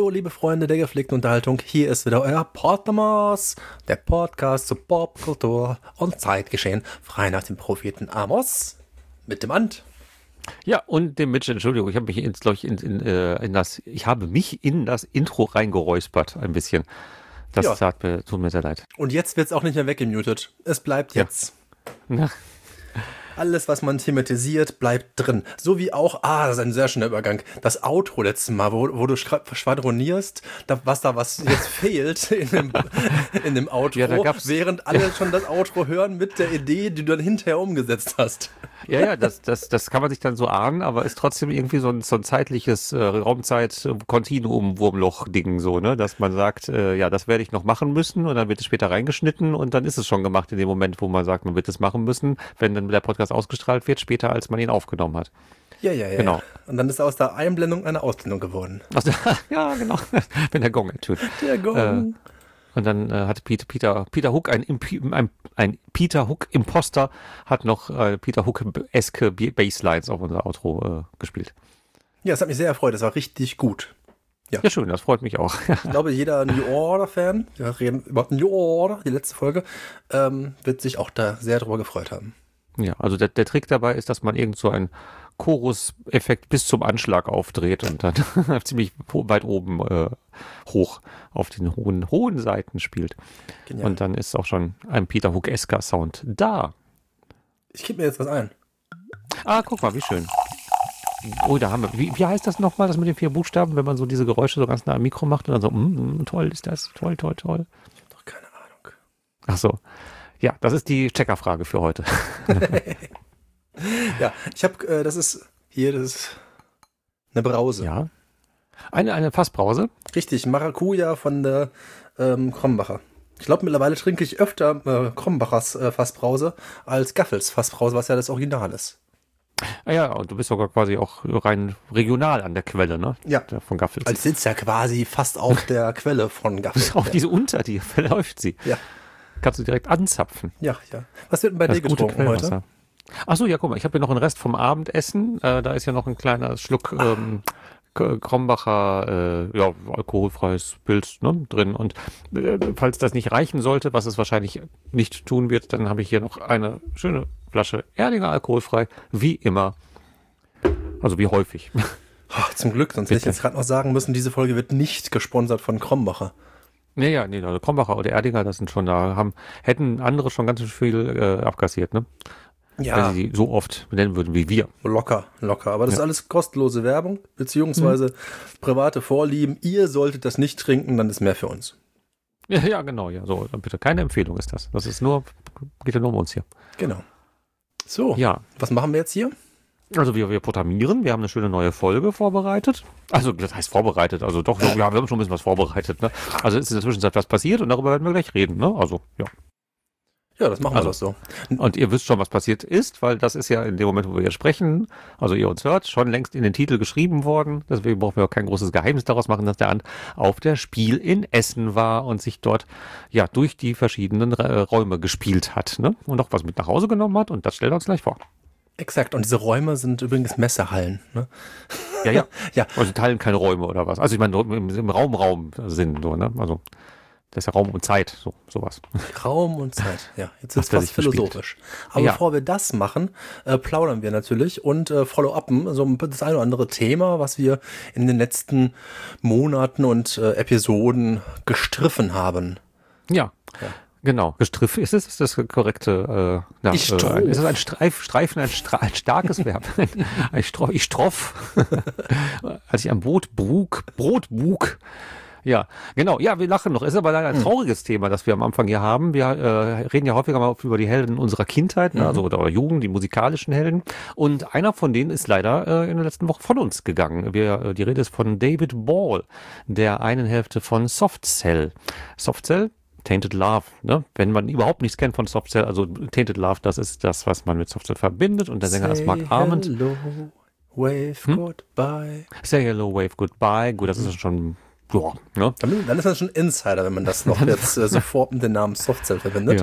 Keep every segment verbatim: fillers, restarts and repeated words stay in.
liebe Freunde der gepflegten Unterhaltung, hier ist wieder euer Podcast, der Podcast zu Popkultur und Zeitgeschehen, frei nach dem Propheten Amos, mit dem Ant. Ja, und dem Mitch, Entschuldigung, ich habe mich ins, glaube ich, in, in, in das, ich habe mich in das Intro reingeräuspert, ein bisschen. Das Ja. tat mir, tut mir sehr leid. Und jetzt wird's auch nicht mehr weggemutet. Es bleibt Ja. jetzt. Na, Alles, was man thematisiert, bleibt drin. So wie auch, ah, das ist ein sehr schöner Übergang, das Outro letztes Mal, wo, wo du schra- schwadronierst, da, was da was jetzt fehlt in dem, in dem Outro, Ja, da gab's- während alle schon das Outro hören mit der Idee, die du dann hinterher umgesetzt hast. ja, ja, das, das, das kann man sich dann so ahnen, aber ist trotzdem irgendwie so ein, so ein zeitliches äh, Raumzeit-Kontinuum-Wurmloch-Ding so, ne, dass man sagt, äh, ja, das werde ich noch machen müssen und dann wird es später reingeschnitten und dann ist es schon gemacht in dem Moment, wo man sagt, man wird es machen müssen, wenn dann der Podcast ausgestrahlt wird, später als man ihn aufgenommen hat. Ja, ja, ja. Genau. Und dann ist aus der Einblendung eine Ausblendung geworden. Also, ja, genau, wenn der Gong ertönt. Der Gong. Äh, Und dann äh, hat Peter, Peter, Peter Hook, ein, Imp- ein, ein Peter Hook-Imposter, hat noch äh, Peter Hook-eske Basslines auf unser Outro äh, gespielt. Ja, das hat mich sehr erfreut, das war richtig gut. Ja, schön, das freut mich auch. Ich glaube, jeder New Order-Fan, wir reden über New Order, die letzte Folge, ähm, wird sich auch da sehr drüber gefreut haben. Ja, also der, der Trick dabei ist, dass man irgend so einen Chorus-Effekt bis zum Anschlag aufdreht und dann ziemlich weit oben äh, hoch auf den hohen, hohen Seiten spielt. Genial. Und dann ist auch schon ein Peter Hook-esker Sound da. Ich kipp mir jetzt was ein. Ah, guck mal, wie schön. Oh, da haben wir, wie, wie heißt das nochmal, das mit den vier Buchstaben, wenn man so diese Geräusche so ganz nah am Mikro macht und dann so, mm, mm, toll ist das, toll, toll, toll. Ich hab doch keine Ahnung. Ach so. Ja, das ist die Checkerfrage für heute. Ja, ich habe, äh, das ist, hier, das ist eine Brause. Ja. Eine, eine Fassbrause. Richtig, Maracuja von der ähm, Krombacher. Ich glaube, mittlerweile trinke ich öfter äh, Krombachers äh, Fassbrause als Gaffels Fassbrause, was ja das Original ist. Ah ja, und du bist sogar quasi auch rein regional an der Quelle, ne? Ja. Der von Gaffels. Also sitzt ja quasi fast auf der Quelle von Gaffels. Auf diese Unter, die verläuft sie. Ja. Kannst du direkt anzapfen. Ja, ja. Was wird denn bei Das dir gute getrunken heute? Quellwasser. Ach so, ja, guck mal, ich habe hier noch einen Rest vom Abendessen. Äh, da ist ja noch ein kleiner Schluck ähm, K- Krombacher, äh, ja, alkoholfreies Pilz ne, drin. Und äh, falls das nicht reichen sollte, was es wahrscheinlich nicht tun wird, dann habe ich hier noch eine schöne Flasche Erdinger alkoholfrei, wie immer. Also wie häufig. Oh, zum Glück, sonst hätte ich Bitte. jetzt gerade noch sagen müssen, diese Folge wird nicht gesponsert von Krombacher. Nee, ja, nee, also Krombacher oder Erdinger, das sind schon da, haben, hätten andere schon ganz schön viel äh, abkassiert, ne? Ja, Wenn sie die so oft benennen würden wie wir. locker, locker. Aber das ist Ja. alles kostenlose Werbung, beziehungsweise private Vorlieben. Ihr solltet das nicht trinken, dann ist mehr für uns. Ja, ja, genau, ja, so, bitte, keine Empfehlung ist das. Das ist nur, geht ja nur um uns hier. Genau. So, Ja, was machen wir jetzt hier? also wir, wir programmieren, wir haben eine schöne neue Folge vorbereitet. Also das heißt vorbereitet, also doch, ja, wir haben schon ein bisschen was vorbereitet, ne? Also ist in der Zwischenzeit was passiert und darüber werden wir gleich reden, ne? Also, ja. Ja, das machen Also. wir doch so. Und ihr wisst schon, was passiert ist, weil das ist ja in dem Moment, wo wir hier sprechen, also ihr uns hört, schon längst in den Titel geschrieben worden. Deswegen brauchen wir auch kein großes Geheimnis daraus machen, dass der Ant auf der Spiel in Essen war und sich dort ja durch die verschiedenen äh, Räume gespielt hat, ne? Und auch was mit nach Hause genommen hat und das stellt er uns gleich vor. Exakt. Und diese Räume sind übrigens Messehallen. Ne? Ja, ja. Ja. Also teilen keine Räume oder was. Also ich meine im, im Raum, Raum Sinn, so, ne? Also das ist ja Raum und Zeit, so sowas. Raum und Zeit. Ja, jetzt ist Hat er fast sich verspielt. philosophisch. Aber Ja. bevor wir das machen, äh, plaudern wir natürlich und äh, follow-upen so das eine oder andere Thema, was wir in den letzten Monaten und äh, Episoden gestriffen haben. Ja. Ja. Genau, gestriff ist es, ist das korrekte, äh, na, Ich äh, strof. ein- ist es ein Streif, Streifen, ein, Stra ein starkes Verb. ein Stroff, ich stroff, als ich am Boot brug, Brot bug. Ja, genau, ja, wir lachen noch. Ist aber leider ein trauriges Thema, das wir am Anfang hier haben. Wir äh, reden ja häufiger mal über die Helden unserer Kindheit, ne, also oder Jugend, die musikalischen Helden. Und einer von denen ist leider äh, in der letzten Woche von uns gegangen. Wir, äh, die Rede ist von David Ball, der einen Hälfte von Soft Cell. Soft Cell? Tainted Love, ne? Wenn man überhaupt nichts kennt von Soft Cell, also Tainted Love, das ist das, was man mit Soft Cell verbindet und der Sänger ist Mark Arment. Hello, wave goodbye. Say Hello, Wave Goodbye. Gut, das ist schon, ja, ne? Dann, dann ist das schon Insider, wenn man das noch jetzt äh, sofort mit dem Namen Softcell verbindet. Ja.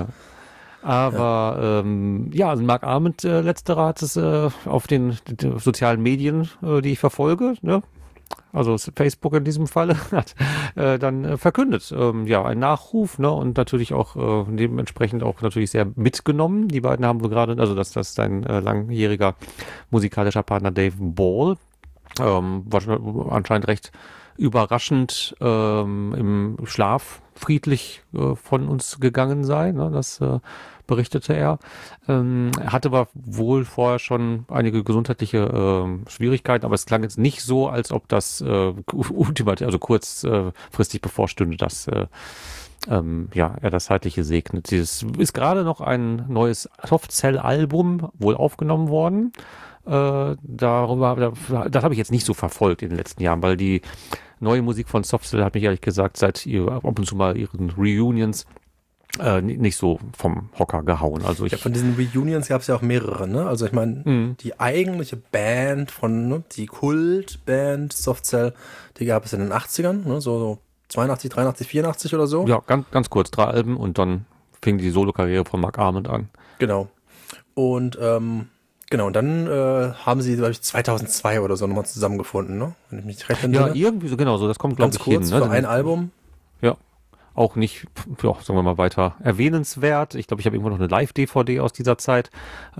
Aber ja, ähm, ja also Mark Arment, äh, letzterer hat es äh, auf den, den sozialen Medien, äh, die ich verfolge, ne? also Facebook in diesem Falle, hat äh, dann äh, verkündet. Ähm, ja, ein Nachruf, ne, und natürlich auch äh, dementsprechend auch natürlich sehr mitgenommen. Die beiden haben wir gerade, also das, das ist ein äh, langjähriger musikalischer Partner Dave Ball, ähm, war anscheinend recht überraschend ähm, im Schlaf friedlich äh, von uns gegangen sei, ne, das äh, berichtete er. Ähm, er hatte aber wohl vorher schon einige gesundheitliche äh, Schwierigkeiten, aber es klang jetzt nicht so, als ob das äh, ultimativ, also kurzfristig bevorstünde, dass äh, ähm, ja, er das Zeitliche segnet. Es ist gerade noch ein neues Softcell-Album wohl aufgenommen worden. Äh, darüber, das habe ich jetzt nicht so verfolgt in den letzten Jahren, weil die neue Musik von Softcell hat mich ehrlich gesagt seit ihr ab und zu mal ihren Reunions äh, nicht so vom Hocker gehauen. Also ich, ja, von diesen Reunions gab es ja auch mehrere, ne? Also ich meine, mhm. die eigentliche Band von, ne, die Kultband Softcell, die gab es in den achtzigern, ne? So, so zweiundachtzig, dreiundachtzig, vierundachtzig oder so. Ja, ganz, ganz kurz, drei Alben und dann fing die Solo-Karriere von Mark Arment an. Genau. Und ähm, genau, und dann äh, haben sie, glaube ich, zweitausendzwei oder so nochmal zusammengefunden, ne? Wenn ich mich nicht recht erinnere. Ja, irgendwie so, genau so, das kommt, glaube ich, hin. Ganz kurz, für ne? ein Album. Ja, auch nicht, ja, sagen wir mal weiter erwähnenswert. Ich glaube, ich habe irgendwo noch eine Live-D V D aus dieser Zeit.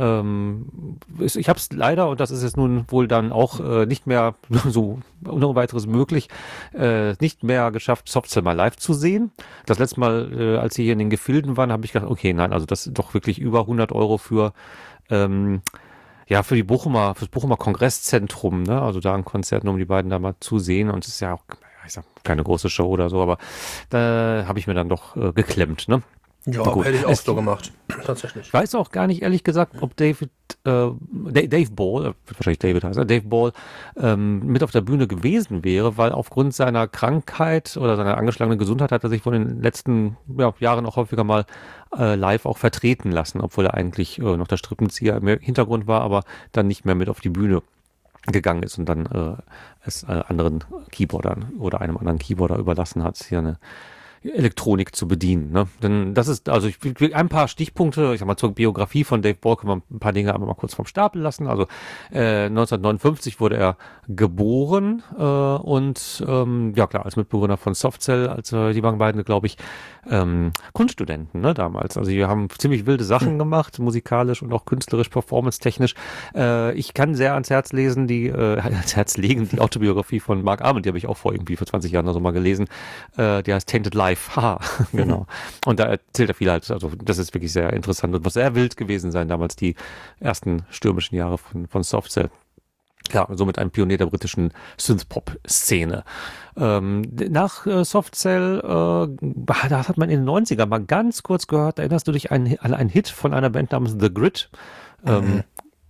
Ähm, ich habe es leider, und das ist jetzt nun wohl dann auch äh, nicht mehr so ohne weiteres möglich, äh, nicht mehr geschafft, Softcell mal live zu sehen. Das letzte Mal, äh, als sie hier in den Gefilden waren, habe ich gedacht, okay, nein, also das ist doch wirklich über hundert Euro für ähm, ja, für die Bochumer, fürs Bochumer Kongresszentrum, ne? Also da ein Konzert, um die beiden da mal zu sehen. Und es ist ja auch, ich sag, keine große Show oder so, aber da habe ich mir dann doch äh, geklemmt, ne? Ja, gut, hätte ich auch so gemacht. Tatsächlich. Ich weiß auch gar nicht, ehrlich gesagt, ob David, äh, Dave Ball, äh, wahrscheinlich David heißt er, Dave Ball, ähm, mit auf der Bühne gewesen wäre, weil aufgrund seiner Krankheit oder seiner angeschlagenen Gesundheit hat er sich von den letzten ja, Jahren auch häufiger mal äh, live auch vertreten lassen, obwohl er eigentlich äh, noch der Strippenzieher im Hintergrund war, aber dann nicht mehr mit auf die Bühne gegangen ist und dann äh, es äh, anderen Keyboardern oder einem anderen Keyboarder überlassen hat, hier eine Elektronik zu bedienen. Ne? Denn das ist, also ich will ein paar Stichpunkte, ich sag mal, zur Biografie von Dave Ball können wir ein paar Dinge aber mal kurz vom Stapel lassen. Also äh, neunzehnhundertneunundfünfzig wurde er geboren äh, und ähm, ja klar, als Mitbegründer von Softcell, als äh, die waren beide, glaube ich, ähm, Kunststudenten, ne, damals. Also wir haben ziemlich wilde Sachen mhm. gemacht, musikalisch und auch künstlerisch, performance-technisch. Äh, ich kann sehr ans Herz lesen, die, äh, ans Herz legen, die Autobiografie von Mark Arment, die habe ich auch vor irgendwie vor zwanzig Jahren oder so mal gelesen. Äh, die heißt Tainted Life. Haha, genau. Und da erzählt er viel halt, also das ist wirklich sehr interessant und muss sehr wild gewesen sein, damals die ersten stürmischen Jahre von, von Softcell. Ja, somit ein Pionier der britischen Synthpop-Szene. Ähm, nach äh, Softcell, äh, da hat man in den neunzigern mal ganz kurz gehört, erinnerst du dich an, an einen Hit von einer Band namens The Grid? Ähm, mhm.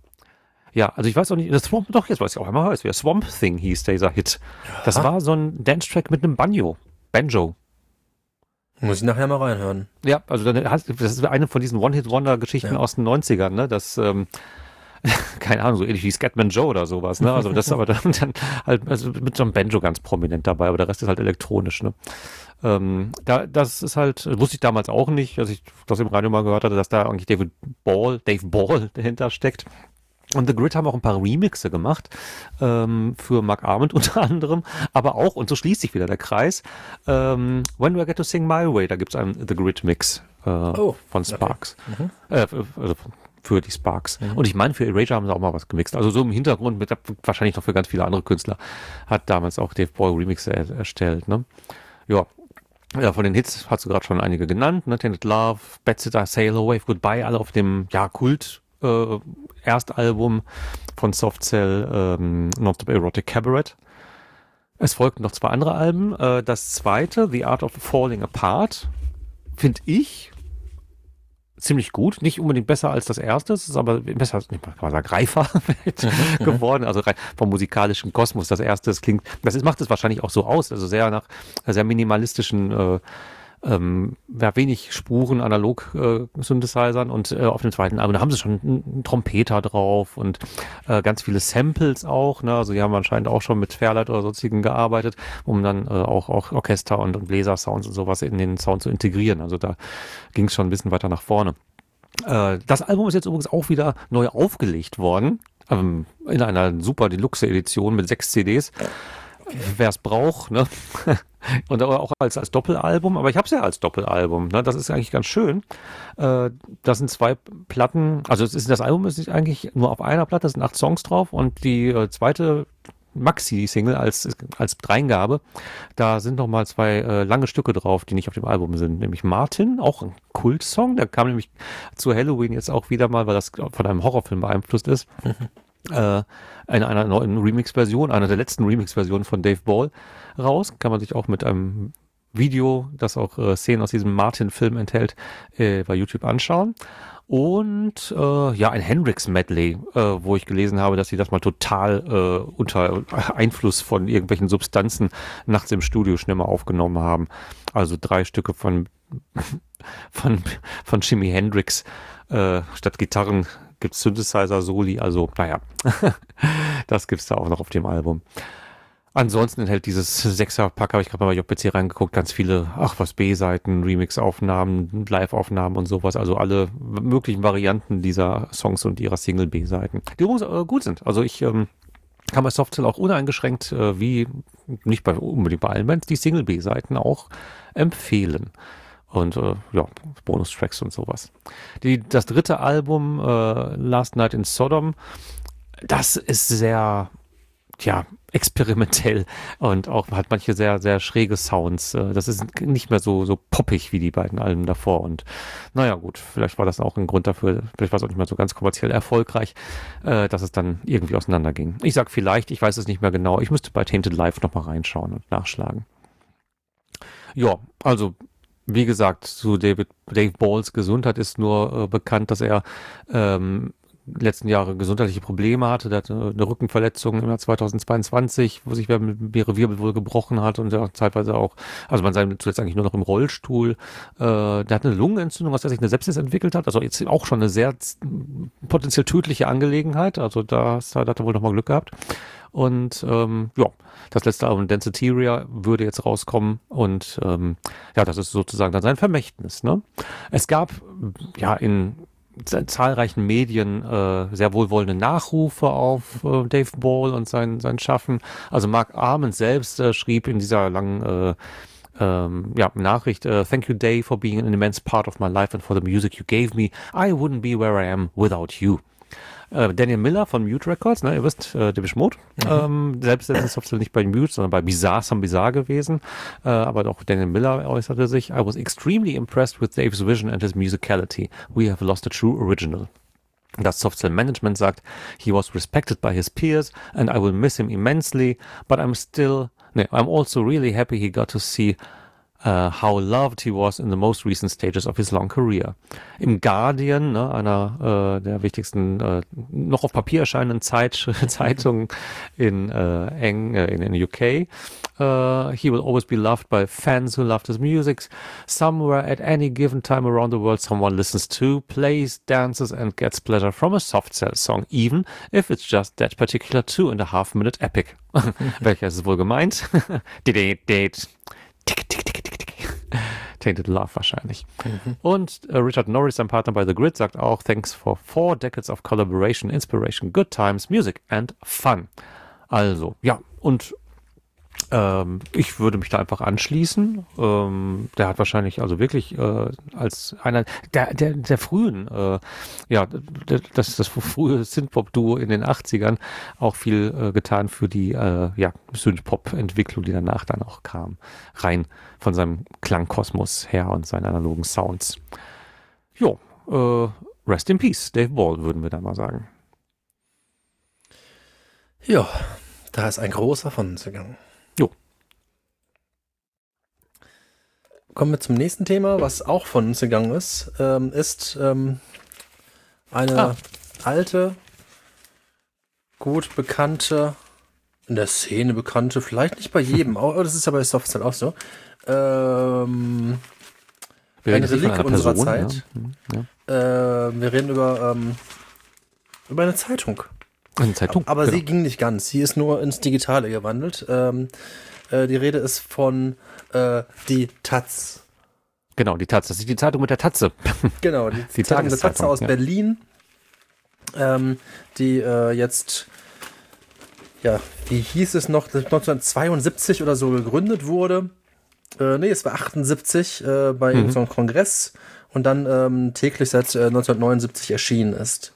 Ja, also ich weiß auch nicht, das Swamp, doch, jetzt weiß ich auch einmal, es wäre Swamp Thing hieß dieser Hit. Ja. Das war so ein Dance-Track mit einem Banjo, Banjo. Muss ich nachher mal reinhören. Ja, also dann hast, das ist eine von diesen One-Hit-Wonder-Geschichten ja. aus den neunzigern, ne? Das, ähm, keine Ahnung, so ähnlich wie Scatman Joe oder sowas, ne? Also das ist aber dann, dann halt also mit so einem Banjo ganz prominent dabei, aber der Rest ist halt elektronisch, ne? Ähm, da, das ist halt, wusste ich damals auch nicht, als ich das im Radio mal gehört hatte, dass da eigentlich David Ball, Dave Ball dahinter steckt. Und The Grid haben auch ein paar Remixe gemacht, ähm, für Mark Arment unter anderem, aber auch, und so schließt sich wieder der Kreis, ähm, When Do I Get to Sing My Way, da gibt es einen The Grid Mix äh, oh, von Sparks, okay. mhm. äh, also für die Sparks. Mhm. Und ich meine, für Erasure haben sie auch mal was gemixt, also so im Hintergrund, mit, wahrscheinlich noch für ganz viele andere Künstler, hat damals auch Dave Ball Remixe er, erstellt, ne? Ja. Ja, von den Hits hast du gerade schon einige genannt, ne? Tainted Love, Bad Sitter, Sail Away, Goodbye, alle auf dem, ja, Kult Äh, Erstalbum von Softcell, ähm, Non-Stop Erotic Cabaret. Es folgten noch zwei andere Alben. Äh, das zweite, The Art of Falling Apart, finde ich ziemlich gut. Nicht unbedingt besser als das erste, es ist aber besser, nicht mal, kann man sagen, reifer geworden. Also vom musikalischen Kosmos. Das erste, das klingt, das ist, macht es wahrscheinlich auch so aus, also sehr nach sehr minimalistischen äh, Ähm, ja, wenig Spuren, analog äh, Synthesizern und äh, auf dem zweiten Album, da haben sie schon einen, einen Trompeter drauf und äh, ganz viele Samples auch, ne? Also die haben anscheinend auch schon mit Fairlight oder sonstigen gearbeitet, um dann äh, auch, auch Orchester und, und Bläser-Sounds und sowas in den Sound zu integrieren. Also da ging es schon ein bisschen weiter nach vorne. Äh, das Album ist jetzt übrigens auch wieder neu aufgelegt worden, ähm, in einer super Deluxe-Edition mit sechs C Ds. wer es braucht, ne? Und auch als, als Doppelalbum, aber ich habe es ja als Doppelalbum, ne? Das ist eigentlich ganz schön. Äh, das sind zwei Platten, also es ist, das Album ist nicht eigentlich nur auf einer Platte, da sind acht Songs drauf und die äh, zweite Maxi-Single als, als Dreingabe, da sind nochmal zwei äh, lange Stücke drauf, die nicht auf dem Album sind, nämlich Martin, auch ein Kultsong, der kam nämlich zu Halloween jetzt auch wieder mal, weil das von einem Horrorfilm beeinflusst ist. Äh, in einer neuen Remix-Version, einer der letzten Remix-Versionen von Dave Ball raus. Kann man sich auch mit einem Video, das auch äh, Szenen aus diesem Martin-Film enthält, äh, bei YouTube anschauen. Und äh, ja, ein Hendrix-Medley, äh, wo ich gelesen habe, dass sie das mal total äh, unter Einfluss von irgendwelchen Substanzen nachts im Studio schnell mal aufgenommen haben. Also drei Stücke von von, von Jimi Hendrix äh, statt Gitarren gibt's Synthesizer-Soli, also naja, das gibt's da auch noch auf dem Album. Ansonsten enthält dieses Sechser-Pack, habe ich gerade mal bei J P C reingeguckt, ganz viele, ach was, B-Seiten, Remix-Aufnahmen, Live-Aufnahmen und sowas, also alle möglichen Varianten dieser Songs und ihrer Single-B-Seiten, die übrigens äh, gut sind. Also ich ähm, kann bei Softcell auch uneingeschränkt, äh, wie nicht bei unbedingt bei allen Bands, die Single-B-Seiten auch empfehlen. Und äh, ja, Bonustracks und sowas. Die, das dritte Album, äh, Last Night in Sodom, das ist sehr, ja, experimentell und auch hat manche sehr, sehr schräge Sounds. Äh, das ist nicht mehr so, so poppig wie die beiden Alben davor. Und naja, gut, vielleicht war das auch ein Grund dafür, vielleicht war es auch nicht mehr so ganz kommerziell erfolgreich, äh, dass es dann irgendwie auseinanderging. Ich sag vielleicht, ich weiß es nicht mehr genau. Ich müsste bei Tainted Life nochmal reinschauen und nachschlagen. Ja, also wie gesagt, zu David, Dave Balls Gesundheit ist nur äh, bekannt, dass er ähm, letzten Jahre gesundheitliche Probleme hatte. Der hatte eine Rückenverletzung im Jahr zweitausendzweiundzwanzig, wo sich mehrere Wirbel wohl gebrochen hat und er zeitweise auch, also man sei zuletzt eigentlich nur noch im Rollstuhl. Äh, der hat eine Lungenentzündung, aus der sich eine Sepsis entwickelt hat. Also jetzt auch schon eine sehr potenziell tödliche Angelegenheit. Also da, da hat er wohl nochmal Glück gehabt. Und ähm, ja, das letzte Album Danceteria würde jetzt rauskommen und ähm, ja, das ist sozusagen dann sein Vermächtnis. Ne? Es gab ja in zahlreichen Medien äh, sehr wohlwollende Nachrufe auf äh, Dave Ball und sein sein Schaffen. Also Mark Arment selbst äh, schrieb in dieser langen äh, ähm, ja, Nachricht, uh, thank you Dave for being an immense part of my life and for the music you gave me. I wouldn't be where I am without you. Äh, Daniel Miller von Mute Records, ne, ihr wisst, äh, Depeche Mode, mhm. ähm, selbst ist Softcell nicht bei Mute, sondern bei Bizarre, some Bizarre gewesen, äh, aber auch Daniel Miller äußerte sich, I was extremely impressed with Dave's vision and his musicality. We have lost a true original. Das Softcell Management sagt, he was respected by his peers and I will miss him immensely, but I'm still, ne, I'm also really happy he got to see Uh, how loved he was in the most recent stages of his long career. Im Guardian, ne, einer äh, der wichtigsten äh, noch auf Papier erscheinenden Zeit Zeitungen in, äh, Eng, äh, in, in U K, uh, he will always be loved by fans who loved his music. Somewhere at any given time around the world someone listens to, plays, dances and gets pleasure from a Softcell song, even if it's just that particular two and a half minute epic. Welcher ist es wohl gemeint? Tick, tick, tick, tick, tick. Tainted Love wahrscheinlich. Mhm. Und äh, Richard Norris, sein Partner bei The Grid, sagt auch, thanks for four decades of collaboration, inspiration, good times, music and fun. Also, ja, und ähm, ich würde mich da einfach anschließen. Ähm, der hat wahrscheinlich also wirklich äh, als einer der, der, der frühen, äh, ja, das, das frühe Synthpop-Duo in den achtzigern auch viel äh, getan für die äh, ja, Synthpop-Entwicklung, die danach dann auch kam. Rein von seinem Klangkosmos her und seinen analogen Sounds. Jo, äh, rest in peace, Dave Ball, würden wir da mal sagen. Ja, da ist ein großer von uns gegangen. Jo. Kommen wir zum nächsten Thema, was auch von uns gegangen ist, ähm, ist ähm, eine ah. alte, gut bekannte, in der Szene bekannte, vielleicht nicht bei jedem, aber das ist ja bei Softcell auch so, ähm, ein Relikt unserer Person, Zeit. Ja. Ja. Äh, wir reden über, ähm, über eine Zeitung. Eine Zeitung, aber genau. Sie ging nicht ganz, sie ist nur ins Digitale gewandelt. Ähm, äh, die Rede ist von äh, die Taz. Genau, die Taz, das ist die Zeitung mit der Tatze. Genau, die, die Zeitung der Tatze aus ja. Berlin, ähm, die äh, jetzt ja, wie hieß es noch, dass neunzehnhundertzweiundsiebzig oder so gegründet wurde. Äh, nee, es war achtundsiebzig äh, bei mhm. irgendeinem Kongress und dann ähm, täglich seit äh, neunzehnhundertneunundsiebzig erschienen ist.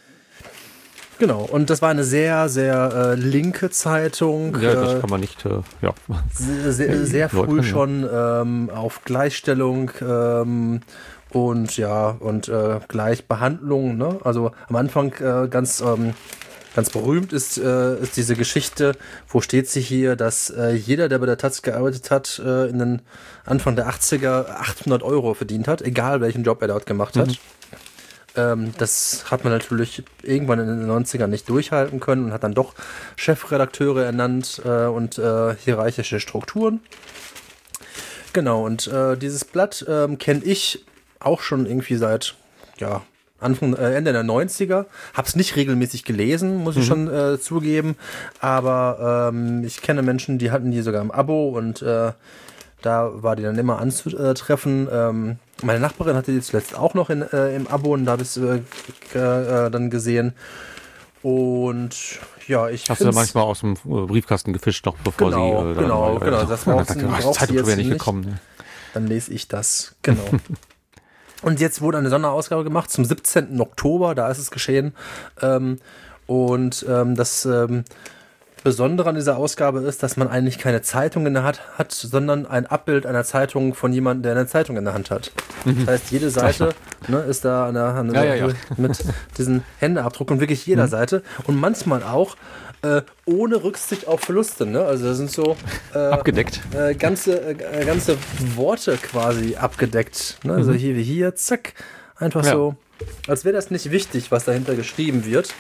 Genau, und das war eine sehr, sehr äh, linke Zeitung. Ja, das äh, kann man nicht, äh, ja. Sehr, sehr, sehr früh Leute, schon ähm, auf Gleichstellung ähm, und ja, und äh, Gleichbehandlung, ne? Also am Anfang äh, ganz, ähm, ganz berühmt ist, äh, ist diese Geschichte, wo steht sie hier, dass äh, jeder, der bei der Taz gearbeitet hat, äh, in den Anfang der achtziger achthundert Euro verdient hat, egal welchen Job er dort gemacht hat. Mhm. Ähm, das hat man natürlich irgendwann in den neunzigern nicht durchhalten können und hat dann doch Chefredakteure ernannt äh, und äh, hierarchische Strukturen. Genau, und äh, dieses Blatt ähm, kenne ich auch schon irgendwie seit ja, Anfang, äh, Ende der neunziger. Hab's nicht regelmäßig gelesen, muss ich mhm. schon äh, zugeben, aber ähm, ich kenne Menschen, die hatten die sogar im Abo und äh, da war die dann immer anzutreffen. Ähm, meine Nachbarin hatte die zuletzt auch noch in, äh, im Abo und da habe ich es äh, äh, dann gesehen. Und ja, ich Hast du da manchmal aus dem Briefkasten gefischt, noch bevor genau, sie... Äh, genau, dann, genau. Äh, das braucht sie, braucht Zeit sie jetzt nicht nicht. gekommen. Ne? Dann lese ich das, genau. Und jetzt wurde eine Sonderausgabe gemacht zum siebzehnten Oktober, da ist es geschehen. Ähm, und ähm, das... Ähm, Besondere an dieser Ausgabe ist, dass man eigentlich keine Zeitung in der Hand hat, sondern ein Abbild einer Zeitung von jemandem, der eine Zeitung in der Hand hat. Mhm. Das heißt, jede Seite ne, ist da an der, an der ja, ja, ja. mit diesen Händeabdruck und wirklich jeder mhm. Seite und manchmal auch äh, ohne Rücksicht auf Verluste. Ne? Also da sind so äh, abgedeckt. Äh, ganze, äh, ganze Worte quasi abgedeckt. Ne? Also mhm. hier wie hier, zack, einfach ja. so, als wäre das nicht wichtig, was dahinter geschrieben wird.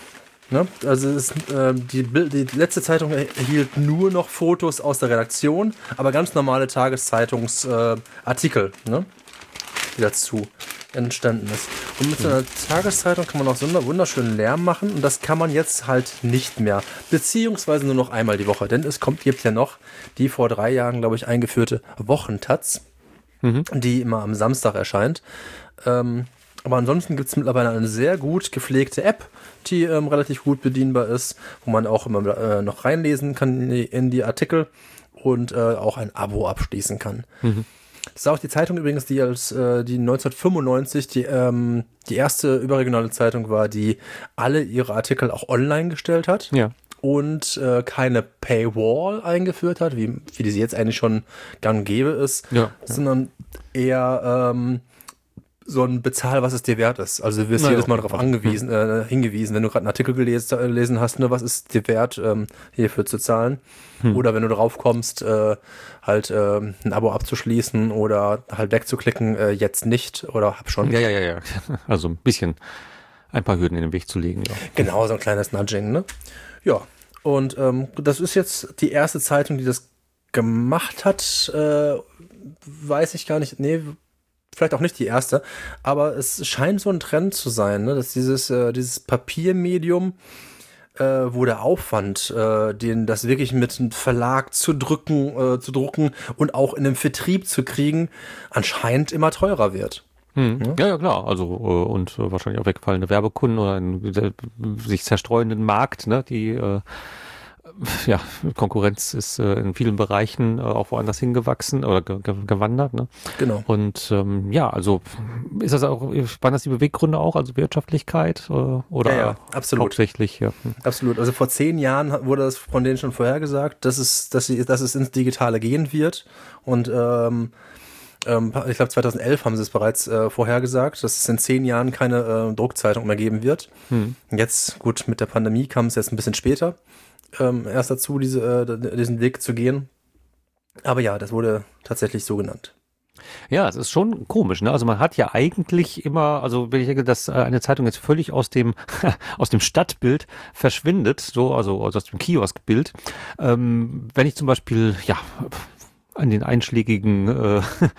Ne? Also es, äh, die, die letzte Zeitung erhielt nur noch Fotos aus der Redaktion, aber ganz normale Tageszeitungsartikel, äh, ne? die dazu entstanden ist. Und mit so einer Tageszeitung kann man auch so einen wunderschönen Lärm machen und das kann man jetzt halt nicht mehr. Beziehungsweise nur noch einmal die Woche, denn es kommt, gibt ja noch die vor drei Jahren, glaube ich, eingeführte Wochentaz, mhm. die immer am Samstag erscheint. Ähm, Aber ansonsten gibt es mittlerweile eine sehr gut gepflegte App, die ähm, relativ gut bedienbar ist, wo man auch immer äh, noch reinlesen kann in die, in die Artikel und äh, auch ein Abo abschließen kann. Mhm. Das ist auch die Zeitung übrigens, die als äh, die neunzehnhundertfünfundneunzig die, ähm, die erste überregionale Zeitung war, die alle ihre Artikel auch online gestellt hat. Ja. Und äh, keine Paywall eingeführt hat, wie, wie die sie jetzt eigentlich schon gang und gäbe ist, ja, sondern eher ähm, so ein Bezahl, was es dir wert ist. Also du wirst Na jedes Mal darauf angewiesen, äh, hingewiesen, wenn du gerade einen Artikel gelesen, gelesen hast, ne, was ist dir wert, ähm, hierfür zu zahlen. Hm. Oder wenn du darauf kommst, äh, halt äh, ein Abo abzuschließen oder halt wegzuklicken, äh, jetzt nicht oder hab schon. Ja, ja, ja, ja. Also ein bisschen, ein paar Hürden in den Weg zu legen. Ja. Genau, so ein kleines Nudging, ne? Ja, und ähm, das ist jetzt die erste Zeitung, die das gemacht hat, äh, weiß ich gar nicht, nee, vielleicht auch nicht die erste, aber es scheint so ein Trend zu sein, ne? Dass dieses, äh, dieses Papiermedium, äh, wo der Aufwand, äh, den das wirklich mit einem Verlag zu drücken, äh, zu drucken und auch in den Vertrieb zu kriegen, anscheinend immer teurer wird. Hm. Ja? ja, ja, klar. Also äh, und äh, wahrscheinlich auch wegfallende Werbekunden oder einen äh, sich zerstreuenden Markt, ne? Die äh, ja, Konkurrenz ist äh, in vielen Bereichen äh, auch woanders hingewachsen oder ge gewandert. Ne? Genau. Und ähm, ja, also ist das auch, waren das die Beweggründe auch, also Wirtschaftlichkeit äh, oder ja, ja, absolut. hauptsächlich? Ja. Absolut. Also vor zehn Jahren wurde das von denen schon vorhergesagt, dass es, dass sie, dass es ins Digitale gehen wird. Und ähm, ähm, ich glaube zweitausendelf haben sie es bereits äh, vorhergesagt, dass es in zehn Jahren keine äh, Druckzeitung mehr geben wird. Hm. Jetzt, gut, mit der Pandemie kam es jetzt ein bisschen später. Ähm, erst dazu, diese, äh, diesen Weg zu gehen. Aber ja, das wurde tatsächlich so genannt. Ja, es ist schon komisch, ne? Also man hat ja eigentlich immer, also wenn ich denke, dass eine Zeitung jetzt völlig aus dem aus dem Stadtbild verschwindet, so also aus dem Kioskbild. Ähm, wenn ich zum Beispiel, ja, an den einschlägigen äh,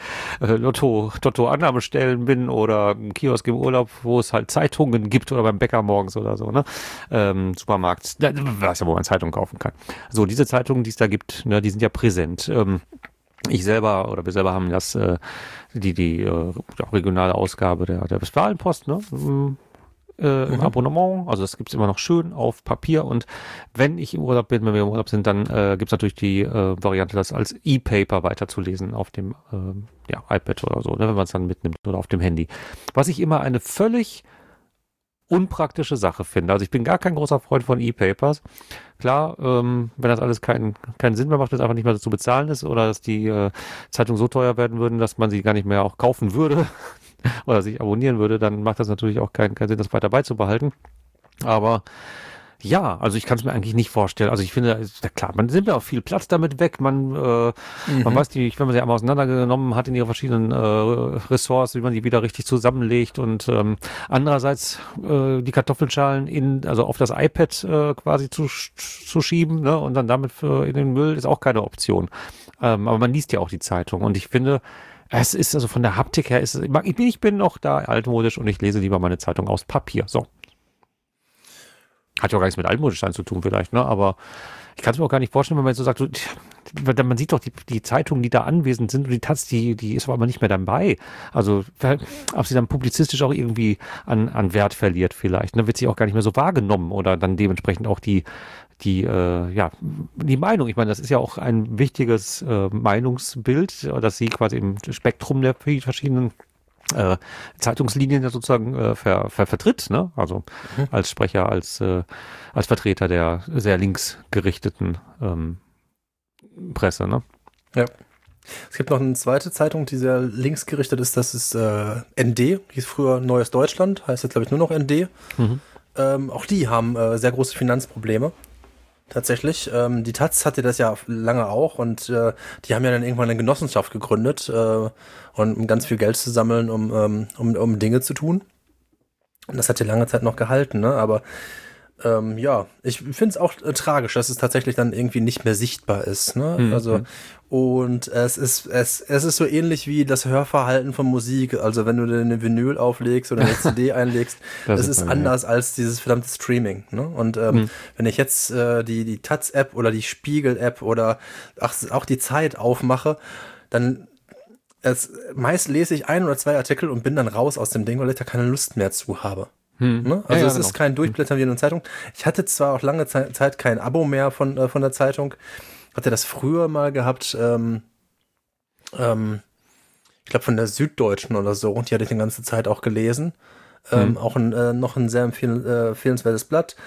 Lotto, Lotto-Annahmestellen bin oder im Kiosk im Urlaub, wo es halt Zeitungen gibt oder beim Bäcker morgens oder so, ne? Ähm, Supermarkt, da weiß ja, wo man Zeitungen kaufen kann. So, diese Zeitungen, die es da gibt, ne, die sind ja präsent. Ähm, ich selber oder wir selber haben das, äh, die, die äh, regionale Ausgabe der, der Westfalenpost, ne? äh, im Mhm. Abonnement. Also das gibt's immer noch schön auf Papier. Und wenn ich im Urlaub bin, wenn wir im Urlaub sind, dann äh, gibt's natürlich die äh, Variante, das als E-Paper weiterzulesen auf dem ähm, ja, iPad oder so, ne, wenn man es dann mitnimmt oder auf dem Handy. Was ich immer eine völlig unpraktische Sache finde. Also ich bin gar kein großer Freund von E-Papers. Klar, ähm, wenn das alles keinen keinen Sinn mehr macht, dass es einfach nicht mehr so zu bezahlen ist oder dass die äh, Zeitungen so teuer werden würden, dass man sie gar nicht mehr auch kaufen würde oder sich abonnieren würde, dann macht das natürlich auch keinen keinen Sinn, das weiter beizubehalten. Aber ja, also ich kann es mir eigentlich nicht vorstellen. Also ich finde, ist ja klar, man nimmt ja auch viel Platz damit weg. Man, äh, Mhm. man weiß die, wenn man sie einmal auseinandergenommen hat in ihre verschiedenen äh, Ressorts, wie man die wieder richtig zusammenlegt und ähm, andererseits äh, die Kartoffelschalen in, also auf das iPad äh, quasi zu, zu schieben, ne, und dann damit für, in den Müll ist auch keine Option. Ähm, aber man liest ja auch die Zeitung und ich finde, es ist also von der Haptik her, ist es, ich bin, ich bin noch da altmodisch und ich lese lieber meine Zeitung aus Papier. So. Hat ja auch gar nichts mit Altmodischsein zu tun vielleicht, ne? Aber ich kann es mir auch gar nicht vorstellen, wenn man jetzt so sagt, so, tja, man sieht doch die, die Zeitungen, die da anwesend sind und die Taz, die, die ist aber nicht mehr dabei. Also ob sie dann publizistisch auch irgendwie an, an Wert verliert vielleicht, ne? Wird sie auch gar nicht mehr so wahrgenommen oder dann dementsprechend auch die, die, äh, ja, die Meinung. Ich meine, das ist ja auch ein wichtiges äh, Meinungsbild, dass sie quasi im Spektrum der verschiedenen Äh, Zeitungslinien ja sozusagen äh, ver, ver, vertritt, ne? Also Mhm. als Sprecher, als äh, als Vertreter der sehr linksgerichteten ähm, Presse, ne? Ja. Es gibt noch eine zweite Zeitung, die sehr linksgerichtet ist, das ist äh, N D, hieß früher Neues Deutschland, heißt jetzt glaube ich nur noch N D. Mhm. Ähm, auch die haben äh, sehr große Finanzprobleme. Tatsächlich. Ähm, die Taz hatte das ja lange auch und äh, die haben ja dann irgendwann eine Genossenschaft gegründet, äh, und um ganz viel Geld zu sammeln, um, ähm, um, um Dinge zu tun. Und das hat ja lange Zeit noch gehalten, ne? Aber ähm, ja, ich finde es auch äh, tragisch, dass es tatsächlich dann irgendwie nicht mehr sichtbar ist, ne? Mhm. Also, und es ist, es, es ist so ähnlich wie das Hörverhalten von Musik. Also, wenn du dir eine Vinyl auflegst oder eine C D einlegst, Das es ist ist man, anders als dieses verdammte Streaming, ne? Und ähm, Mhm. wenn ich jetzt äh, die, die Taz-App oder die Spiegel-App oder ach, auch die Zeit aufmache, dann es, meist lese ich ein oder zwei Artikel und bin dann raus aus dem Ding, weil ich da keine Lust mehr zu habe. Mhm. Ne? Also Ja, ja, es genau. ist kein Durchblättern wie in einer Zeitung. Ich hatte zwar auch lange Ze- Zeit kein Abo mehr von, äh, von der Zeitung, hatte das früher mal gehabt, ähm, ähm, ich glaube von der Süddeutschen oder so, und die hatte ich die ganze Zeit auch gelesen. Ähm, Mhm. Auch ein, äh, noch ein sehr empfehl äh, empfehlenswertes Blatt.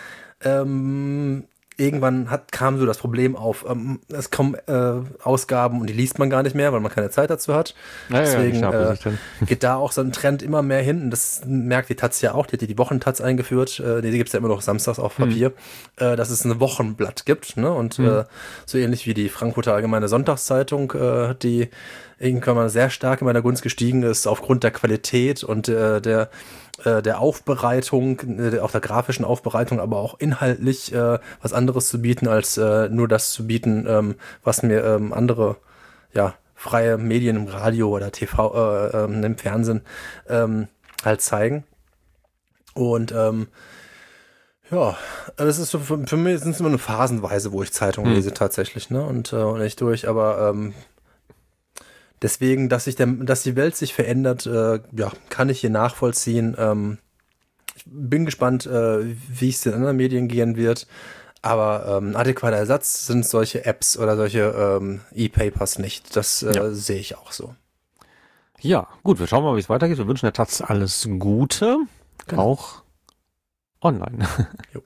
Ähm, irgendwann hat, kam so das Problem auf, ähm, es kommen äh, Ausgaben und die liest man gar nicht mehr, weil man keine Zeit dazu hat. Ja, ja, die Deswegen stapeln äh, sich dann. geht da auch so ein Trend immer mehr hin. Das merkt die Taz ja auch. Die hat ja die Wochentaz eingeführt. Äh, die gibt's ja immer noch samstags auf Papier. Äh, dass es ein Wochenblatt gibt. Ne? Und Mhm. äh, so ähnlich wie die Frankfurter Allgemeine Sonntagszeitung, äh, die irgendwann mal sehr stark in meiner Gunst gestiegen ist, aufgrund der Qualität und äh, der äh, der Aufbereitung, äh, auch der grafischen Aufbereitung, aber auch inhaltlich äh, was anderes zu bieten, als äh, nur das zu bieten, ähm, was mir ähm, andere, ja, freie Medien im Radio oder T V, äh, ähm, im Fernsehen ähm, halt zeigen. Und ähm, ja, das ist so, für, für mich sind es immer nur phasenweise, wo ich Zeitung Hm. lese tatsächlich, ne? Und, äh, und nicht durch, aber ähm, deswegen, dass sich der, dass die Welt sich verändert, äh, ja, kann ich hier nachvollziehen. Ähm, ich bin gespannt, äh, wie es in anderen Medien gehen wird. Aber ähm, adäquater Ersatz sind solche Apps oder solche ähm, E-Papers nicht. Das äh, Ja. sehe ich auch so. Ja, gut, wir schauen mal, wie es weitergeht. Wir wünschen der Taz alles Gute, Genau. auch online. Jo.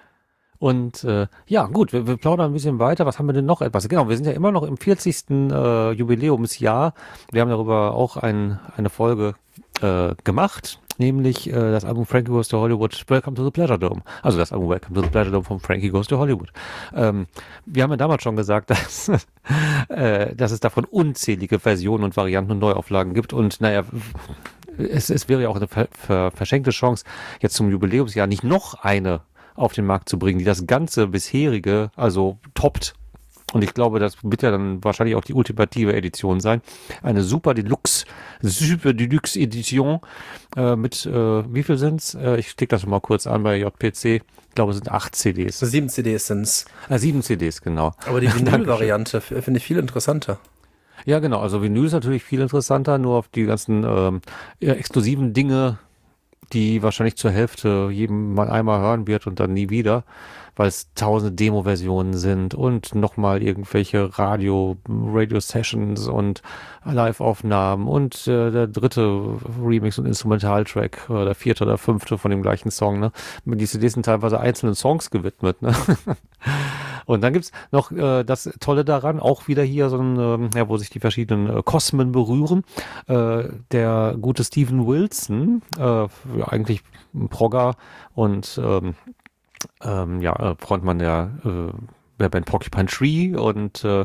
Und äh, ja, gut, wir, wir plaudern ein bisschen weiter. Was haben wir denn noch etwas? Genau, wir sind ja immer noch im vierzigsten Äh, Jubiläumsjahr. Wir haben darüber auch ein, eine Folge äh, gemacht, nämlich äh, das Album Frankie Goes to Hollywood, Welcome to the Pleasure Dome. Also das Album Welcome to the Pleasure Dome von Frankie Goes to Hollywood. Ähm, wir haben ja damals schon gesagt, dass, äh, dass es davon unzählige Versionen und Varianten und Neuauflagen gibt. Und naja, es, es wäre ja auch eine ver, ver, verschenkte Chance, jetzt zum Jubiläumsjahr nicht noch eine auf den Markt zu bringen, die das ganze bisherige, also toppt. Und ich glaube, das wird ja dann wahrscheinlich auch die ultimative Edition sein. Eine super Deluxe, super Deluxe Edition äh, mit, äh, wie viel sind's? Äh, ich klicke das mal kurz an bei J P C. Ich glaube, es sind acht C Ds. Sieben C Ds sind's. Äh, sieben C Ds, genau. Aber die Vinyl-Variante f- finde ich viel interessanter. Ja, genau. Also Vinyl ist natürlich viel interessanter, nur auf die ganzen ähm, ja, exklusiven Dinge die wahrscheinlich zur Hälfte jedem mal einmal hören wird und dann nie wieder, weil es tausende Demo-Versionen sind und nochmal irgendwelche Radio, Radio-Sessions und Live-Aufnahmen und äh, der dritte Remix und Instrumentaltrack, äh, der vierte oder fünfte von dem gleichen Song, ne? Die C Ds sind teilweise einzelnen Songs gewidmet, ne? Und dann gibt's noch äh, das Tolle daran, auch wieder hier so ein, ähm, ja, wo sich die verschiedenen äh, Kosmen berühren. Äh, der gute Steven Wilson, äh, ja, eigentlich ein Progger und ähm, ähm, ja, äh, Frontmann der, äh, der Band Porcupine Tree und äh,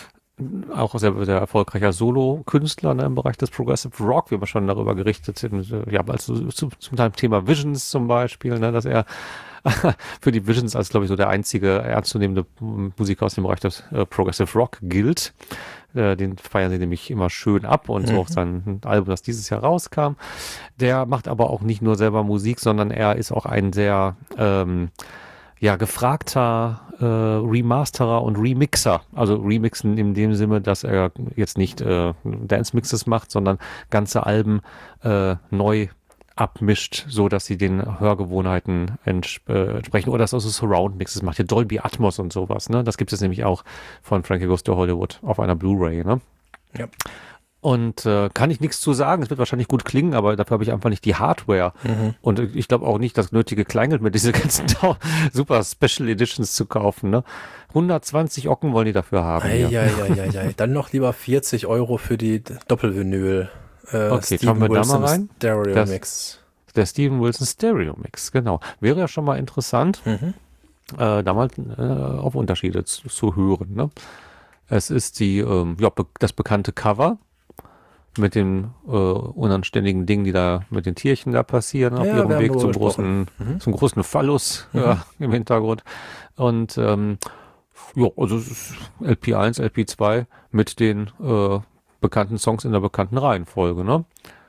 auch sehr, sehr erfolgreicher Solo-Künstler, ne, im Bereich des Progressive Rock, wie wir schon darüber gerichtet sind, äh, ja, also zu, zum Thema Visions zum Beispiel, ne, dass er für die Visions als, glaube ich, so der einzige ernstzunehmende Musiker aus dem Bereich des äh, Progressive Rock gilt. Äh, den feiern sie nämlich immer schön ab und so Mhm. auch sein Album, das dieses Jahr rauskam. Der macht aber auch nicht nur selber Musik, sondern er ist auch ein sehr ähm, ja, gefragter äh, Remasterer und Remixer. Also Remixen in dem Sinne, dass er jetzt nicht äh, Dance-Mixes macht, sondern ganze Alben äh, neu abmischt, so dass sie den Hörgewohnheiten ents äh, entsprechen. Oder dass also Surround-Mixes macht. Hier Dolby Atmos und sowas. Ne? Das gibt es nämlich auch von Frankie Goes to Hollywood auf einer Blu-ray. Ne? Ja. Und äh, kann ich nichts zu sagen. Es wird wahrscheinlich gut klingen, aber dafür habe ich einfach nicht die Hardware. Mhm. Und ich glaube auch nicht das nötige Kleingeld, mit diese ganzen super Special Editions zu kaufen. Ne? hundertzwanzig Ocken wollen die dafür haben. Ei, hier. ei, ei, ei, ei. Dann noch lieber vierzig Euro für die Doppelvinyl. Äh, Okay, schauen wir da mal rein. Stereo Das- Mix. Der Steven Wilson Stereo Mix, genau. Wäre ja schon mal interessant, Mhm. äh, da mal äh, auf Unterschiede zu, zu hören. Ne? Es ist die, ähm, ja, be das bekannte Cover mit den äh, unanständigen Dingen, die da mit den Tierchen da passieren, auf Ja, ihrem wir haben Weg zum darüber großen, Mhm. zum großen Phallus ja, im Hintergrund. Und ähm, ja, also es ist L P eins, L P zwei mit den äh, bekannten Songs in der bekannten Reihenfolge. Ne?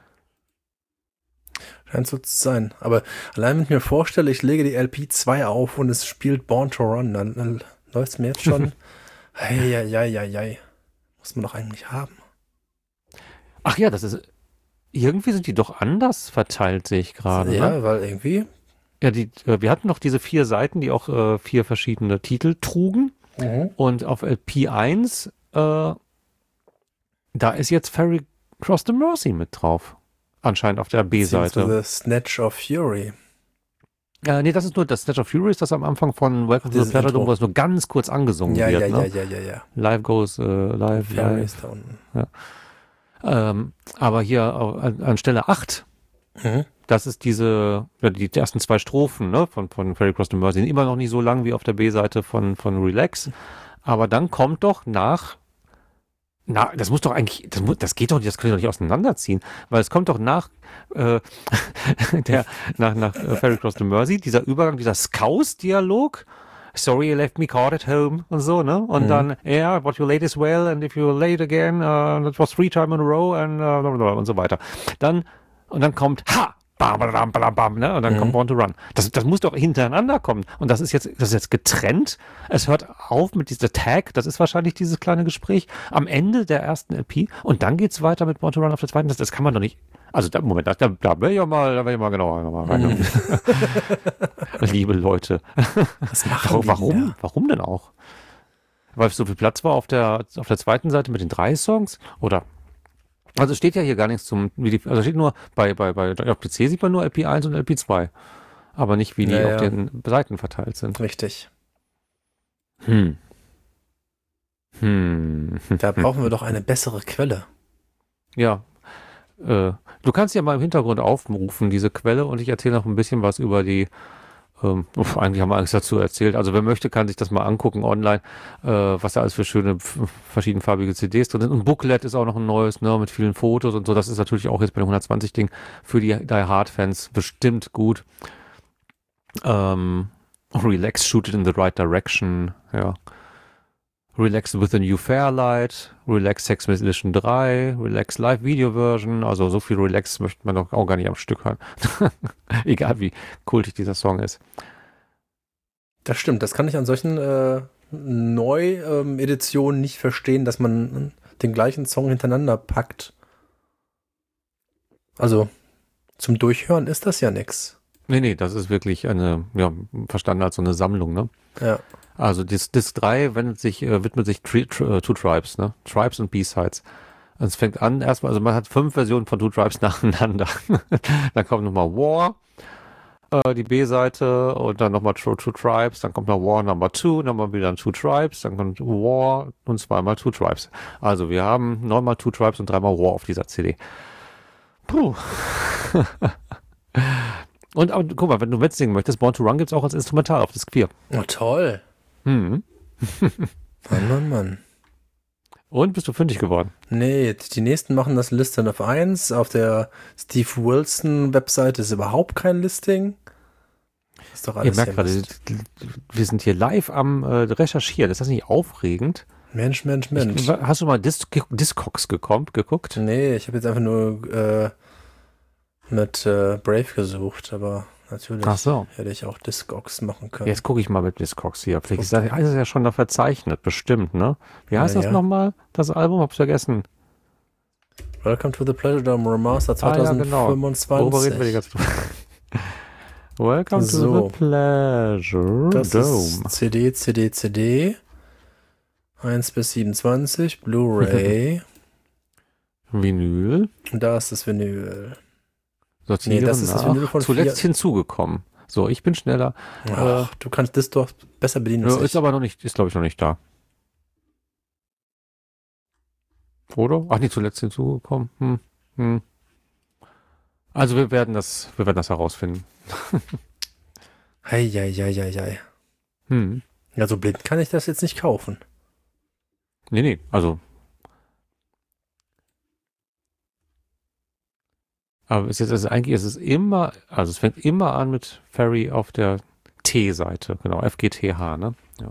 Scheint so zu sein. Aber allein wenn ich mir vorstelle, ich lege die L P zwei auf und es spielt Born to Run, dann, dann läuft es mir jetzt schon. Eieieiei. Muss man doch eigentlich haben. Ach ja, das ist. Irgendwie sind die doch anders verteilt, sehe ich gerade. Ja, Ne? weil irgendwie. Ja, die, äh, wir hatten noch diese vier Seiten, die auch äh, vier verschiedene Titel trugen. Mhm. Und auf L P eins, äh, da ist jetzt Ferry Cross the Mercy mit drauf. Anscheinend auf der B-Seite. The Snatch of Fury. Äh, nee, das ist nur das Snatch of Fury, ist das am Anfang von Welcome to the Dieses Pleasure Dome, Intro. wo es nur ganz kurz angesungen Ja, wird. ja, ne? ja, ja, ja, ja. Live goes, äh, live, Fury live. ist da unten. Ähm, aber hier äh, an, an Stelle acht, Mhm. das ist diese, ja, die ersten zwei Strophen, ne, von, von Ferry Cross the Mercy, sind immer noch nicht so lang wie auf der B-Seite von, von Relax. Aber dann kommt doch nach, na, das muss doch eigentlich, das, muss, das geht doch, das können wir doch nicht auseinanderziehen, weil es kommt doch nach, äh, der, nach, nach äh, Ferry Cross the Mercy, dieser Übergang, dieser Scouse-Dialog, sorry you left me caught at home und so, ne? Und Mhm. dann, yeah, but you late as well, and if you're late again, uh, that was three time in a row, and uh, blablabla und so weiter. Dann, und dann kommt, ha! Bam, bam, bam, bam, ne? Und dann Mhm. kommt Born to Run. Das, das muss doch hintereinander kommen. Und das ist jetzt, das ist jetzt getrennt. Es hört auf mit dieser Tag. Das ist wahrscheinlich dieses kleine Gespräch am Ende der ersten L P. Und dann geht's weiter mit Born to Run auf der zweiten. Das, das kann man doch nicht. Also, da, Moment, da, da, da will ich ja mal, da will ich mal genauer mal rein. Liebe Leute. Was machen Warum, die warum, da? warum denn auch? Weil so viel Platz war auf der, auf der zweiten Seite mit den drei Songs? Oder? Also es steht ja hier gar nichts zum, wie die, also steht nur, bei, bei, bei, auf P C sieht man nur L P eins und L P zwei. Aber nicht, wie die Ja, auf ja. den Seiten verteilt sind. Richtig. Hm. Hm. Da brauchen wir doch eine bessere Quelle. Ja. Äh, du kannst ja mal im Hintergrund aufrufen, diese Quelle, und ich erzähle noch ein bisschen was über die, ähm, uff, eigentlich haben wir alles dazu erzählt. Also wer möchte, kann sich das mal angucken online, äh, was da alles für schöne, f- verschiedenfarbige C Ds drin sind. Und Booklet ist auch noch ein neues, ne, mit vielen Fotos und so. Das ist natürlich auch jetzt bei dem hundertzwanzig-Ding für die Die Hard-Fans bestimmt gut. Ähm, Relax, Shoot It in the Right Direction, ja. Relax with the New Fairlight, Relax Sex Edition drei, Relax Live Video Version, also so viel Relax möchte man doch auch gar nicht am Stück hören. Egal wie kultig dieser Song ist. Das stimmt, das kann ich an solchen äh, Neu-Editionen nicht verstehen, dass man den gleichen Song hintereinander packt. Also, Zum Durchhören ist das ja nix. Nee, nee, das ist wirklich eine, ja, verstanden als so eine Sammlung, ne? Ja. Also Disc, Disc drei wendet sich, äh, widmet sich tri, tri, uh, Two Tribes, ne? Tribes und B-Sides. Also es fängt an, erstmal, also man hat fünf Versionen von Two Tribes nacheinander. Dann kommt nochmal War, äh, die B-Seite, und dann nochmal Two, Two Tribes, dann kommt noch War Number Two, dann mal wieder Two Tribes, dann kommt War und zweimal Two Tribes. Also wir haben neunmal Two Tribes und dreimal War auf dieser C D. Puh. Und aber, guck mal, wenn du mitsingen möchtest, Born to Run gibt's auch als Instrumental auf Disc vier. Oh, toll. Hm. Mann, Mann, Mann. Und bist du fündig geworden? Nee, die nächsten machen das Listing of eins. Auf der Steve Wilson Webseite ist überhaupt kein Listing. Ist doch alles. Ihr merkt gerade, wir sind hier live am äh, Recherchieren. Ist das nicht aufregend? Mensch, Mensch, Mensch. Ich, hast du mal Dis Discogs gekommen, geguckt? Nee, ich habe jetzt einfach nur äh, mit äh, Brave gesucht, aber natürlich Ach so. hätte ich auch Discogs machen können. Jetzt gucke ich mal mit Discogs hier. Vielleicht ist das, ist das ja schon da verzeichnet, bestimmt, ne? Wie heißt Na das ja. nochmal? Das Album? Hab's vergessen. Welcome to the Pleasure Dome Remaster Ah, ja, genau. Worüber reden wir die zweitausendfünfundzwanzig. ganze Welcome So. to the Pleasure Das Dome. ist C D, C D, C D. eins bis siebenundzwanzig, Blu-ray. Vinyl. Und da ist das Vinyl. Sortieren Nee, das ist das nach. Vinyl von Zuletzt vier- hinzugekommen. So, ich bin schneller. Ach, du kannst das doch besser bedienen als Ja, ist ich. aber noch nicht, ist glaube ich noch nicht da. Oder? Ach nee, zuletzt hinzugekommen. Hm. Hm. Also wir werden das, wir werden das herausfinden. Hei, hei, hei, hei, hei. Hm. Ja, so blind kann ich das jetzt nicht kaufen. Nee, nee, also. Aber es ist jetzt, also eigentlich ist es immer, also es fängt immer an mit Ferry auf der T-Seite, genau, F G T H, ne? Ja.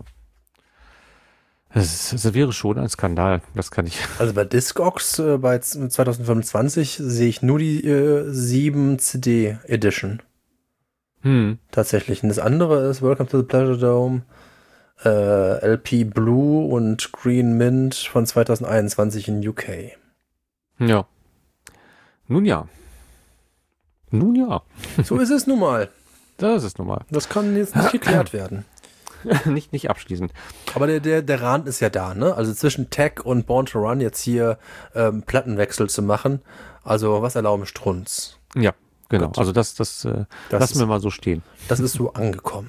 Das, ist, das wäre schon ein Skandal, das kann ich. Also bei Discogs äh, bei zweitausendfünfundzwanzig sehe ich nur die äh, sieben C D Edition. Hm. Tatsächlich. Und das andere ist Welcome to the Pleasure Dome, äh, L P Blue und Green Mint von zweitausendeinundzwanzig in U K. Ja. Nun ja. Nun ja. So ist es nun mal. Das ist normal. Das kann jetzt nicht geklärt werden. nicht, nicht abschließend. Aber der, der, der Rand ist ja da, ne? Also zwischen Tech und Born to Run jetzt hier ähm, Plattenwechsel zu machen. Also was erlauben Strunz? Ja, genau. Gut. Also das, das, äh, Das lassen ist- wir mal so stehen. Das ist so angekommen.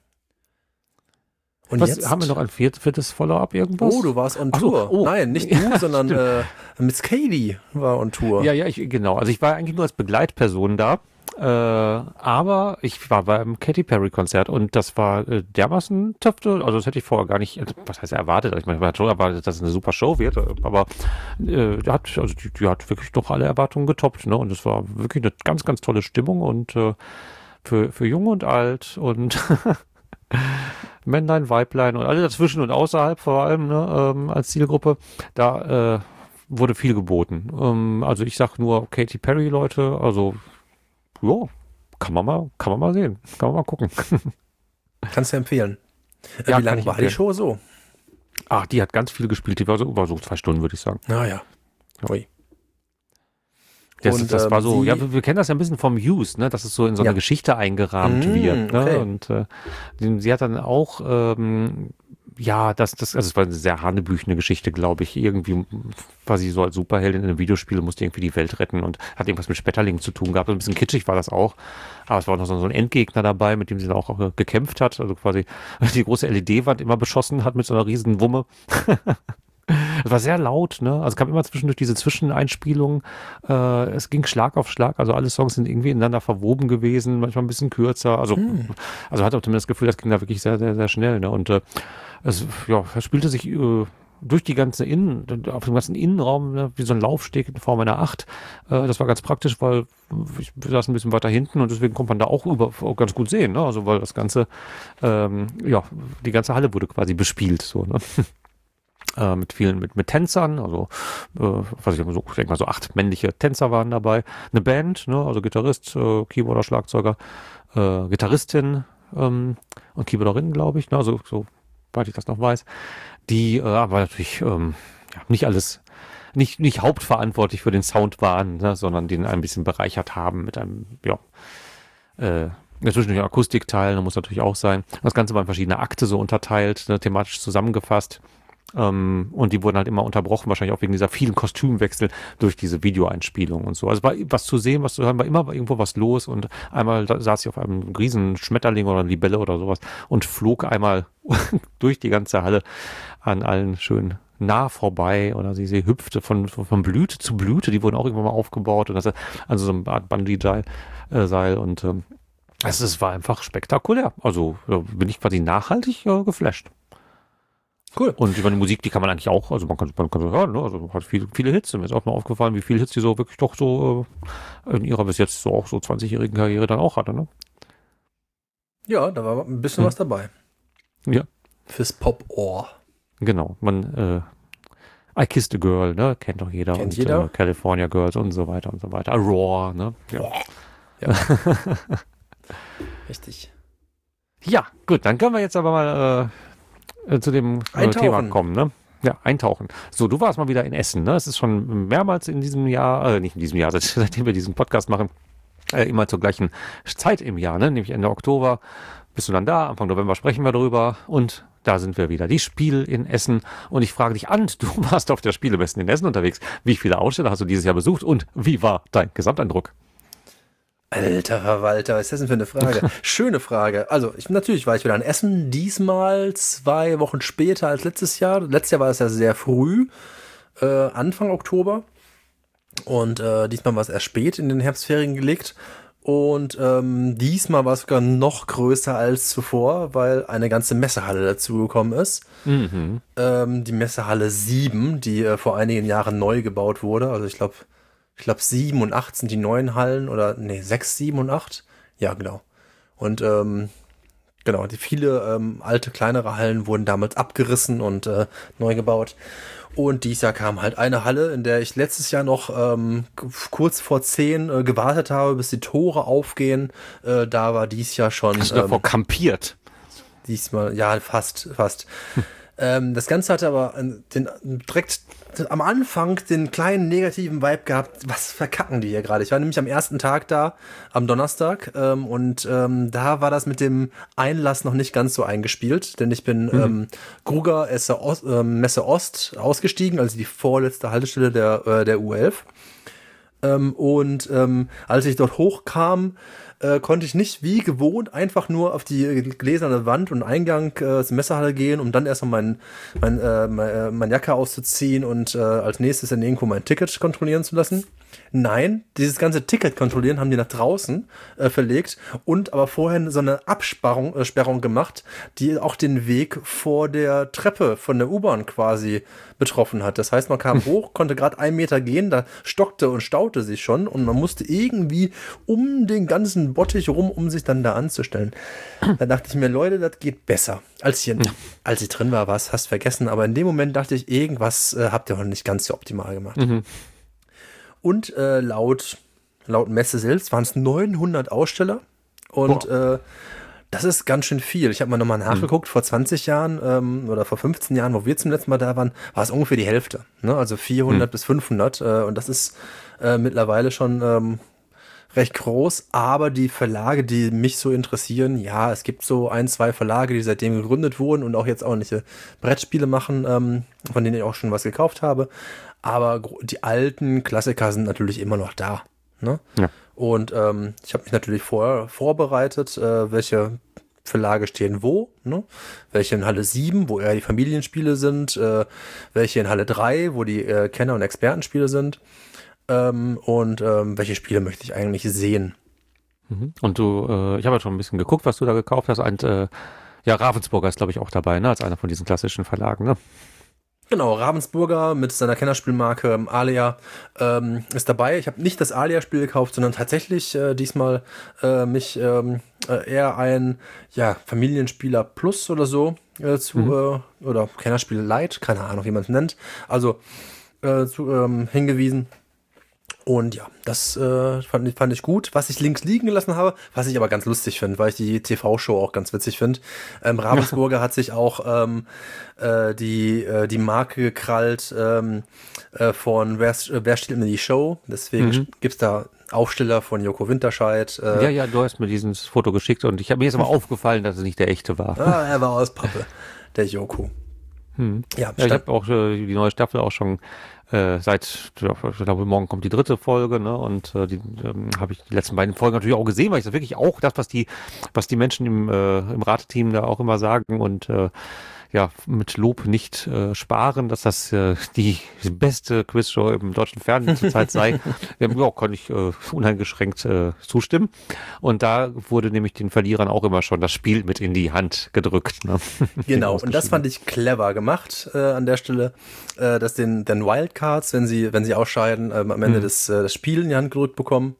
Und Was, jetzt haben wir noch ein viert, viertes Follow-up irgendwas? Oh, du warst on Ach so, Tour. oh. Nein, nicht du, sondern äh, Miss Katie war on Tour. Ja, ja, ich, genau. Also ich war eigentlich nur als Begleitperson da. Äh, aber ich war beim Katy Perry Konzert und das war äh, dermaßen Töfte, also das hätte ich vorher gar nicht, was heißt erwartet, ich meine, ich hatte schon erwartet, dass es eine super Show wird, aber äh, die hat, also die, die hat wirklich doch alle Erwartungen getoppt, ne, und es war wirklich eine ganz, ganz tolle Stimmung und äh, für, für Jung und Alt und Männlein, Weiblein und alle dazwischen und außerhalb vor allem, ne, ähm, als Zielgruppe, da äh, wurde viel geboten. Ähm, also ich sag nur Katy Perry, Leute, also ja, kann man mal, kann man mal sehen. Kann man mal gucken. Kannst du empfehlen. Äh, Ja, Wie kann lange ich war die empfehlen. Show so? Ach, die hat ganz viel gespielt. Die war so über so zwei Stunden, würde ich sagen. Naja. Ui. Das, Und, das ähm, war so, sie- ja, wir, wir kennen das ja ein bisschen vom Muse, ne, dass es so in so Ja. eine Geschichte eingerahmt Mm, wird. Ne? okay. Und äh, die- sie hat dann auch, ähm, ja, das, das, also es war eine sehr hanebüchene Geschichte, glaube ich. Irgendwie war sie so als Superheldin in einem Videospiel, musste irgendwie die Welt retten und hat irgendwas mit Schmetterlingen zu tun gehabt. Ein bisschen kitschig war das auch. Aber es war auch noch so so ein Endgegner dabei, mit dem sie dann auch äh, gekämpft hat. Also quasi die große L E D-Wand immer beschossen hat mit so einer riesen Wumme. Es war sehr laut, ne? Also es kam immer zwischendurch diese Zwischeneinspielungen. Äh, es ging Schlag auf Schlag. Also alle Songs sind irgendwie ineinander verwoben gewesen, manchmal ein bisschen kürzer. Also, Hm. also hatte auch zumindest das Gefühl, das ging da wirklich sehr, sehr, sehr schnell. Ne? Und äh, es, ja, es spielte sich äh, durch die ganze Innen, auf dem ganzen Innenraum, ne, wie so ein Laufsteg in Form einer Acht. Äh, das war ganz praktisch, weil ich saß ein bisschen weiter hinten und deswegen konnte man da auch über auch ganz gut sehen. Ne? Also weil das Ganze, ähm, ja, die ganze Halle wurde quasi bespielt. So, ne? Äh, mit vielen, mit, mit Tänzern, also äh, was ich so, ich denke mal so acht männliche Tänzer waren dabei, eine Band, ne, also Gitarrist, äh, Keyboarder, Schlagzeuger, äh, Gitarristin ähm, und Keyboarderin, glaube ich, ne, also so, soweit ich das noch weiß, die äh, aber natürlich ähm, ja, nicht alles nicht, nicht hauptverantwortlich für den Sound waren, ne, sondern den ein bisschen bereichert haben mit einem, ja, äh, natürlich ein Akustikteil, da muss natürlich auch sein. Das Ganze war in verschiedene Akte so unterteilt, ne, thematisch zusammengefasst. Ähm, und die wurden halt immer unterbrochen, wahrscheinlich auch wegen dieser vielen Kostümwechsel durch diese Videoeinspielung und so. Also war was zu sehen, was zu hören, war immer irgendwo was los und einmal da saß ich auf einem riesen Schmetterling oder Libelle oder sowas und flog einmal durch die ganze Halle an allen schön nah vorbei oder sie, sie hüpfte von, von Blüte zu Blüte, die wurden auch irgendwann mal aufgebaut und das also so eine Art Bungee-Seil äh, Seil und ähm, es, es war einfach spektakulär. Also ja, bin ich quasi nachhaltig äh, geflasht. Cool. Und über die Musik, die kann man eigentlich auch, also man kann, man kann so hören, ne? Also hat viele, viele Hits. Mir ist auch mal aufgefallen, wie viele Hits die so wirklich doch so äh, in ihrer bis jetzt so auch so zwanzigjährigen Karriere dann auch hatte, ne? Ja, da war ein bisschen hm. was dabei. Ja. Fürs Pop-Ohr. Genau. Man, äh, I Kissed a Girl, ne? Kennt doch jeder. Kennt und, jeder. Äh, California Girls und so weiter und so weiter. Roar, ne? Ja. Ja. Richtig. Ja, gut, dann können wir jetzt aber mal äh, zu dem äh, Thema kommen, ne? Ja, eintauchen. So, du warst mal wieder in Essen, ne? Es ist schon mehrmals in diesem Jahr, äh, nicht in diesem Jahr, seitdem wir diesen Podcast machen, äh, immer zur gleichen Zeit im Jahr, ne? Nämlich Ende Oktober bist du dann da, Anfang November sprechen wir darüber und da sind wir wieder. Die Spiel in Essen und ich frage dich an, du warst auf der Spielemessen in Essen unterwegs. Wie viele Aussteller hast du dieses Jahr besucht und wie war dein Gesamteindruck? Alter Verwalter, was ist das denn für eine Frage? Schöne Frage. Also, ich, natürlich war ich wieder in Essen, diesmal zwei Wochen später als letztes Jahr. Letztes Jahr war es ja sehr früh, äh, Anfang Oktober. Und äh, diesmal war es erst spät in den Herbstferien gelegt. Und ähm, diesmal war es sogar noch größer als zuvor, weil eine ganze Messehalle dazugekommen ist. Mhm. Ähm, die Messehalle sieben, die äh, vor einigen Jahren neu gebaut wurde. Also ich glaube... Ich glaube, sieben und acht sind die neuen Hallen oder nee, sechs, sieben und acht. Ja, genau. Und ähm, genau, die viele ähm, alte, kleinere Hallen wurden damals abgerissen und äh, neu gebaut. Und dieses Jahr kam halt eine Halle, in der ich letztes Jahr noch ähm, kurz vor zehn äh, gewartet habe, bis die Tore aufgehen. Äh, da war dies Jahr schon... Hast du davor ähm, kampiert? Diesmal, ja, fast, fast. Hm. Ähm, das Ganze hatte aber den, direkt am Anfang den kleinen negativen Vibe gehabt, was verkacken die hier gerade? Ich war nämlich am ersten Tag da, am Donnerstag, ähm, und ähm, da war das mit dem Einlass noch nicht ganz so eingespielt, denn ich bin mhm. ähm, Gruger Esse Ost, äh, Messe Ost ausgestiegen, also die vorletzte Haltestelle der, äh, der U elf. Ähm, und ähm, als ich dort hochkam, Äh, konnte ich nicht wie gewohnt einfach nur auf die gläserne Wand und Eingang äh, zur Messehalle gehen, um dann erstmal mein, mein, äh, mein, meine Jacke auszuziehen und äh, als nächstes dann irgendwo mein Ticket kontrollieren zu lassen. Nein, dieses ganze Ticket kontrollieren haben die nach draußen äh, verlegt und aber vorher so eine Absperrung äh, Sperrung gemacht, die auch den Weg vor der Treppe von der U-Bahn quasi betroffen hat. Das heißt, man kam hoch, konnte gerade einen Meter gehen, da stockte und staute sich schon und man musste irgendwie um den ganzen Bottich rum, um sich dann da anzustellen. Da dachte ich mir, Leute, das geht besser. Als ich, als ich drin war, war es fast vergessen, aber in dem Moment dachte ich, irgendwas äh, habt ihr noch nicht ganz so optimal gemacht. Mhm. Und äh, laut, laut Messe selbst waren es neunhundert Aussteller und äh, das ist ganz schön viel. Ich habe mal nochmal nachgeguckt, mhm. vor zwanzig Jahren ähm, oder vor fünfzehn Jahren, wo wir zum letzten Mal da waren, war es ungefähr die Hälfte. Ne? Also vierhundert mhm. bis fünfhundert äh, und das ist äh, mittlerweile schon ähm, recht groß, aber die Verlage, die mich so interessieren, ja, es gibt so ein, zwei Verlage, die seitdem gegründet wurden und auch jetzt ordentliche Brettspiele machen, ähm, von denen ich auch schon was gekauft habe, aber die alten Klassiker sind natürlich immer noch da. Ne? Ja. Und ähm, ich habe mich natürlich vorher vorbereitet, äh, welche Verlage stehen wo, ne? Welche in Halle sieben, wo eher die Familienspiele sind, äh, welche in Halle drei, wo die äh, Kenner- und Expertenspiele sind. Ähm, und ähm, welche Spiele möchte ich eigentlich sehen. Und du, äh, ich habe ja schon ein bisschen geguckt, was du da gekauft hast. Und, äh, ja, Ravensburger ist, glaube ich, auch dabei, ne? Als einer von diesen klassischen Verlagen, ne? Genau, Ravensburger mit seiner Kennerspielmarke ähm, Alia ähm, ist dabei. Ich habe nicht das Alia-Spiel gekauft, sondern tatsächlich äh, diesmal äh, mich ähm, äh, eher ein ja, Familienspieler Plus oder so äh, zu, mhm. äh, oder Kennerspiel Light, keine Ahnung, wie man es nennt, also äh, zu, ähm, hingewiesen. Und ja, das äh, fand, ich- fand ich gut. Was ich links liegen gelassen habe, was ich aber ganz lustig finde, weil ich die T V-Show auch ganz witzig finde. Ähm, Ravensburger hat sich auch ähm, äh, die, äh, die Marke gekrallt ähm, äh, von Wer, Wer steht mir die Show? Deswegen Mhm. gibt's da Aufsteller von Joko Winterscheid. Äh, Ja, ja, du hast mir dieses Foto geschickt und ich habe mir jetzt aber aufgefallen, dass es nicht der echte war. ah, er war aus Pappe, der Joko. Hm. Ja, Ja, ich stand- habe auch äh, die neue Staffel auch schon äh, seit, ja, ich glaube, morgen kommt die dritte Folge, ne? Und äh, die ähm, habe ich die letzten beiden Folgen natürlich auch gesehen, weil ich das wirklich auch das, was die, was die Menschen im, äh, im Rateteam da auch immer sagen und äh, ja, mit Lob nicht äh, sparen, dass das äh, die beste Quizshow im deutschen Fernsehen zurzeit sei. Ja, ja, kann ich äh, uneingeschränkt äh, zustimmen. Und da wurde nämlich den Verlierern auch immer schon das Spiel mit in die Hand gedrückt. Ne? Genau, und das fand ich clever gemacht äh, an der Stelle, äh, dass den, den Wildcards, wenn sie, wenn sie ausscheiden, ähm, am Ende Mhm. des, äh, das Spiel in die Hand gedrückt bekommen.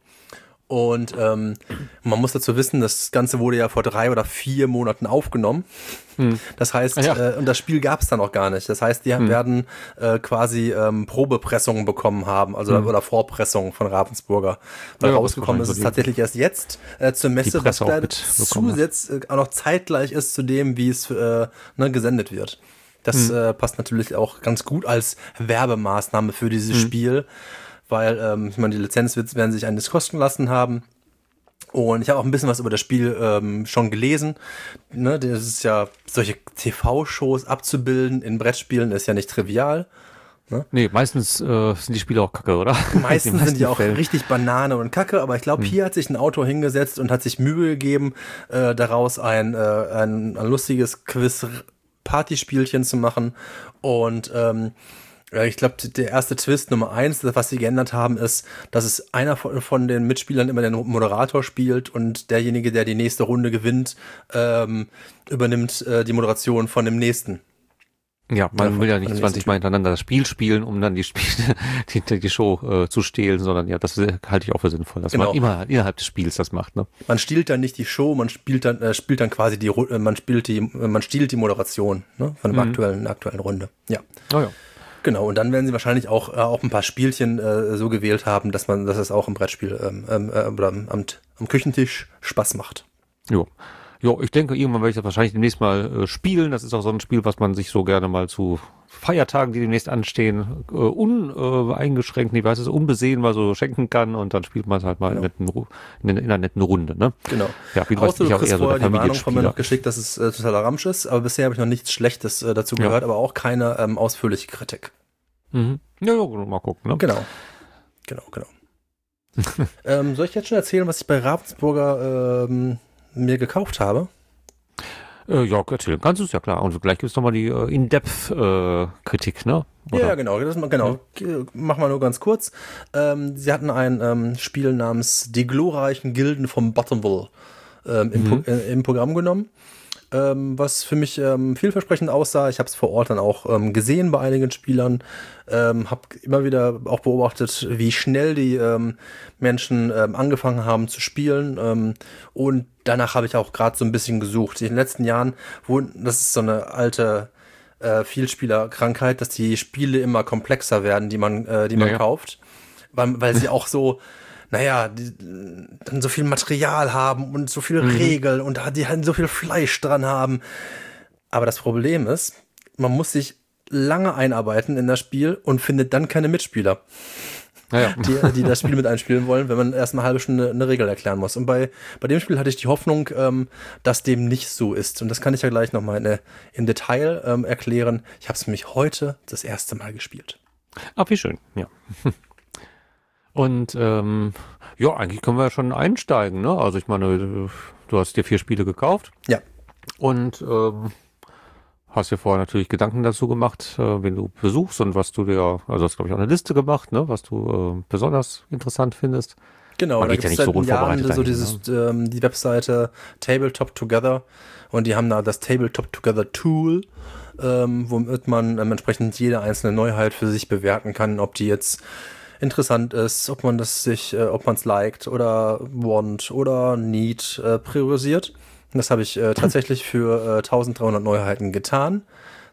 Und ähm, man muss dazu wissen, das Ganze wurde ja vor drei oder vier Monaten aufgenommen. Hm. Das heißt, Ja. äh, und das Spiel gab es dann auch gar nicht. Das heißt, die Hm. werden äh, quasi ähm, Probepressungen bekommen haben, also Hm. oder Vorpressungen von Ravensburger. Weil Ja, rausgekommen ist wahrscheinlich es so die- tatsächlich erst jetzt äh, zur Messe, was Presse auch leider mitbekommen hat. zusätzlich auch noch zeitgleich ist zu dem, wie es äh, ne, gesendet wird. Das Hm. äh, passt natürlich auch ganz gut als Werbemaßnahme für dieses Spiel, weil ähm, ich meine, die Lizenz wird, werden sich einiges kosten lassen haben. Und ich habe auch ein bisschen was über das Spiel ähm, schon gelesen. Ne, das ist ja, solche T V-Shows abzubilden in Brettspielen ist ja nicht trivial. Nee, meistens äh, sind die Spiele auch kacke, oder? Meistens In den sind die meisten auch Fällen. richtig Banane und Kacke, aber ich glaube, hier hat sich ein Autor hingesetzt und hat sich Mühe gegeben, äh, daraus ein, äh, ein, ein lustiges Quiz-Partyspielchen zu machen. Und ähm, ja, ich glaube, der erste Twist Nummer eins, das, was sie geändert haben, ist, dass es einer von, von den Mitspielern immer den Moderator spielt und derjenige, der die nächste Runde gewinnt, ähm, übernimmt äh, die Moderation von dem nächsten. Ja, man Ja, will ja von nicht dem zwanzig nächsten Mal hintereinander das Spiel spielen, um dann die Spiele, die, die Show äh, zu stehlen, sondern ja, das äh, halte ich auch für sinnvoll, dass Genau. man immer innerhalb des Spiels das macht, ne? Man stiehlt dann nicht die Show, man spielt dann, äh, spielt dann quasi die, Ru- äh, man spielt die, äh, man stiehlt die Moderation ne, von der aktuellen, aktuellen Runde. Ja. Oh ja. Genau, und dann werden sie wahrscheinlich auch, äh, auch ein paar Spielchen äh, so gewählt haben, dass man, dass es auch im Brettspiel ähm, ähm, äh, oder am, am, am Küchentisch Spaß macht. Jo. Jo, ich denke, irgendwann werde ich das wahrscheinlich demnächst mal äh, spielen. Das ist auch so ein Spiel, was man sich so gerne mal zu Feiertagen, die demnächst anstehen, äh, uneingeschränkt, nee, weiß es, unbesehen mal so schenken kann und dann spielt man es halt mal Genau. in, netten, Ru- in, in einer netten Runde, ne? Genau. Ja, wie du weißt, Außer ich du auch kriegst eher so der vorher die Warnung von mir Familienspieler. noch geschickt, dass es äh, totaler Ramsch ist, aber bisher habe ich noch nichts Schlechtes äh, dazu Ja. gehört, aber auch keine ähm, ausführliche Kritik. Mhm. Ja, ja, mal gucken, ne? Genau. Genau, genau. ähm, soll ich jetzt schon erzählen, was ich bei Ravensburger ähm, mir gekauft habe? Äh, ja, erzählen kannst du es, ja klar. Und gleich gibt es nochmal die äh, In-Depth-Kritik, ne? Oder? Ja, genau, das, genau. Mach mal nur ganz kurz. Ähm, sie hatten ein ähm, Spiel namens Die glorreichen Gilden vom Bottomville ähm, im, Mhm. Pro äh, im Programm genommen, ähm, was für mich ähm, vielversprechend aussah. Ich habe es vor Ort dann auch ähm, gesehen bei einigen Spielern, ähm, habe immer wieder auch beobachtet, wie schnell die ähm, Menschen ähm, angefangen haben zu spielen ähm, und danach habe ich auch gerade so ein bisschen gesucht. In den letzten Jahren, wo, das ist so eine alte äh, Vielspielerkrankheit, dass die Spiele immer komplexer werden, die man, äh, die man Ja, ja. kauft, weil, weil sie auch so, naja, die, dann so viel Material haben und so viel Regeln und da die halt so viel Fleisch dran haben. Aber das Problem ist, man muss sich lange einarbeiten in das Spiel und findet dann keine Mitspieler, Naja. die, die das Spiel mit einspielen wollen, wenn man erst eine halbe Stunde eine Regel erklären muss. Und bei, bei dem Spiel hatte ich die Hoffnung, ähm, dass dem nicht so ist. Und das kann ich ja gleich nochmal in, im Detail ähm, erklären. Ich habe es nämlich heute das erste Mal gespielt. Ach, wie schön, ja. Und ähm, ja, eigentlich können wir ja schon einsteigen, ne? Also ich meine, du hast dir vier Spiele gekauft Ja, und ähm, hast dir vorher natürlich Gedanken dazu gemacht, äh, wen du besuchst und was du dir, also hast glaube ich auch eine Liste gemacht, ne? Was du äh, besonders interessant findest. genau. Man Da geht ja gibt es nicht seit so Jahren unvorbereitet so dahin, dieses, ähm, die Webseite Tabletop Together und die haben da das Tabletop Together Tool, ähm, womit man ähm, entsprechend jede einzelne Neuheit für sich bewerten kann, ob die jetzt interessant ist, ob man das sich, äh, ob man es liked oder want oder need äh, priorisiert. Und das habe ich äh, tatsächlich für äh, dreizehnhundert Neuheiten getan.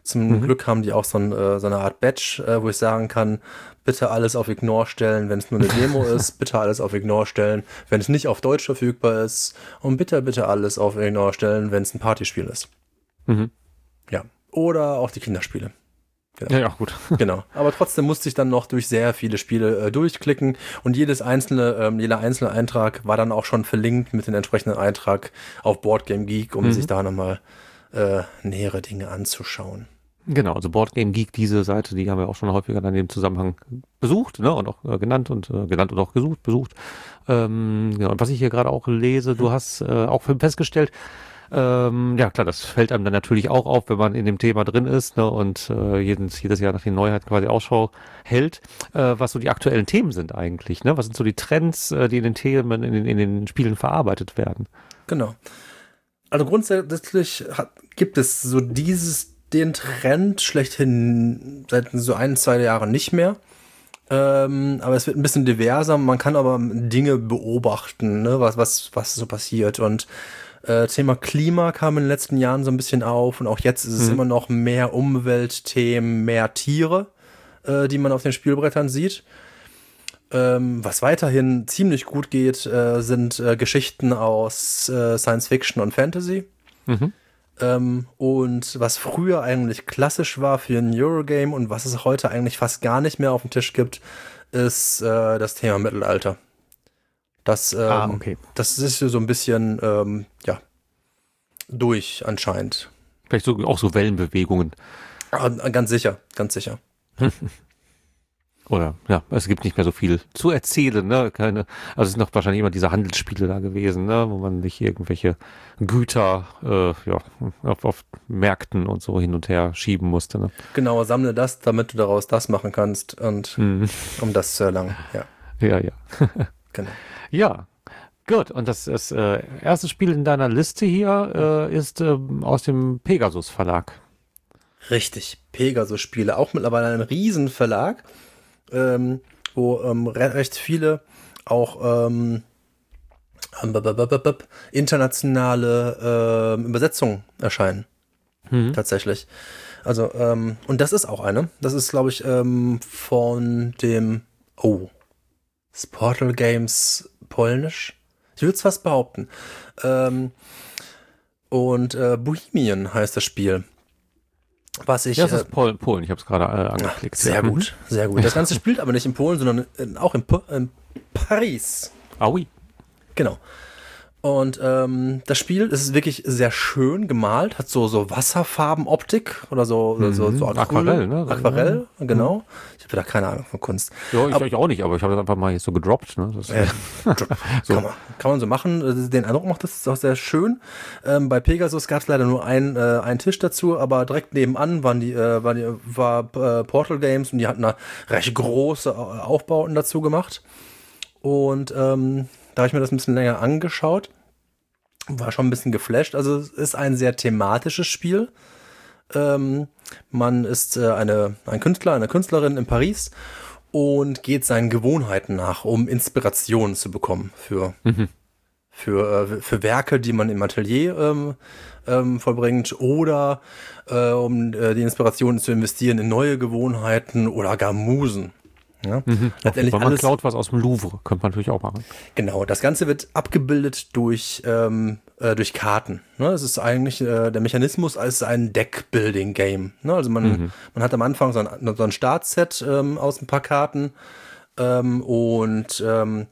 Zum Mhm. Glück haben die auch so, ein, äh, so eine Art Badge, äh, wo ich sagen kann, bitte alles auf Ignore stellen, wenn es nur eine Demo ist, bitte alles auf Ignore stellen, wenn es nicht auf Deutsch verfügbar ist und bitte, bitte alles auf Ignore stellen, wenn es ein Partyspiel ist. Mhm. Ja. Oder auch die Kinderspiele. Genau. Ja, ja, gut. Genau. Aber trotzdem musste ich dann noch durch sehr viele Spiele äh, durchklicken und jedes einzelne, ähm, jeder einzelne Eintrag war dann auch schon verlinkt mit dem entsprechenden Eintrag auf Boardgame Geek, um Mhm. sich da nochmal äh, nähere Dinge anzuschauen. Genau, also Boardgame Geek, diese Seite, die haben wir auch schon häufiger dann in dem Zusammenhang besucht, ne, und auch äh, genannt und äh, genannt und auch gesucht, besucht. Ähm, ja, und was ich hier gerade auch lese, du hast äh, auch festgestellt, ähm, ja klar, das fällt einem dann natürlich auch auf, wenn man in dem Thema drin ist, ne, und äh, jedes, jedes Jahr nach den Neuheiten quasi Ausschau hält, äh, was so die aktuellen Themen sind eigentlich, ne? Was sind so die Trends, äh, die in den Themen, in den, in den Spielen verarbeitet werden? Genau. Also grundsätzlich hat, gibt es so dieses, den Trend schlechthin seit so ein, zwei Jahren nicht mehr. Ähm, aber es wird ein bisschen diverser. Man kann aber Dinge beobachten, ne, was, was, was so passiert. Und äh, Thema Klima kam in den letzten Jahren so ein bisschen auf. Und auch jetzt ist es Mhm. immer noch mehr Umweltthemen, mehr Tiere, äh, die man auf den Spielbrettern sieht. Ähm, was weiterhin ziemlich gut geht, äh, sind äh, Geschichten aus äh, Science Fiction und Fantasy. Mhm. Ähm, und was früher eigentlich klassisch war für ein Eurogame und was es heute eigentlich fast gar nicht mehr auf dem Tisch gibt, ist äh, das Thema Mittelalter. Das, ähm, Ah, okay. das ist so ein bisschen ähm, ja, durch anscheinend. Vielleicht so, auch so Wellenbewegungen. Ah, ganz sicher, ganz sicher. Oder, ja, es gibt nicht mehr so viel zu erzählen, ne? Keine, also es sind noch wahrscheinlich immer diese Handelsspiele da gewesen, ne? Wo man nicht irgendwelche Güter, äh, ja, auf, auf Märkten und so hin und her schieben musste, ne? Genau, sammle das, damit du daraus das machen kannst und Mhm. um das zu erlangen. Ja, Ja, ja. genau. Ja, gut. Und das, das äh, erste Spiel in deiner Liste hier äh, ist ähm, aus dem Pegasus Verlag. Richtig, Pegasus-Spiele, auch mittlerweile ein Riesenverlag, ähm, wo ähm, re recht viele auch ähm, internationale ähm, Übersetzungen erscheinen, Mhm. tatsächlich. Also, ähm, und das ist auch eine. Das ist, glaube ich, ähm, von dem, oh, ist Portal Games polnisch? Ich würde es fast behaupten. Ähm, und äh, Bohemian heißt das Spiel. Was ich, Ja, das äh, ist Pol Polen. Ich habe es gerade äh, angeklickt. sehr ja. gut, sehr gut. Das Ganze spielt aber nicht in Polen, sondern in, auch in, Po- in Paris. Aui. Genau. Und ähm, das Spiel ist wirklich sehr schön gemalt, hat so so Wasserfarbenoptik oder so Mhm. so, so Acryl, Aquarell, ne? Aquarell, Mhm. genau. Ich habe da keine Ahnung von Kunst. Ja, ich, Aber- ich auch nicht, aber ich habe das einfach mal jetzt so gedroppt. Ne? Das, Äh, So. kann, man, kann man so machen. Den Eindruck macht das ist auch sehr schön. Ähm, bei Pegasus gab es leider nur ein, äh, einen Tisch dazu, aber direkt nebenan waren die, äh, waren die, war äh, Portal Games und die hatten da recht große Au- Aufbauten dazu gemacht. Und ähm, da habe ich mir das ein bisschen länger angeschaut. War schon ein bisschen geflasht. Also es ist ein sehr thematisches Spiel. Ähm, man ist äh, eine, ein Künstler, eine Künstlerin in Paris und geht seinen Gewohnheiten nach, um Inspiration zu bekommen für, Mhm. für, äh, für Werke, die man im Atelier ähm, ähm, vollbringt oder äh, um äh, die Inspiration zu investieren in neue Gewohnheiten oder gar Musen. Ja? Mhm. Letztendlich Wenn man alles, klaut was aus dem Louvre, könnte man natürlich auch machen. genau, das Ganze wird abgebildet durch, ähm, äh, durch Karten. Ne? Es ist eigentlich äh, der Mechanismus als ein Deck-Building-Game. Ne? Also man, Mhm. man hat am Anfang so ein, so ein Startset ähm, aus ein paar Karten ähm, und ähm,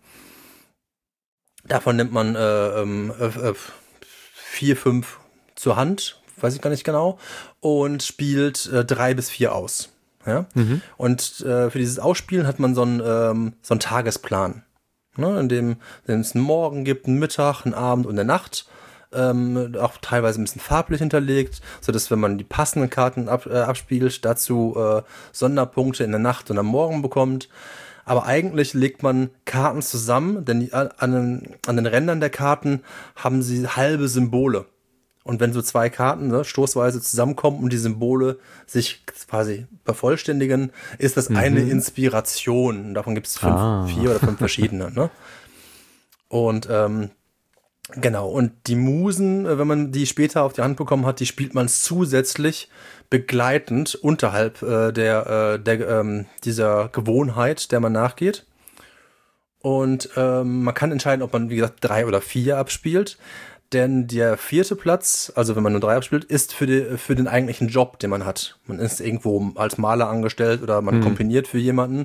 davon nimmt man äh, ähm, äh, äh, vier, fünf zur Hand, weiß ich gar nicht genau, und spielt äh, drei bis vier aus. Ja? Mhm. Und äh, für dieses Ausspielen hat man so einen, ähm, so einen Tagesplan, ne? in dem in dem es einen Morgen gibt, einen Mittag, einen Abend und eine Nacht. Ähm, auch teilweise ein bisschen farblich hinterlegt, sodass, wenn man die passenden Karten ab, äh, abspielt, dazu äh, Sonderpunkte in der Nacht und am Morgen bekommt. Aber eigentlich legt man Karten zusammen, denn die, an, den, an den Rändern der Karten haben sie halbe Symbole. Und wenn so zwei Karten ne, stoßweise zusammenkommen und die Symbole sich quasi vervollständigen, ist das eine Inspiration. Davon gibt es fünf, Ah. vier oder fünf verschiedene. Ne? Und ähm, Genau, und die Musen, äh, wenn man die später auf die Hand bekommen hat, die spielt man zusätzlich begleitend unterhalb äh, der, äh, der ähm, dieser Gewohnheit, der man nachgeht. Und ähm, man kann entscheiden, ob man, wie gesagt, drei oder vier abspielt. Denn der vierte Platz, also wenn man nur drei abspielt, ist für, die, für den eigentlichen Job, den man hat. Man ist irgendwo als Maler angestellt oder man mhm. komponiert für jemanden.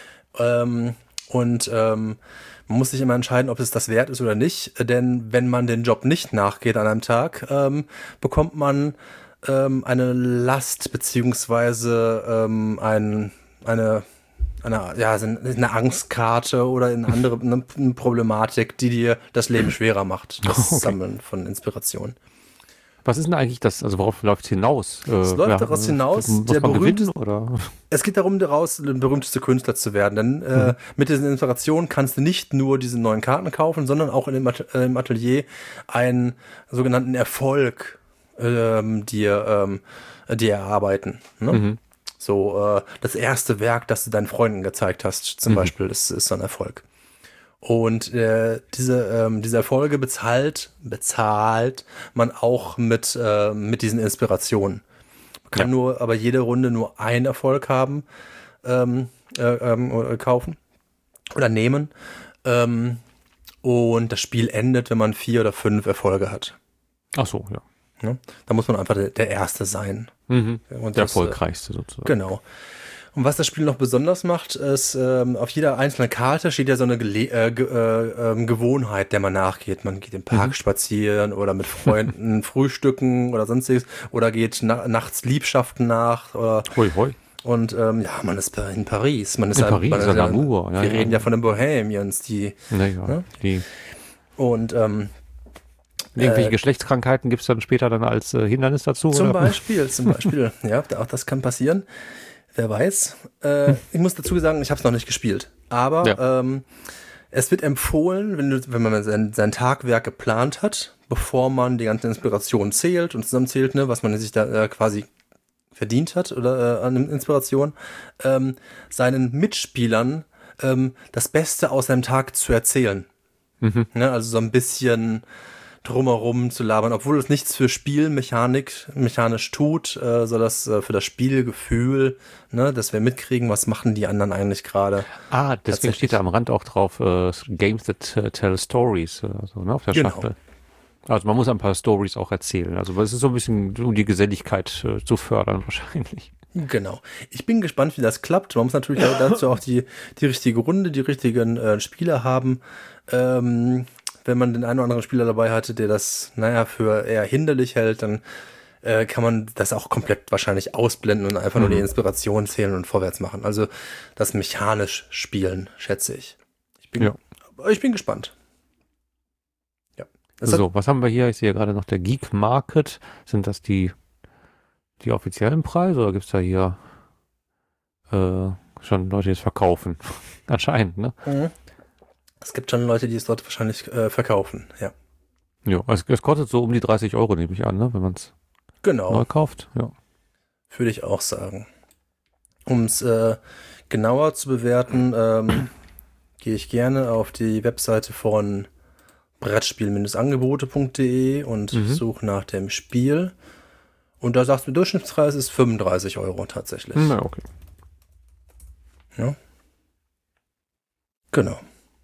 Ähm, und ähm, man muss sich immer entscheiden, ob es das wert ist oder nicht. Denn wenn man den Job nicht nachgeht an einem Tag, ähm, bekommt man ähm, eine Last beziehungsweise ähm, ein, eine... Eine, ja, eine Angstkarte oder eine andere eine, eine Problematik, die dir das Leben schwerer macht. Das okay. Sammeln von Inspiration. Was ist denn eigentlich das? Also worauf läuft es hinaus? Es äh, läuft ja, daraus hinaus, der berühmteste, oder? Es geht darum, daraus der berühmteste Künstler zu werden. Denn mhm. äh, mit diesen Inspirationen kannst du nicht nur diese neuen Karten kaufen, sondern auch in dem At- äh, im Atelier einen sogenannten Erfolg ähm, dir, ähm, dir erarbeiten. Ne? Mhm. So, äh, das erste Werk, das du deinen Freunden gezeigt hast, zum mhm. Beispiel, ist, ist so ein Erfolg. Und äh, diese, ähm, diese Erfolge bezahlt, bezahlt man auch mit, äh, mit diesen Inspirationen. Man kann ja. nur, aber jede Runde nur einen Erfolg haben, ähm, äh, ähm, kaufen oder nehmen. Ähm, und das Spiel endet, wenn man vier oder fünf Erfolge hat. Ach so, ja. Ja, da muss man einfach der, der Erste sein. Mhm. Und der das, erfolgreichste sozusagen. Genau. Und was das Spiel noch besonders macht, ist, ähm, auf jeder einzelnen Karte steht ja so eine Gele- äh, ge- äh, ähm, Gewohnheit, der man nachgeht. Man geht im Park mhm. spazieren oder mit Freunden frühstücken oder sonstiges oder geht na- nachts Liebschaften nach. Oder hoi, hoi. Und ähm, ja, man ist in Paris. Man ist in ein, Paris, man ist ja, ja, Amour. Ja, wir ja. reden ja von den Bohemians, die. Naja, ne? die. Und ähm, Irgendwelche äh, Geschlechtskrankheiten gibt es dann später dann als äh, Hindernis dazu? Zum oder? Beispiel, zum Beispiel. Ja, auch das kann passieren. Wer weiß. Äh, ich muss dazu sagen, ich habe es noch nicht gespielt. Aber ja. ähm, es wird empfohlen, wenn, du, wenn man sein, sein Tagwerk geplant hat, bevor man die ganzen Inspirationen zählt und zusammenzählt, ne, was man sich da äh, quasi verdient hat oder äh, an Inspiration, ähm, seinen Mitspielern ähm, das Beste aus seinem Tag zu erzählen. Mhm. Ne, also so ein bisschen drumherum zu labern, obwohl es nichts für Spielmechanik mechanisch tut, äh, soll das äh, für das Spielgefühl, ne, dass wir mitkriegen, was machen die anderen eigentlich gerade. Ah, deswegen steht da am Rand auch drauf, äh, Games that uh, tell stories, also, ne, auf der genau. Schachtel. Also man muss ein paar Stories auch erzählen. Also es ist so ein bisschen, um die Geselligkeit äh, zu fördern wahrscheinlich. Genau. Ich bin gespannt, wie das klappt. Man muss natürlich dazu auch die, die richtige Runde, die richtigen äh, Spieler haben. Ähm, wenn man den einen oder anderen Spieler dabei hatte, der das, naja, für eher hinderlich hält, dann äh, kann man das auch komplett wahrscheinlich ausblenden und einfach mhm. nur die Inspiration zählen und vorwärts machen. Also das mechanisch spielen, schätze ich. Ich bin, ja. ich bin gespannt. Ja. Das so, was haben wir hier? Ich sehe gerade noch der Geek Market. Sind das die, die offiziellen Preise oder gibt's da hier äh, schon Leute, die es verkaufen? Anscheinend, ne? Mhm. Es gibt schon Leute, die es dort wahrscheinlich äh, verkaufen, ja. Ja, es, es kostet so um die dreißig Euro, nehme ich an, ne, wenn man es genau. neu kauft. Ja. Würde ich auch sagen. Um es äh, genauer zu bewerten, ähm, gehe ich gerne auf die Webseite von brettspiel-angebote punkt de und mhm. suche nach dem Spiel. Und da sagst du, Durchschnittspreis ist fünfunddreißig Euro tatsächlich. Na, okay. Ja. Genau.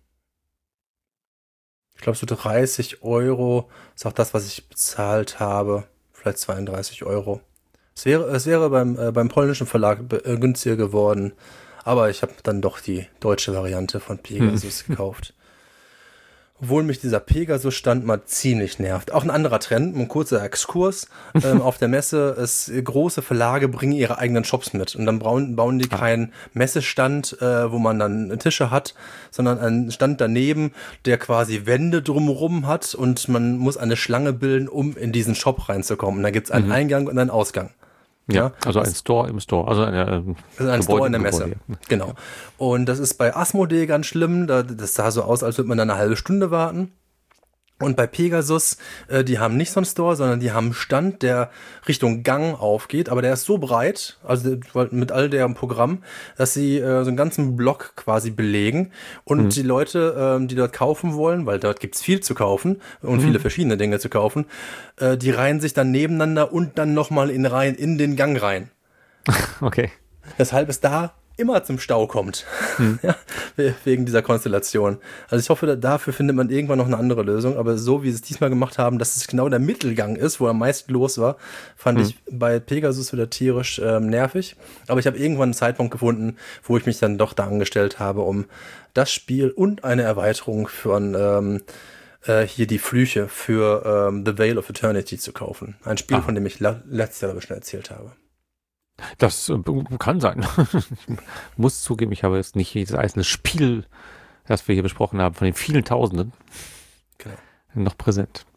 Ich glaube, so dreißig Euro ist auch das, was ich bezahlt habe. Vielleicht zweiunddreißig Euro. Es wäre, es wäre beim, äh, beim polnischen Verlag äh, günstiger geworden. Aber ich habe dann doch die deutsche Variante von Pegasus hm. gekauft. Obwohl mich dieser Pegasus-Stand mal ziemlich nervt. Auch ein anderer Trend, ein kurzer Exkurs. ähm, auf der Messe, ist, große Verlage bringen ihre eigenen Shops mit. Und dann bauen, bauen die keinen Messestand, äh, wo man dann Tische hat, sondern einen Stand daneben, der quasi Wände drumherum hat und man muss eine Schlange bilden, um in diesen Shop reinzukommen. Und da gibt's einen mhm. Eingang und einen Ausgang. Ja, ja, also ein Store im Store, also eine, äh, also ein Store in der Messe. Gebäude. Genau. Und das ist bei Asmodee ganz schlimm. Da, das sah so aus, als würde man da eine halbe Stunde warten. Und bei Pegasus, äh, die haben nicht so einen Store, sondern die haben einen Stand, der Richtung Gang aufgeht, aber der ist so breit, also mit all deren Programm, dass sie äh, so einen ganzen Block quasi belegen und mhm. die Leute, ähm, die dort kaufen wollen, weil dort gibt's viel zu kaufen und mhm. viele verschiedene Dinge zu kaufen, äh, die reihen sich dann nebeneinander und dann nochmal in Reihen in den Gang rein. Okay. Weshalb es da immer zum Stau kommt, hm. ja, wegen dieser Konstellation. Also ich hoffe, dafür findet man irgendwann noch eine andere Lösung, aber so wie sie es diesmal gemacht haben, dass es genau der Mittelgang ist, wo am meisten los war, fand hm. ich bei Pegasus wieder tierisch ähm, nervig. Aber ich habe irgendwann einen Zeitpunkt gefunden, wo ich mich dann doch da angestellt habe, um das Spiel und eine Erweiterung von ähm, äh, hier die Flüche für ähm, The Veil of Eternity zu kaufen. Ein Spiel, ah. von dem ich la- letztes Jahr schon erzählt habe. Das äh, kann sein. Ich muss zugeben, ich habe jetzt nicht jedes einzelne Spiel, das wir hier besprochen haben, von den vielen Tausenden genau. noch präsent.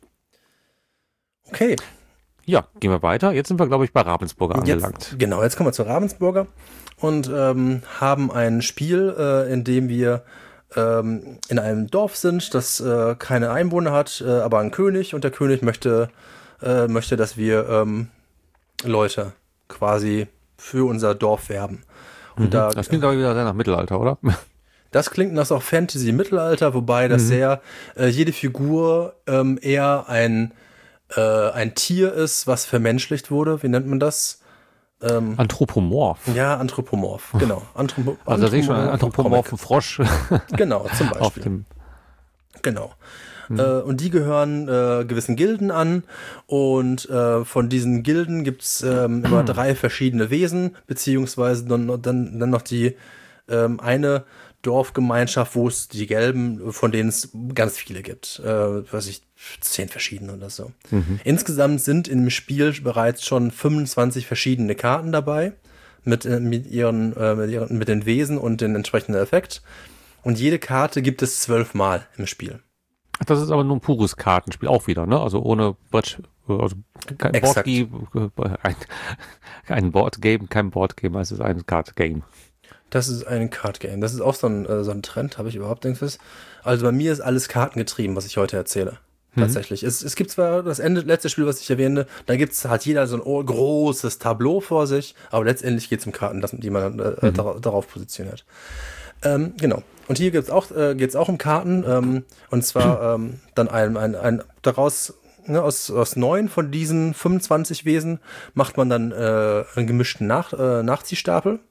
Okay. Ja, gehen wir weiter. Jetzt sind wir, glaube ich, bei Ravensburger angelangt. Jetzt, genau, jetzt kommen wir zu Ravensburger und ähm, haben ein Spiel, äh, in dem wir ähm, in einem Dorf sind, das äh, keine Einwohner hat, äh, aber ein König, und der König möchte, äh, möchte, dass wir ähm, Leute quasi für unser Dorf werben. Und mhm. da, das klingt aber wieder sehr nach Mittelalter, oder? Das klingt nach auch Fantasy-Mittelalter, wobei das mhm. sehr, äh, jede Figur ähm, eher ein, äh, ein Tier ist, was vermenschlicht wurde. Wie nennt man das? Ähm, Anthropomorph. Ja, Anthropomorph, genau. Anthropo- also da sehe ich schon einen anthropomorphen Frosch. Genau, zum Beispiel. Auf dem genau. Äh, und die gehören äh, gewissen Gilden an, und äh, von diesen Gilden gibt's ähm, immer drei verschiedene Wesen, beziehungsweise dann, dann, dann noch die ähm, eine Dorfgemeinschaft, wo es die Gelben, von denen es ganz viele gibt. Äh, weiß ich, zehn verschiedene oder so. Mhm. Insgesamt sind im Spiel bereits schon fünfundzwanzig verschiedene Karten dabei, mit, äh, mit, ihren, äh, mit, ihren, mit den Wesen und den entsprechenden Effekt. Und jede Karte gibt es zwölfmal im Spiel. Das ist aber nur ein pures Kartenspiel, auch wieder, ne? Also ohne Brett, also kein Boardgame, ein, ein Boardgame, kein Boardgame, es ist ein Card-Game. Das ist ein Card-Game. Das ist auch so ein, äh, so ein Trend, habe ich überhaupt nichts. Also bei mir ist alles kartengetrieben, was ich heute erzähle. Mhm. Tatsächlich. Es, es gibt zwar das Ende, letzte Spiel, was ich erwähne, da gibt's, hat jeder so ein großes Tableau vor sich, aber letztendlich geht es um Karten, die man äh, mhm. darauf, darauf positioniert. Ähm, genau. Und hier geht's auch, äh, geht's auch um Karten, ähm, und zwar ähm, dann ein, ein, ein daraus, ne, aus, aus neun von diesen fünfundzwanzig Wesen macht man dann äh, einen gemischten Nach, äh, Nachziehstapel.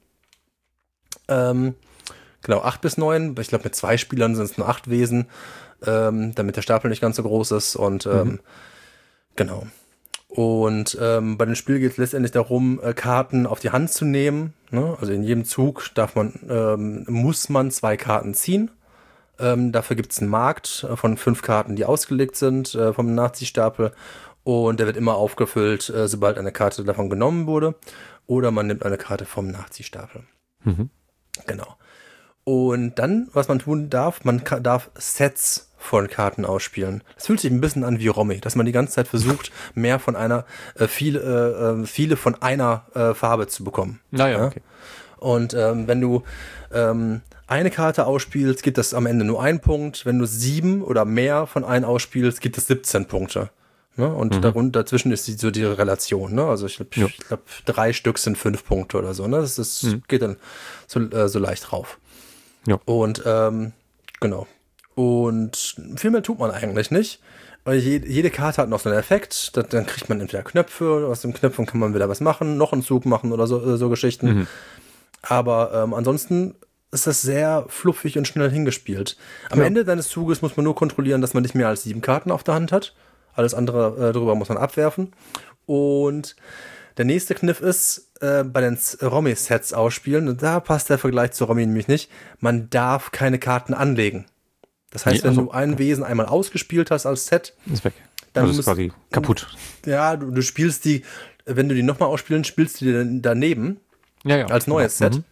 Ähm, genau, acht bis neun, ich glaube mit zwei Spielern sind es nur acht Wesen, ähm, damit der Stapel nicht ganz so groß ist, und ähm, mhm. genau. Und ähm, bei dem Spiel geht es letztendlich darum, äh, Karten auf die Hand zu nehmen. Ne? Also in jedem Zug darf man, ähm, muss man zwei Karten ziehen. Ähm, dafür gibt es einen Markt von fünf Karten, die ausgelegt sind äh, vom Nachziehstapel. Und der wird immer aufgefüllt, äh, sobald eine Karte davon genommen wurde. Oder man nimmt eine Karte vom Nachziehstapel. Mhm. Genau. Und dann, was man tun darf, man ka- darf Sets von Karten ausspielen. Das fühlt sich ein bisschen an wie Romy, dass man die ganze Zeit versucht, mehr von einer, äh, viele, äh, viele von einer äh, Farbe zu bekommen. Naja, ja? Okay. Und ähm, wenn du ähm, eine Karte ausspielst, gibt es am Ende nur einen Punkt. Wenn du sieben oder mehr von einem ausspielst, gibt es siebzehn Punkte. Ne? Und mhm. darunter, dazwischen ist die, so die Relation. Ne? Also ich glaube, ja. ich glaub, drei Stück sind fünf Punkte oder so. Ne? Das ist, mhm. geht dann so, äh, so leicht rauf. Ja. Und ähm, genau. Und viel mehr tut man eigentlich nicht. Weil jede, jede Karte hat noch so einen Effekt. Das, dann kriegt man entweder Knöpfe, aus den Knöpfen kann man wieder was machen, noch einen Zug machen oder so, so Geschichten. Mhm. Aber ähm, ansonsten ist das sehr fluffig und schnell hingespielt. Am ja. Ende deines Zuges muss man nur kontrollieren, dass man nicht mehr als sieben Karten auf der Hand hat. Alles andere äh, drüber muss man abwerfen. Und der nächste Kniff ist, äh, bei den Romy-Sets ausspielen, und da passt der Vergleich zu Romy nämlich nicht, man darf keine Karten anlegen. Das heißt, nee, also, wenn du ein Wesen einmal ausgespielt hast als Set, ist weg. Dann also musst, ist quasi kaputt. Ja, du, du spielst die, wenn du die nochmal ausspielen, spielst du die daneben ja, ja, als neues genau. Set. Mhm.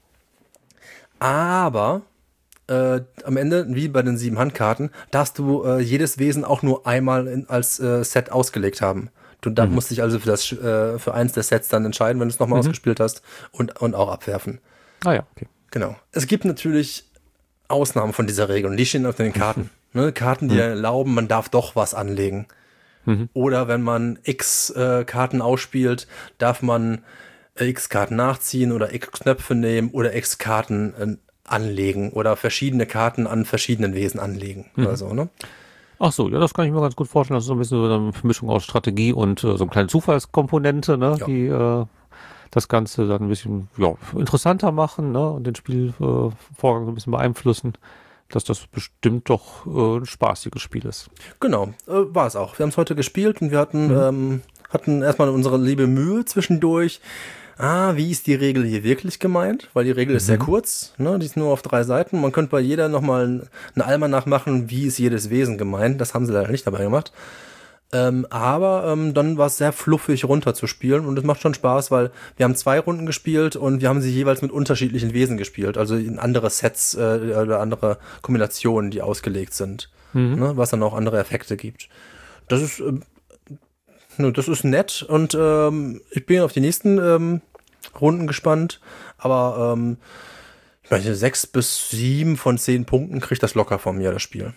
Aber äh, am Ende, wie bei den sieben Handkarten, darfst du äh, jedes Wesen auch nur einmal in, als äh, Set ausgelegt haben. Du da mhm. musst dich also für das äh, für eins der Sets dann entscheiden, wenn du es nochmal mhm. ausgespielt hast, und, und auch abwerfen. Ah ja, okay. Genau. Es gibt natürlich Ausnahmen von dieser Regel und die stehen auf den Karten. Ne? Karten, die mhm. erlauben, man darf doch was anlegen. Mhm. Oder wenn man X äh, Karten ausspielt, darf man äh, X Karten nachziehen oder X Knöpfe nehmen oder X Karten äh, anlegen oder verschiedene Karten an verschiedenen Wesen anlegen. Mhm. Oder so, ne? Ach so, ja, das kann ich mir ganz gut vorstellen. Das ist so ein bisschen so eine Mischung aus Strategie und äh, so eine kleine Zufallskomponente, ne? Ja. Die äh, das Ganze dann ein bisschen ja, interessanter machen, ne? Und den Spielvorgang äh, so ein bisschen beeinflussen, dass das bestimmt doch äh, ein spaßiges Spiel ist. Genau, äh, war es auch. Wir haben es heute gespielt und wir hatten, mhm. ähm, hatten erstmal unsere liebe Mühe zwischendurch. Ah, wie ist die Regel hier wirklich gemeint? Weil die Regel mhm. ist sehr kurz, ne? Die ist nur auf drei Seiten. Man könnte bei jeder nochmal einen Almanach machen, wie ist jedes Wesen gemeint. Das haben sie leider nicht dabei gemacht. Ähm, aber ähm, dann war es sehr fluffig runterzuspielen und es macht schon Spaß, weil wir haben zwei Runden gespielt und wir haben sie jeweils mit unterschiedlichen Wesen gespielt, also in andere Sets äh, oder andere Kombinationen, die ausgelegt sind, mhm. ne, was dann auch andere Effekte gibt. Das ist äh, ne, das ist nett und ähm, ich bin auf die nächsten ähm, Runden gespannt, aber ähm, ich meine, sechs bis sieben von zehn Punkten kriegt das locker von mir, das Spiel.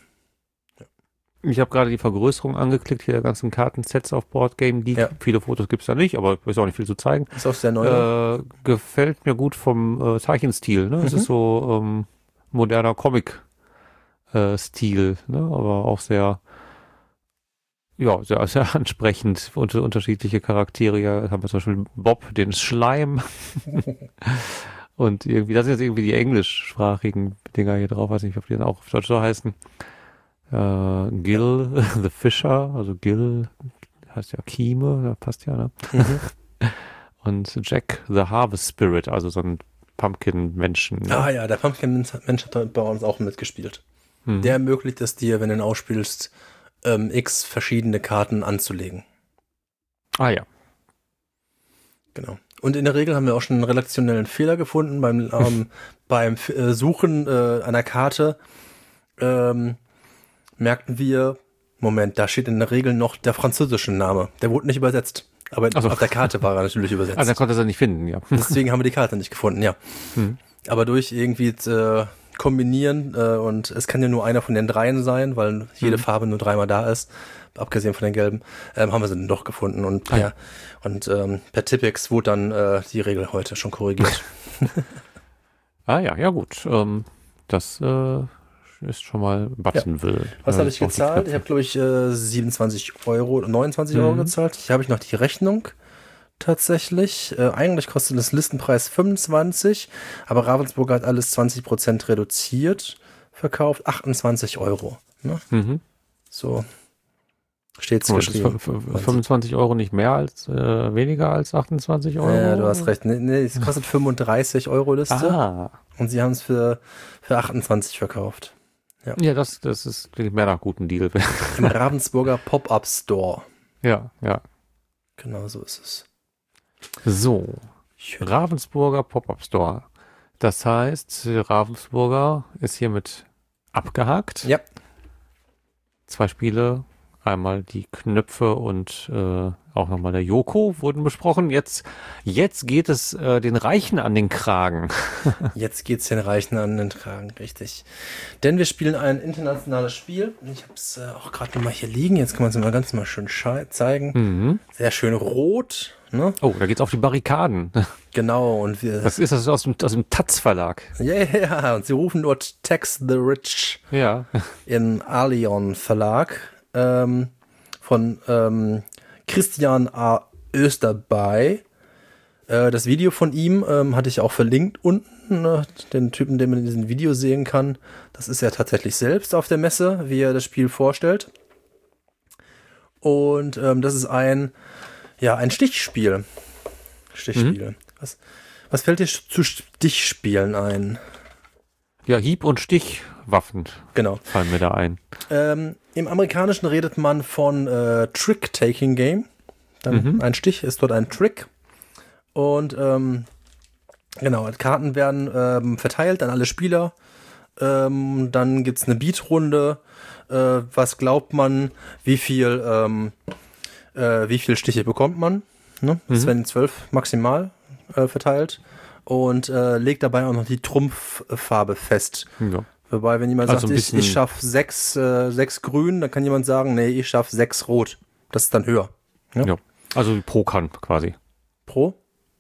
Ich habe gerade die Vergrößerung angeklickt, hier der ganzen Kartensets auf Boardgame Geek. Ja. Viele Fotos gibt's da nicht, aber ist auch nicht viel zu zeigen. Ist auch sehr neu. Äh, gefällt mir gut vom äh, Zeichenstil. Ne? Mhm. Es ist so ähm, moderner Comic-Stil, äh, ne? Aber auch sehr, ja, sehr, sehr ansprechend. Unter, unterschiedliche Charaktere. Ja, haben wir zum Beispiel Bob, den Schleim. Und irgendwie, das sind jetzt irgendwie die englischsprachigen Dinger hier drauf. Weiß nicht, ob die dann auch auf Deutsch so heißen. Uh, Gil, the Fisher, also Gil heißt ja Kime, da passt ja, ne? Mhm. Und Jack, the Harvest Spirit, also so ein Pumpkin-Menschen. Ne? Ah ja, der Pumpkin-Mensch hat bei uns auch mitgespielt. Mhm. Der ermöglicht es dir, wenn du ihn ausspielst, ähm, x verschiedene Karten anzulegen. Ah ja. Genau. Und in der Regel haben wir auch schon einen redaktionellen Fehler gefunden beim, ähm, beim äh, Suchen äh, einer Karte. Ähm, merkten wir, Moment, da steht in der Regel noch der französische Name. Der wurde nicht übersetzt. Aber so. Auf der Karte war er natürlich übersetzt. Also er konnte es nicht finden, ja. Deswegen haben wir die Karte nicht gefunden, ja. Hm. Aber durch irgendwie äh, kombinieren, äh, und es kann ja nur einer von den dreien sein, weil jede hm. Farbe nur dreimal da ist, abgesehen von den gelben, ähm, haben wir sie dann doch gefunden. Und per, ah, ja. und, ähm, per Tippex wurde dann äh, die Regel heute schon korrigiert. ah ja, ja gut. Ähm, das äh ist schon mal Buttonville. Ja. Was äh, habe ich gezahlt? Ich habe, glaube ich, äh, siebenundzwanzig Euro, neunundzwanzig mhm. Euro gezahlt. Hier habe ich noch die Rechnung tatsächlich. Äh, eigentlich kostet das Listenpreis fünfundzwanzig, aber Ravensburger hat alles zwanzig Prozent reduziert verkauft. achtundzwanzig Euro. Ne? Mhm. So steht's oh, geschrieben. Ist fünfundzwanzig Euro nicht mehr als, äh, weniger als achtundzwanzig Euro? Ja, du hast recht. Nee, nee, es kostet fünfunddreißig Euro Liste. Ah. Und sie haben es für, für achtundzwanzig verkauft. Ja, ja das, das ist mehr nach gutem Deal. Im Ravensburger Pop-Up Store. Ja, ja. Genau so ist es. So, Ravensburger Pop-Up Store. Das heißt, Ravensburger ist hiermit abgehakt. Ja. Zwei Spiele, einmal die Knöpfe und äh, auch nochmal der Yoko wurden besprochen. Jetzt, jetzt geht es äh, den Reichen an den Kragen. Jetzt geht's den Reichen an den Kragen, richtig. Denn wir spielen ein internationales Spiel. Ich habe es äh, auch gerade nochmal hier liegen. Jetzt kann man es mal ganz mal schön zeigen. Mhm. Sehr schön rot. Ne? Oh, da geht's auf die Barrikaden. Genau. Und wir, was ist das aus dem, aus dem Taz Verlag? Ja, yeah, yeah, und sie rufen dort Tax the Rich. Ja. Im Allion Verlag. Ähm, von ähm, Christian A. Österbey. Äh, das Video von ihm ähm, hatte ich auch verlinkt unten. Ne? Den Typen, den man in diesem Video sehen kann. Das ist er tatsächlich selbst auf der Messe, wie er das Spiel vorstellt. Und ähm, das ist ein, ja, ein Stichspiel. Stichspiel. Mhm. Was, was fällt dir zu Stichspielen ein? Ja, Hieb- und Stichwaffen. Genau. Fallen mir da ein. Ähm, Im Amerikanischen redet man von äh, Trick-Taking-Game. Dann mhm. ein Stich ist dort ein Trick. Und ähm, genau, Karten werden ähm, verteilt an alle Spieler. Ähm, dann gibt es eine Beat-Runde. Äh, was glaubt man, wie viel, ähm, äh, wie viel Stiche bekommt man? Ne? Das mhm. werden zwölf maximal äh, verteilt. Und äh, legt dabei auch noch die Trumpffarbe fest. Ja. Wobei, wenn jemand Also sagt, ein ich, ich bisschen- schaffe sechs, äh, sechs grün, dann kann jemand sagen, nee, ich schaffe sechs rot. Das ist dann höher. Ja. Ja. Also wie Pokern quasi. Pro?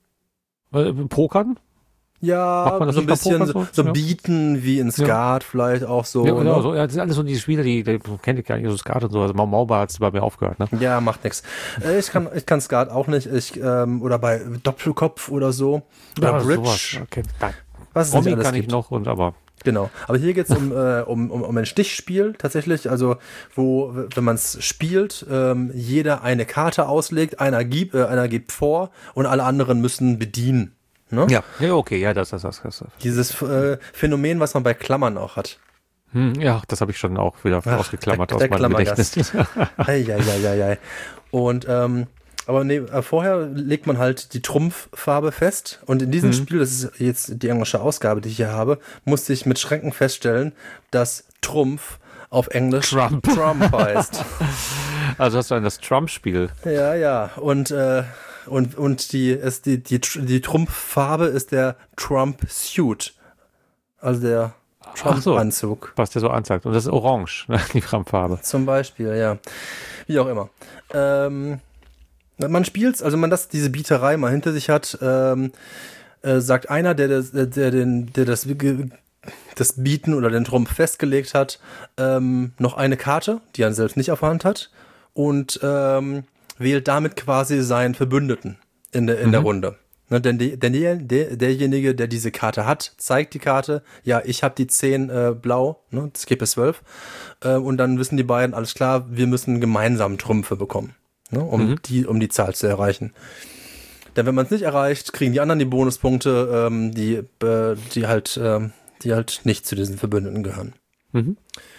Äh, Pokern? Ja, Macht man das so ein nicht beim bisschen so, Pokern so so? Ja. bieten wie in Skat vielleicht auch so. Ja, genau, ne? so, ja, das sind alles so die Spieler, die, die kennt ihr gar nicht, so Skat und so. Also Mau Mauba hat es bei mir aufgehört, ne? Ja, macht nix. Äh, Ich kann, ich kann Skat auch nicht. Ich, ähm, oder bei Doppelkopf oder so. Oder Ja, Bridge. sowas. Okay. Nein. Was es nicht Romy alles kann ich gibt. noch und aber. Genau. Aber hier geht's um, äh, um, um, um ein Stichspiel tatsächlich. Also, wo, wenn man es spielt, ähm, jeder eine Karte auslegt, einer gibt, äh, einer gibt vor und alle anderen müssen bedienen. Ne? Ja, ja, okay, ja, das, das, das, das. Dieses äh, Phänomen, was man bei Klammern auch hat. Hm, ja, das habe ich schon auch wieder Ach, ausgeklammert der- aus der meinem Klammergast. Gedächtnis. Eieieiei. Und ähm, aber nee, äh, vorher legt man halt die Trumpffarbe fest. Und in diesem Mhm. Spiel, das ist jetzt die englische Ausgabe, die ich hier habe, musste ich mit Schrecken feststellen, dass Trumpf auf Englisch Trump. Trump heißt. Also hast du dann das Trump-Spiel. Ja, ja. Und äh, und und die ist die die Tr- die Trumpffarbe ist der Trump Suit, also der Ach so. Trump-Anzug. Was der so anzeigt. Und das ist orange, ne, die Trump-Farbe. Zum Beispiel, ja. Wie auch immer. Ähm, man spielt's, also man das, diese Bieterei mal hinter sich hat, ähm, äh, sagt einer, der das, der, der, den, der das, das Bieten oder den Trumpf festgelegt hat, ähm, noch eine Karte, die er selbst nicht auf der Hand hat, und ähm, wählt damit quasi seinen Verbündeten in der, in Mhm. der Runde. Ne, denn die, denn der, der, derjenige, der diese Karte hat, zeigt die Karte, ja, ich habe die zehn äh, blau, ne, das geht bis zwölf, äh, und dann wissen die beiden, alles klar, wir müssen gemeinsam Trümpfe bekommen, ne, um, Mhm. die, um die Zahl zu erreichen. Denn wenn man es nicht erreicht, kriegen die anderen die Bonuspunkte, ähm, die, äh, die, halt, ähm, die halt nicht zu diesen Verbündeten gehören. Mhm.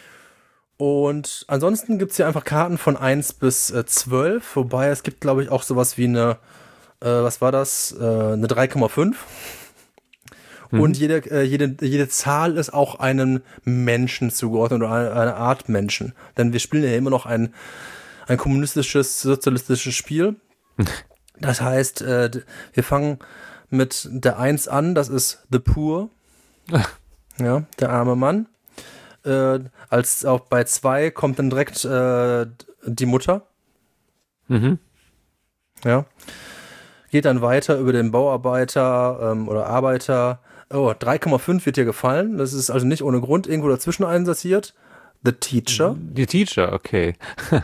Und ansonsten gibt's hier einfach Karten von eins bis zwölf, wobei es gibt, glaube ich, auch sowas wie eine, äh, was war das, äh, eine drei Komma fünf. Mhm. Und jede, äh, jede, jede Zahl ist auch einem Menschen zugeordnet oder eine, eine Art Menschen. Denn wir spielen ja immer noch ein, ein kommunistisches, sozialistisches Spiel. Das heißt, äh, d- wir fangen mit der eins an, das ist The Poor. Ja, der arme Mann. Äh, als auch bei zwei kommt dann direkt äh, die Mutter. Mhm. Ja. Geht dann weiter über den Bauarbeiter ähm, oder Arbeiter. Oh, drei Komma fünf wird dir gefallen. Das ist also nicht ohne Grund irgendwo dazwischen einsortiert. The Teacher. Die Teacher, okay.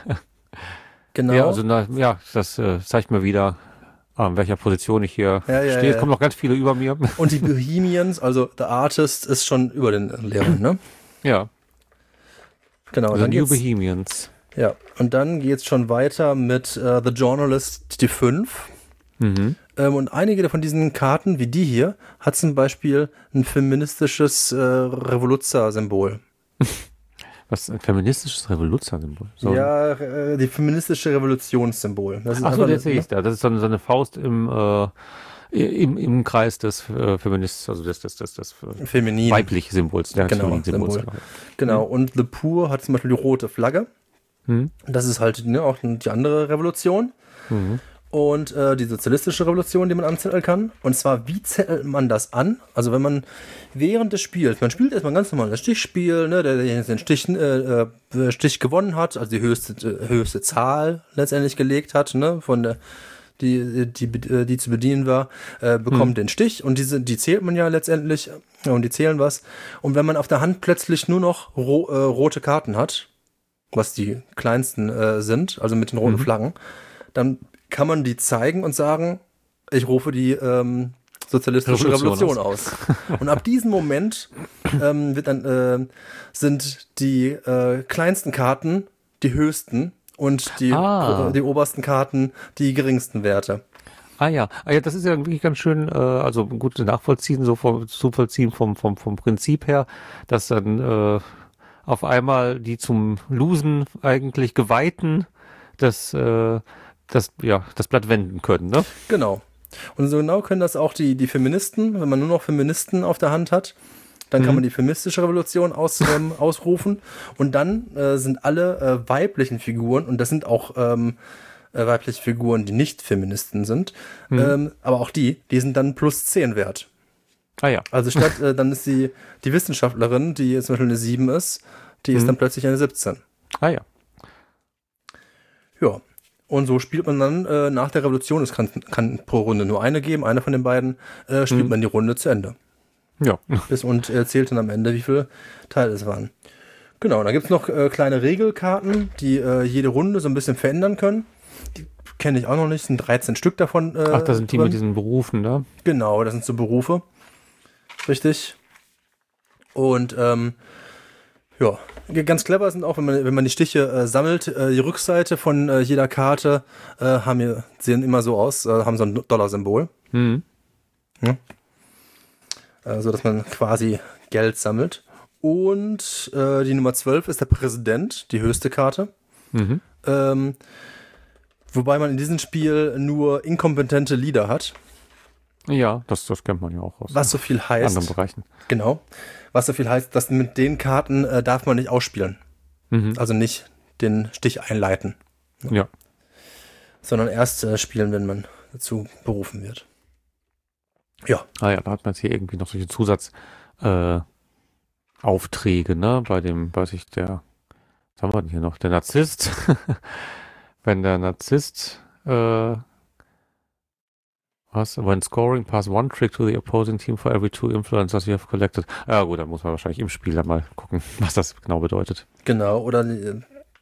Genau. Ja, also na, ja, das äh, zeigt mir wieder, ah, in welcher Position ich hier Ja, ja, stehe. Es ja. kommen noch ganz viele über mir. Und die Bohemians, also The Artist, ist schon über den Lehrern, ne? Ja, Genau. also Dann New geht's, Bohemians. ja, und dann geht's schon weiter mit äh, The Journalist, die fünf. Mhm. Ähm, und einige von diesen Karten, wie die hier, hat zum Beispiel ein feministisches äh, Revoluzzer-Symbol. Was, ein feministisches Revoluzzer-Symbol? So. Ja, äh, die feministische Revolutionssymbol. Das ist Ach so, einfach das sehe eine- ich da. Das ist so eine, so eine Faust im, äh, im, im Kreis des äh, Feminists, also des, des, des, des äh, feminin. weiblichen Symbols, der Genau, femininen Symbols. Symbol. Genau. Und The Poor hat zum Beispiel die rote Flagge. Mhm. Das ist halt ne, auch die andere Revolution. Mhm. Und äh, die sozialistische Revolution, die man anzetteln kann. Und zwar, wie zettelt man das an? Also wenn man während des Spiels, man spielt erstmal ganz normal das Stichspiel, ne, der, der jetzt den Stich, äh, äh, Stich gewonnen hat, also die höchste, äh, höchste Zahl letztendlich gelegt hat, ne, von der, die, die, die, die zu bedienen war, äh, bekommt Hm. den Stich und diese, die zählt man ja letztendlich ja, und die zählen was. Und wenn man auf der Hand plötzlich nur noch ro äh, rote Karten hat, was die kleinsten äh, sind, also mit den roten Mhm. Flaggen, dann kann man die zeigen und sagen, ich rufe die ähm, sozialistische Revolution Revolution, aus. Und ab diesem Moment ähm, wird dann, äh, sind die äh, kleinsten Karten die höchsten und die, Ah. äh, die obersten Karten die geringsten Werte. Ah ja, ah, ja, das ist ja wirklich ganz schön, äh, also gut nachvollziehen, so vom, zu vollziehen vom, vom, vom Prinzip her, dass dann äh, auf einmal die zum Losen eigentlich Geweihten das, äh, das, ja, das Blatt wenden können, ne? Genau. Und so genau können das auch die, die Feministen, wenn man nur noch Feministen auf der Hand hat, dann kann Mhm. man die feministische Revolution aus, ähm, ausrufen und dann äh, sind alle äh, weiblichen Figuren, und das sind auch ähm, äh, weibliche Figuren, die nicht Feministen sind, Mhm. ähm, aber auch die, die sind dann plus zehn wert. Ah ja. Also statt, äh, dann ist die, die Wissenschaftlerin, die jetzt zum Beispiel eine sieben ist, die ist Mhm. dann plötzlich eine siebzehn. Ah ja. Ja. Und so spielt man dann äh, nach der Revolution, es kann, kann pro Runde nur eine geben, eine von den beiden, äh, spielt Mhm. man die Runde zu Ende. Ja. Bis und erzählt dann am Ende, wie viele Teile es waren. Genau, da gibt es noch äh, kleine Regelkarten, die äh, jede Runde so ein bisschen verändern können. Die kenne ich auch noch nicht, sind dreizehn Stück davon. Äh, Ach, da sind die drin. mit diesen Berufen, ne? Genau, das sind so Berufe. Richtig. Und ähm, ja, ganz clever sind auch, wenn man, wenn man die Stiche äh, sammelt, äh, die Rückseite von äh, jeder Karte äh, haben hier, sehen immer so aus, äh, haben so ein Dollarsymbol. Mhm. Äh, so dass man quasi Geld sammelt. Und äh, die Nummer zwölf ist der Präsident, die höchste Karte. Mhm. Ähm, wobei man in diesem Spiel nur inkompetente Leader hat. Ja, das, das kennt man ja auch aus Was so viel anderen heißt, Bereichen. genau, was so viel heißt, dass mit den Karten äh, darf man nicht ausspielen. Mhm. Also nicht den Stich einleiten, Ja. sondern erst äh, spielen, wenn man dazu berufen wird. Ja, Ah ja, da hat man jetzt hier irgendwie noch solche Zusatz äh, Aufträge, ne? Bei dem, weiß ich, der, was haben wir denn hier noch? Der Narzisst. Wenn der Narzisst äh, was? When scoring, pass one trick to the opposing team for every two influencers you have collected. Ja gut, dann muss man wahrscheinlich im Spiel dann mal gucken, was das genau bedeutet. genau. Oder die,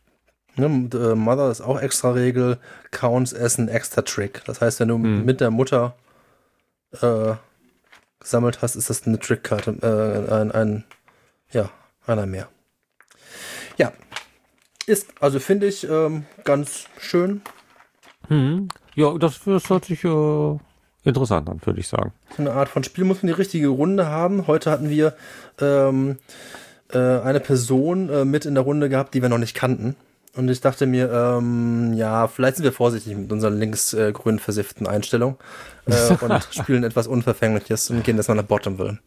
ne, the Mother ist auch extra Regel, counts as an extra trick. Das heißt, wenn du Hm. mit der Mutter äh, gesammelt hast, ist das eine Trickkarte, äh, ein, ein, ja, einer mehr. Ja, ist, also finde ich ähm, ganz schön. Hm. Ja, das, das hört sich äh, interessant an, würde ich sagen. So eine Art von Spiel muss man die richtige Runde haben. Heute hatten wir ähm, äh, eine Person äh, mit in der Runde gehabt, die wir noch nicht kannten. Und ich dachte mir, ähm, ja, vielleicht sind wir vorsichtig mit unseren linksgrün versifften Einstellungen äh, und spielen etwas Unverfängliches und gehen erstmal nach Bottomville.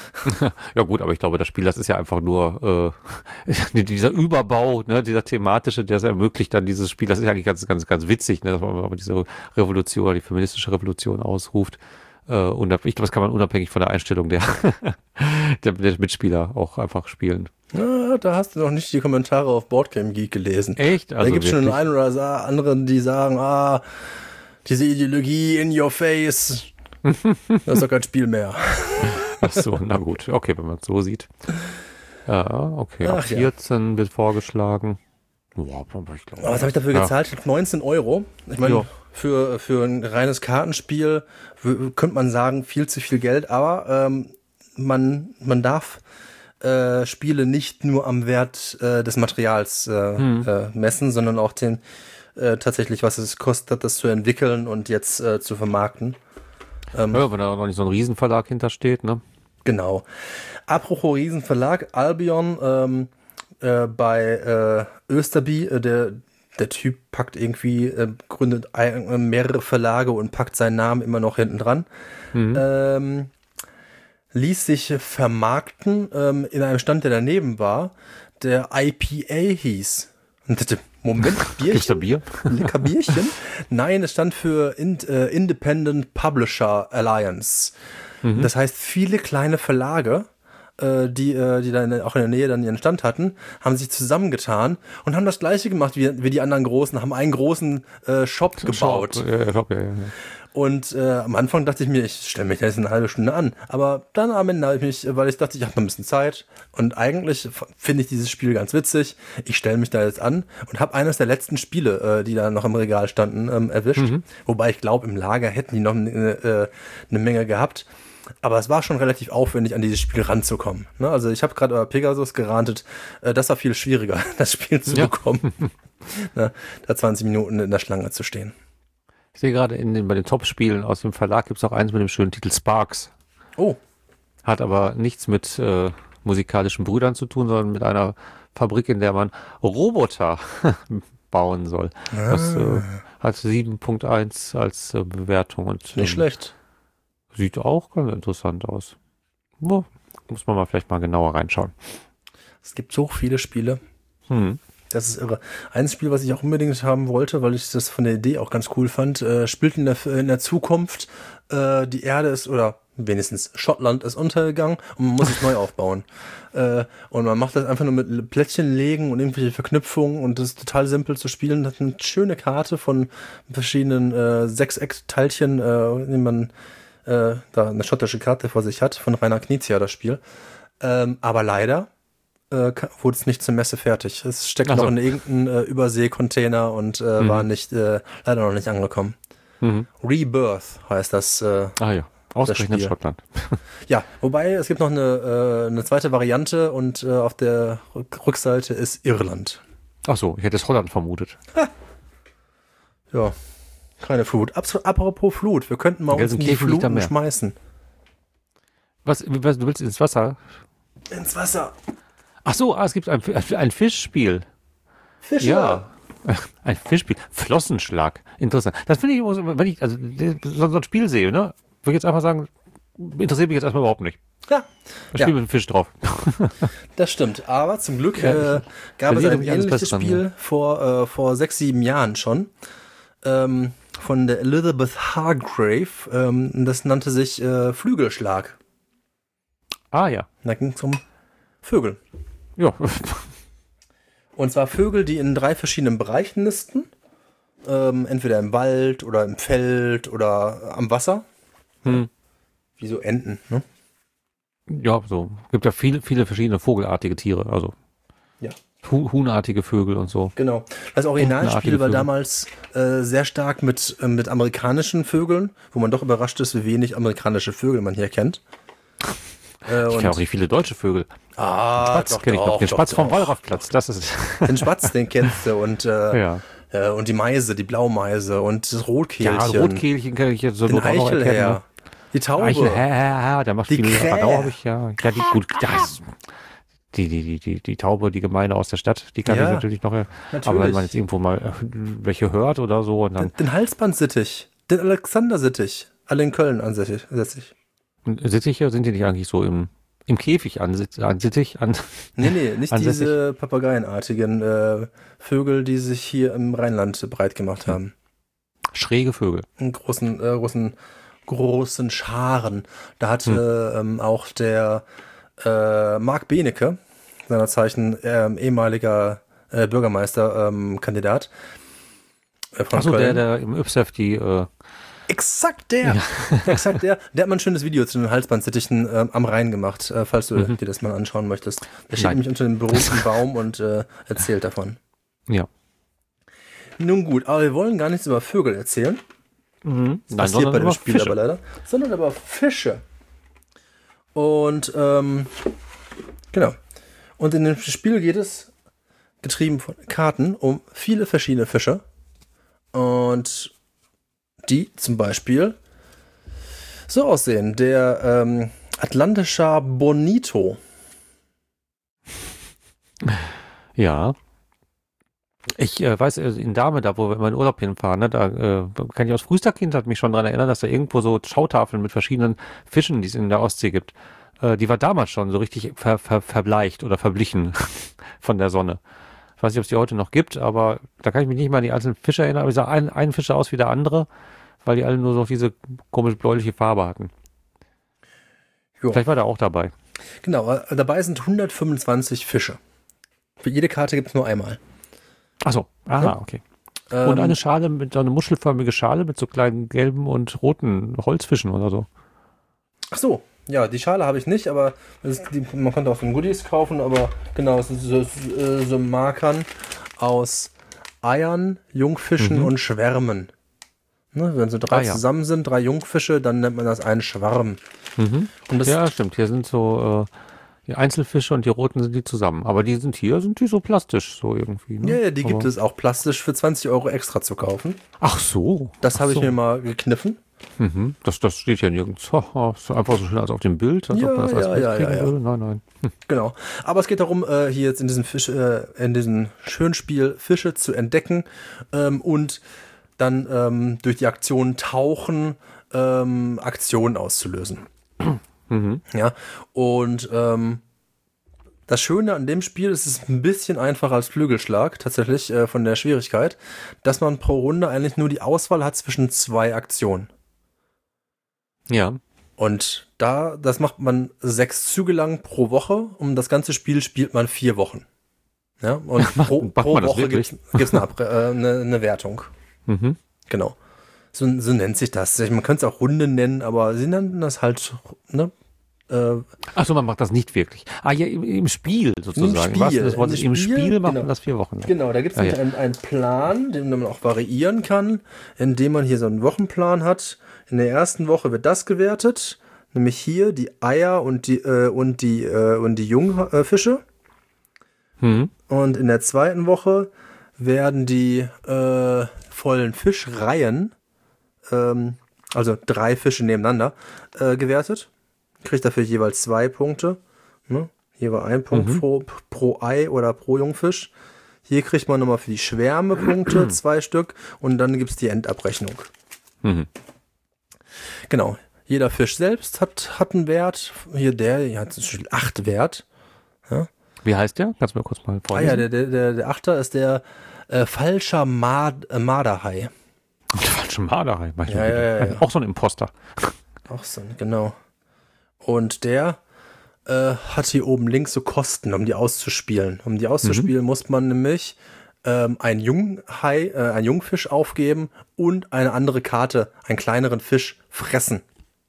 Ja gut, aber ich glaube, das Spiel, das ist ja einfach nur äh, dieser Überbau, ne, dieser thematische, der es ermöglicht dann dieses Spiel. Das ist ja eigentlich ganz, ganz, ganz witzig, ne, dass man aber diese Revolution, die feministische Revolution ausruft. Äh, und ich glaube, das kann man unabhängig von der Einstellung der, der, der Mitspieler auch einfach spielen. Na, da hast du noch nicht die Kommentare auf Boardgame Geek gelesen. Echt? Da gibt es schon wirklich? einen oder sa- anderen, die sagen, ah, diese Ideologie in your face, das ist doch kein Spiel mehr. Ach so, na gut. Okay, wenn man es so sieht. Ja, okay. Ab Ach ja. vierzehn wird vorgeschlagen. Ja, aber ich glaube. Aber was habe ich dafür Ja. gezahlt? Ich glaub, neunzehn Euro. Ich meine, Ja. für, für ein reines Kartenspiel w- könnte man sagen, viel zu viel Geld, aber ähm, man, man darf äh, Spiele nicht nur am Wert äh, des Materials äh, Hm. äh, messen, sondern auch den äh, tatsächlich, was es kostet, das zu entwickeln und jetzt äh, zu vermarkten. Ähm, Ja, wenn da noch nicht so ein Riesenverlag hintersteht, ne? Genau. Apropos Riesenverlag, Albion ähm, äh, bei äh, Österby, äh, der, der Typ packt irgendwie, äh, gründet ein, äh, mehrere Verlage und packt seinen Namen immer noch hinten dran. Mhm. Ähm, ließ sich vermarkten ähm, in einem Stand, der daneben war, der I P A hieß. Und dachte, Moment, Kriegt er Bierchen? Bier? Lecker Bierchen? Nein, es stand für In äh, Independent Publisher Alliance. Mhm. Das heißt, viele kleine Verlage, äh, die, äh, die dann auch in der Nähe dann ihren Stand hatten, haben sich zusammengetan und haben das Gleiche gemacht wie, wie die anderen Großen, haben einen großen äh, Shop gebaut. Ja, ich glaub, ja, ja, ja. Und äh, am Anfang dachte ich mir, ich stelle mich da jetzt eine halbe Stunde an. Aber dann am Ende habe ich mich, weil ich dachte, ich habe noch ein bisschen Zeit. Und eigentlich f- finde ich dieses Spiel ganz witzig. Ich stelle mich da jetzt an und habe eines der letzten Spiele, äh, die da noch im Regal standen, ähm, erwischt. Mhm. Wobei ich glaube, im Lager hätten die noch eine, äh, eine Menge gehabt. Aber es war schon relativ aufwendig, an dieses Spiel ranzukommen. Ne? Also ich habe gerade über Pegasus gerantet. Äh, das war viel schwieriger, das Spiel zu Ja. bekommen. Ne? Da zwanzig Minuten in der Schlange zu stehen. Ich sehe gerade in den, bei den Top-Spielen aus dem Verlag gibt es auch eins mit dem schönen Titel Sparks. Oh, Hat aber nichts mit äh, musikalischen Brüdern zu tun, sondern mit einer Fabrik, in der man Roboter bauen soll. Das äh, hat sieben Punkt eins als äh, Bewertung und nicht ähm, schlecht. sieht auch ganz interessant aus. Ja, muss man mal vielleicht mal genauer reinschauen. Es gibt so viele Spiele. Hm. Das ist irre. Ein Spiel, was ich auch unbedingt haben wollte, weil ich das von der Idee auch ganz cool fand, äh, spielt in der, in der Zukunft. Äh, die Erde ist, oder wenigstens Schottland ist untergegangen und man muss es neu aufbauen. Äh, und man macht das einfach nur mit Plättchen legen und irgendwelche Verknüpfungen und das ist total simpel zu spielen. Das ist eine schöne Karte von verschiedenen äh, Sechseck-Teilchen, äh, in denen man äh, da eine schottische Karte vor sich hat, von Rainer Knizia, das Spiel. Ähm, aber leider äh, wurde es nicht zur Messe fertig. Es steckt Ach so. noch in irgendeinem äh, Überseekontainer und äh, Mhm. war nicht äh, leider noch nicht angekommen. Mhm. Rebirth heißt das. Äh, Ah ja, ausgerechnet Spiel. Schottland. ja, wobei es gibt noch eine, äh, eine zweite Variante und äh, auf der Rück- Rückseite ist Irland. Ach so, ich hätte es Holland vermutet. Ja, keine Flut. Abs- apropos Flut, wir könnten mal uns in die Gelsenkirchen liegt am Fluten Meer. schmeißen. Was, was, du willst ins Wasser? Ins Wasser. Ach so, ah, es gibt ein, ein Fischspiel. Fische. Ja. Ein Fischspiel. Flossenschlag. Interessant. Das finde ich, immer so, wenn ich also so, so ein Spiel sehe, ne, würde ich jetzt einfach sagen, interessiert mich jetzt erstmal überhaupt nicht. Ja, Da Ja. spielt mit einem Fisch drauf. das stimmt. Aber zum Glück Ja, äh, gab es verliere ein mich alles ähnliches Besseren, Spiel vor, äh, vor sechs, sieben Jahren schon. Ähm, von der Elizabeth Hargrave. Ähm, das nannte sich äh, Flügelschlag. Ah ja. Da ging es um Vögel. Ja. Und zwar Vögel, die in drei verschiedenen Bereichen nisten. Ähm, entweder im Wald oder im Feld oder am Wasser. Hm. Wie so Enten, ne? Ja, so. Gibt ja viele, viele verschiedene vogelartige Tiere. Also Ja. Hu- Huhnartige Vögel und so. Genau. Das Originalspiel Entenartige war Vögel. damals äh, sehr stark mit, äh, mit amerikanischen Vögeln, wo man doch überrascht ist, wie wenig amerikanische Vögel man hier kennt. Äh, Ich und- kenne auch nicht viele deutsche Vögel. ah, Spatz doch, kenne ich noch. doch, Den doch, Spatz vom doch. Wallraffplatz. Das ist. Den Spatz, den kennst du. Und, äh, Ja. äh, und die Meise, die Blaumeise und das Ja, Rotkehlchen. Rotkehlchen kann ich jetzt so den noch auch noch erkennen. Eichelherr. Ne? Die Taube. Eichelherr, der macht Die viel Krähe. Radau, habe ich ja. Ja, die, gut, das, die, die, die, die, die Taube, die Gemeine aus der Stadt, die kann Ja, ich natürlich noch. Aber natürlich. wenn man jetzt irgendwo mal äh, welche hört oder so und dann Den, den Halsbandsittich. Den Alexandersittich. Alle in Köln ansässig. ansässig. Sittiche, sind die nicht eigentlich so im, im Käfig ansit- ansittig? An, Nee, nee, nicht Ansässig. diese papageienartigen äh, Vögel, die sich hier im Rheinland breit gemacht haben. schräge Vögel. In großen, äh, großen, großen Scharen. Da hatte ähm, auch der äh, Marc Benecke, seiner Zeichen ähm, ehemaliger äh, Bürgermeisterkandidat äh, von Achso, der, Köln. der im Ypsef die, äh, Exakt der! Exakt der. Der hat mal ein schönes Video zu den Halsbandsittichen ähm, am Rhein gemacht, äh, falls du dir das mal anschauen möchtest. Der steht Nein. nämlich unter dem berühmten Baum und äh, erzählt davon. ja. Nun gut, aber wir wollen gar nichts über Vögel erzählen. Mhm. Das Nein, passiert sondern bei dem über Spiel Fische. aber leider. Sondern aber Fische. Und, ähm, genau. Und in dem Spiel geht es, getrieben von Karten, um viele verschiedene Fische. Und die zum Beispiel so aussehen. Der ähm, Atlantischer Bonito. Ja. Ich äh, weiß, äh, in Dahme, da wo wir immer in Urlaub hinfahren, ne, da äh, kann ich aus frühester Kindheit mich schon daran erinnern, dass da irgendwo so Schautafeln mit verschiedenen Fischen, die es in der Ostsee gibt, äh, die war damals schon so richtig ver, ver, verbleicht oder verblichen von der Sonne. Ich weiß nicht, ob es die heute noch gibt, aber da kann ich mich nicht mal an die einzelnen Fische erinnern, aber ich sah ein, ein Fisch sah aus wie der andere, weil die alle nur so diese komisch bläuliche Farbe hatten. Jo. Vielleicht war der auch dabei. Genau, äh, dabei sind hundertfünfundzwanzig Fische. Für jede Karte gibt es nur einmal. Achso, aha, Ja. okay. Ähm, Und eine Schale mit, so eine muschelförmige Schale mit so kleinen gelben und roten Holzfischen oder so. Ach so, ja, die Schale habe ich nicht, aber das ist die, man konnte auch so Goodies kaufen, aber genau, es sind so, äh, so Markern aus Eiern, Jungfischen Mhm. und Schwärmen. Ne, wenn so drei Ah, ja. zusammen sind, drei Jungfische, dann nennt man das einen Schwarm. Mhm. Und das, Ja, stimmt. Hier sind so äh, die Einzelfische und die roten sind die zusammen. Aber die sind hier, sind die so plastisch so irgendwie. Ne? ja, ja, die gibt Aber- es auch plastisch für zwanzig Euro extra zu kaufen. Ach so. Das Ach habe ich so. mir mal gekniffen. Mhm. Das, das steht ja nirgends. Haha, ist einfach so schön als auf dem Bild. Als Ja, ob man das als ja, Bild ja, kriegen ja, ja. würde. Nein, nein. Hm. Genau. Aber es geht darum, äh, hier jetzt in diesem Fisch, äh, in diesem schönen Spiel Fische zu entdecken ähm, und dann ähm, durch die Aktion Tauchen ähm, Aktionen auszulösen. Mhm. Ja. Und ähm, das Schöne an dem Spiel ist, es ist ein bisschen einfacher als Flügelschlag, tatsächlich äh, von der Schwierigkeit, dass man pro Runde eigentlich nur die Auswahl hat zwischen zwei Aktionen. Ja. Und da, das macht man sechs Züge lang pro Woche. Um das ganze Spiel spielt man vier Wochen. Ja, und Macht- pro, macht pro man das Woche wirklich? gibt es eine, Abre- äh, eine, eine Wertung. Mhm. Genau. So, so nennt sich das. Man könnte es auch Runde nennen, aber sie nennen das halt, ne? Äh, Achso, man macht das nicht wirklich. Ah, ja, im, im Spiel sozusagen. Im Spiel, Was, das Wort im ist, Im Spiel, Spiel macht genau. man das vier Wochen. lang. Genau, da gibt es Ah, ja. einen, einen Plan, den man auch variieren kann, indem man hier so einen Wochenplan hat. In der ersten Woche wird das gewertet, nämlich hier die Eier und die äh, und die äh, und die Jungfische. Mhm. Und in der zweiten Woche werden die äh, vollen Fischreihen, ähm, also drei Fische nebeneinander, äh, gewertet. Kriegt dafür jeweils zwei Punkte. Ne? Jeweils ein Punkt Mhm. pro, pro Ei oder pro Jungfisch. Hier kriegt man nochmal für die Schwärme Punkte, zwei Stück. Und dann gibt es die Endabrechnung. Mhm. Genau. Jeder Fisch selbst hat, hat einen Wert. Hier der, hier hat zum Beispiel acht Wert. Wie heißt der? Kannst du mir kurz mal Ah ja, vorlesen? der, der, der, der Achter ist der äh, falscher Mad, äh, Marderhai. Der falsche Marderei. Ja, ja, ja, ja. Auch so ein Imposter. Auch so, genau. Und der äh, hat hier oben links so Kosten, um die auszuspielen. Um die auszuspielen, muss man nämlich ähm, einen Junghai, äh, einen Jungfisch aufgeben und eine andere Karte, einen kleineren Fisch fressen.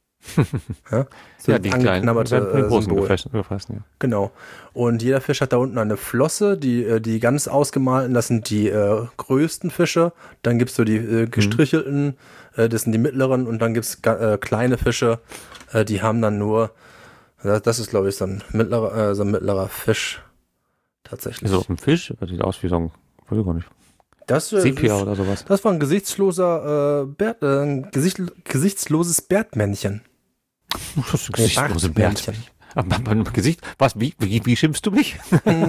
ja, so Ja, ein die kleinen werden angeknabberte von den äh, großen Symbol. gefressen. gefressen ja. Genau. Und jeder Fisch hat da unten eine Flosse, die, äh, die ganz ausgemalten, das sind die äh, größten Fische. Dann gibt es so die äh, gestrichelten, äh, das sind die mittleren. Und dann gibt es äh, kleine Fische, äh, die haben dann nur, das, das ist glaube ich so ein mittlerer, äh, so ein mittlerer Fisch. Tatsächlich. So ein Fisch, das sieht aus wie so ein, weiß ich gar nicht, Das, äh, Sepia oder sowas. das war ein gesichtsloser, äh, Bärt, äh, ein Gesicht, gesichtsloses Bärtmännchen. Das ist ein Nee, gesichtsloser Bartmännchen. Bärt. Aber beim Gesicht, was, wie, wie, wie schimpfst du mich?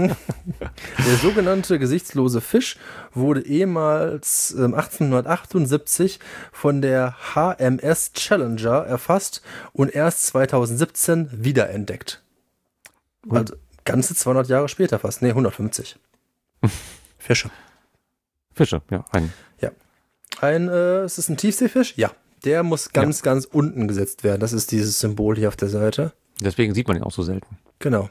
Der sogenannte gesichtslose Fisch wurde ehemals ähm, achtzehnhundertachtundsiebzig von der H M S Challenger erfasst und erst zweitausendsiebzehn wiederentdeckt. Also ganze zweihundert Jahre später fast. Nee, hundertfünfzig. Fische. Fische, ja, ein. Ein, äh, ist es ein Tiefseefisch? Ja. Der muss ganz, ganz unten gesetzt werden. Das ist dieses Symbol hier auf der Seite. Deswegen sieht man ihn auch so selten. Genau.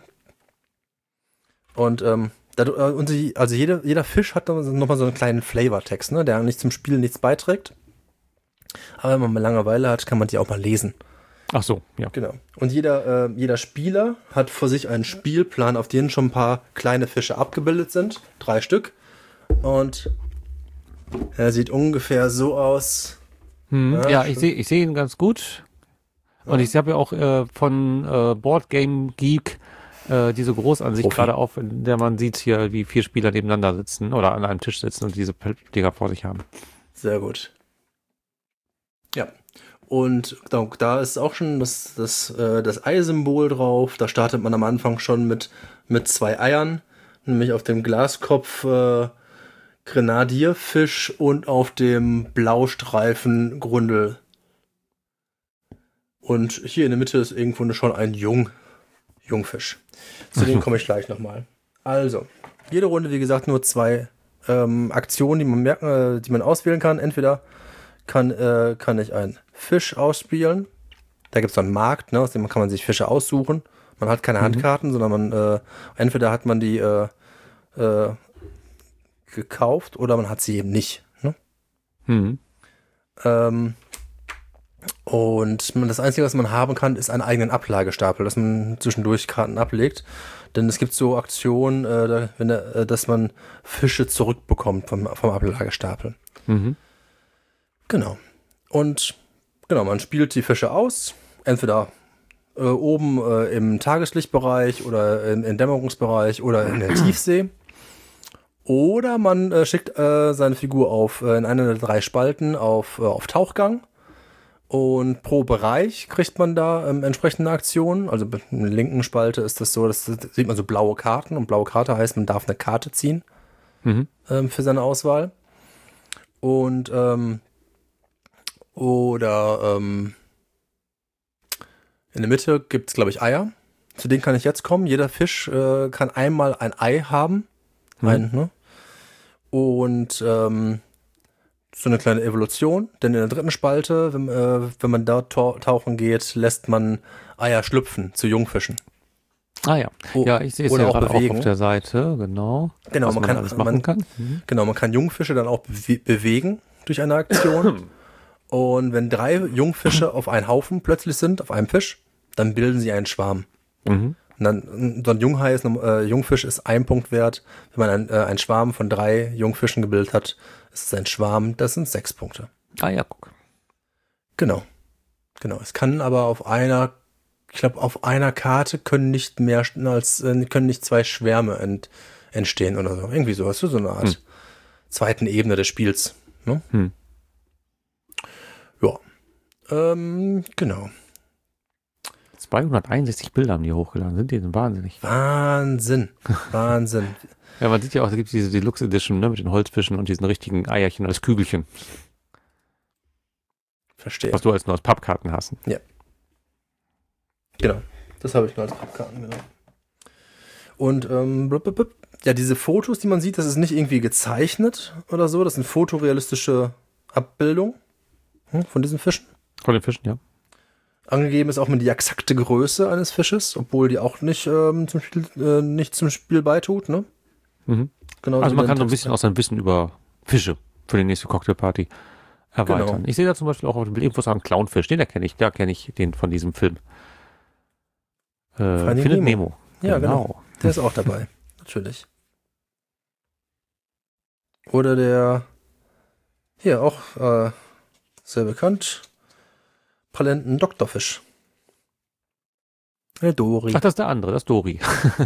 Und, ähm, dadurch, äh, und die, also jeder, jeder Fisch hat nochmal so einen kleinen Flavortext, ne, der eigentlich zum Spiel nichts beiträgt. Aber wenn man mal Langeweile hat, kann man die auch mal lesen. Ach so, ja. Genau. Und jeder, äh, jeder Spieler hat vor sich einen Spielplan, auf dem schon ein paar kleine Fische abgebildet sind. Drei Stück. Und er sieht ungefähr so aus. Hm, Ja, ja, stimmt. ich sehe ich sehe ihn ganz gut. Und ich habe ja auch äh, von äh, Board Game Geek äh, diese Großansicht Profi. gerade auf, in der man sieht hier, wie vier Spieler nebeneinander sitzen oder an einem Tisch sitzen und diese Dinger vor sich haben. Sehr gut. Ja. Und da, da ist auch schon das, das, äh, das Ei-Symbol drauf. Da startet man am Anfang schon mit, mit zwei Eiern. Nämlich auf dem Glaskopf äh, Grenadierfisch und auf dem Blaustreifen Grundel. Und hier in der Mitte ist irgendwo schon ein Jung, Jungfisch. Zu dem komme ich gleich nochmal. Also, jede Runde, wie gesagt, nur zwei ähm, Aktionen, die man merken, äh, die man auswählen kann. Entweder kann, äh, kann ich einen Fisch ausspielen. Da gibt es so einen Markt, ne, aus dem kann man sich Fische aussuchen. Man hat keine Handkarten, sondern man äh, entweder hat man die äh, äh, gekauft oder man hat sie eben nicht. Ne? Hm. Ähm, und man, das Einzige, was man haben kann, ist einen eigenen Ablagestapel, dass man zwischendurch Karten ablegt. Denn es gibt so Aktionen, äh, da, wenn, äh, dass man Fische zurückbekommt vom, vom Ablagestapel. Mhm. Genau. Und genau, man spielt die Fische aus, entweder äh, oben äh, im Tageslichtbereich oder im, im Dämmerungsbereich oder in der Tiefsee. Oder man äh, schickt äh, seine Figur auf äh, in einer der drei Spalten auf, äh, auf Tauchgang. Und pro Bereich kriegt man da ähm, entsprechende Aktionen. Also in der linken Spalte ist das so, das, das sieht man so blaue Karten. Und blaue Karte heißt, man darf eine Karte ziehen Mhm. ähm, für seine Auswahl. Und ähm, oder ähm, in der Mitte gibt es, glaube ich, Eier. Zu denen kann ich jetzt kommen. Jeder Fisch äh, kann einmal ein Ei haben. Mhm. Ein, ne? Und ähm, so eine kleine Evolution, denn in der dritten Spalte, wenn, äh, wenn man da tauchen geht, lässt man Eier schlüpfen zu Jungfischen. Ah ja, O- ja, ich sehe es oder ja auch gerade auch bewegen. auf der Seite, genau. Genau, was man man, kann- alles machen man- kann. Mhm. Genau, man kann Jungfische dann auch bewe bewegen durch eine Aktion. Und wenn drei Jungfische auf einen Haufen plötzlich sind, auf einem Fisch, dann bilden sie einen Schwarm. Mhm. Und dann, so ein Junghai ist, äh, Jungfisch ist ein Punkt wert. Wenn man ein, äh, einen Schwarm von drei Jungfischen gebildet hat, ist es ein Schwarm, das sind sechs Punkte. Ah ja, guck. Genau. Genau. Es kann aber auf einer, ich glaube, auf einer Karte können nicht mehr als, äh, können nicht zwei Schwärme ent, entstehen oder so. Irgendwie sowas, so eine Art Hm. zweiten Ebene des Spiels. Ne? Hm. Ja. Ähm, genau. zweihunderteinundsechzig Bilder haben die hochgeladen. Sind die denn wahnsinnig? Wahnsinn. Wahnsinn. Ja, man sieht ja auch, da gibt es diese Deluxe Edition, ne, mit den Holzfischen und diesen richtigen Eierchen als Kügelchen, Verstehe. was du als nur als Pappkarten hast. Genau. Das habe ich nur als Pappkarten, genau. Und, ähm, blub, blub, blub. Ja, diese Fotos, die man sieht, das ist nicht irgendwie gezeichnet oder so. Das sind fotorealistische Abbildungen hm, von diesen Fischen. Von den Fischen, ja. Angegeben ist auch mal die exakte Größe eines Fisches, obwohl die auch nicht, ähm, zum, Spiel, äh, nicht zum Spiel beitut. Ne? Mhm. Genau, Also wie man der kann so ein Text- bisschen auch sein Wissen über Fische für die nächste Cocktailparty erweitern. Genau. Ich sehe da zum Beispiel auch auf dem Bild irgendwo so einen Clownfisch, den erkenne ich, da kenne ich den von diesem Film. Äh, Finding Findet Nemo. Nemo. Ja, genau. Der ist auch dabei. Natürlich. Oder der, hier auch äh, sehr bekannt, Palenten Doktorfisch. Der Dori. Ach, das ist der andere, das ist Dori.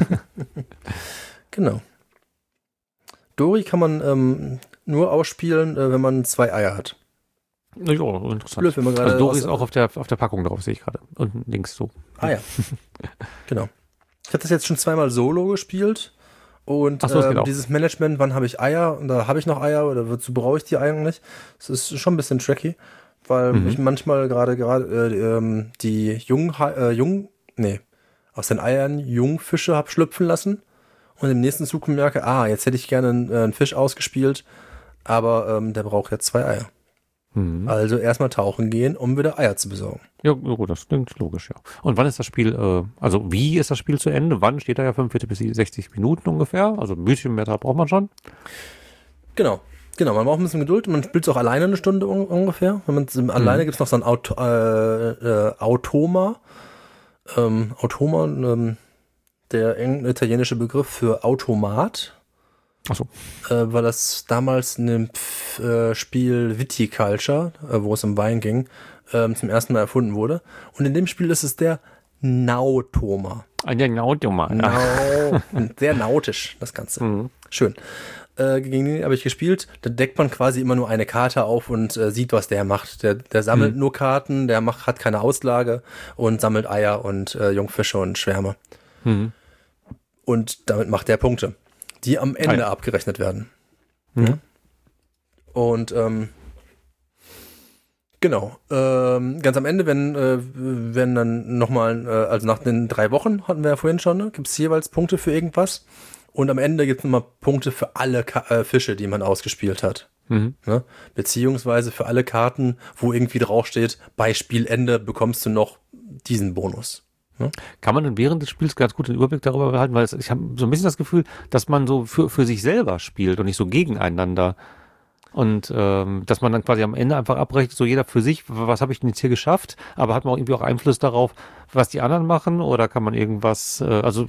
Genau. Dori kann man ähm, nur ausspielen, äh, wenn man zwei Eier hat. Ja, interessant. Blöd, wenn man gerade Also Dori aus- ist auch auf der, auf der Packung drauf, sehe ich gerade. Unten links so. Ah ja. Genau. Ich habe das jetzt schon zweimal solo gespielt. Und Ach so, das ähm, geht auch. dieses Management, wann habe ich Eier und da habe ich noch Eier oder wozu brauche ich die eigentlich? Das ist schon ein bisschen tricky, weil Mhm. ich manchmal gerade gerade äh, ähm, die jungen, äh, jungen, nee, aus den Eiern Jungfische habe schlüpfen lassen und im nächsten Zug merke, ah, jetzt hätte ich gerne einen, äh, einen Fisch ausgespielt, aber ähm, der braucht jetzt zwei Eier. Mhm. Also erstmal tauchen gehen, um wieder Eier zu besorgen. Ja, gut, das klingt logisch, ja. Und wann ist das Spiel, äh, also wie ist das Spiel zu Ende? Wann steht da ja fünfundvierzig bis sechzig Minuten ungefähr? Also ein bisschen mehr da braucht man schon. Genau. Genau, man braucht ein bisschen Geduld. Man spielt es auch alleine eine Stunde un ungefähr. Wenn man alleine gibt es noch so ein Auto äh, äh, Automa. Ähm, Automa, ähm, der eng italienische Begriff für Automat. Ach so. Äh, weil das damals in dem Pf äh, Spiel Viticulture, äh, wo es um Wein ging, ähm, zum ersten Mal erfunden wurde. Und in dem Spiel ist es der Nautoma. Ein ja, Automat. Ja. Nau sehr nautisch, das Ganze. Mhm. Schön. Äh, gegen den habe ich gespielt. Da deckt man quasi immer nur eine Karte auf und äh, sieht, was der macht. Der, der sammelt Mhm. nur Karten, der macht, hat keine Auslage und sammelt Eier und äh, Jungfische und Schwärme. Mhm. Und damit macht der Punkte, die am Ende Ah, ja. abgerechnet werden. Mhm. Ja. Und ähm, genau, ähm, ganz am Ende, wenn, äh, wenn dann nochmal, äh, also nach den drei Wochen hatten wir ja vorhin schon, ne, gibt es jeweils Punkte für irgendwas. Und am Ende gibt es nochmal Punkte für alle Ka äh, Fische, die man ausgespielt hat. Mhm. Ne? Beziehungsweise für alle Karten, wo irgendwie draufsteht, bei Spielende bekommst du noch diesen Bonus. Ne? Kann man denn während des Spiels ganz gut den Überblick darüber behalten? Weil es, ich habe so ein bisschen das Gefühl, dass man so für, für sich selber spielt und nicht so gegeneinander. Und ähm, dass man dann quasi am Ende einfach abrechnet, so jeder für sich, was habe ich denn jetzt hier geschafft? Aber hat man auch irgendwie auch Einfluss darauf, was die anderen machen? Oder kann man irgendwas, äh, also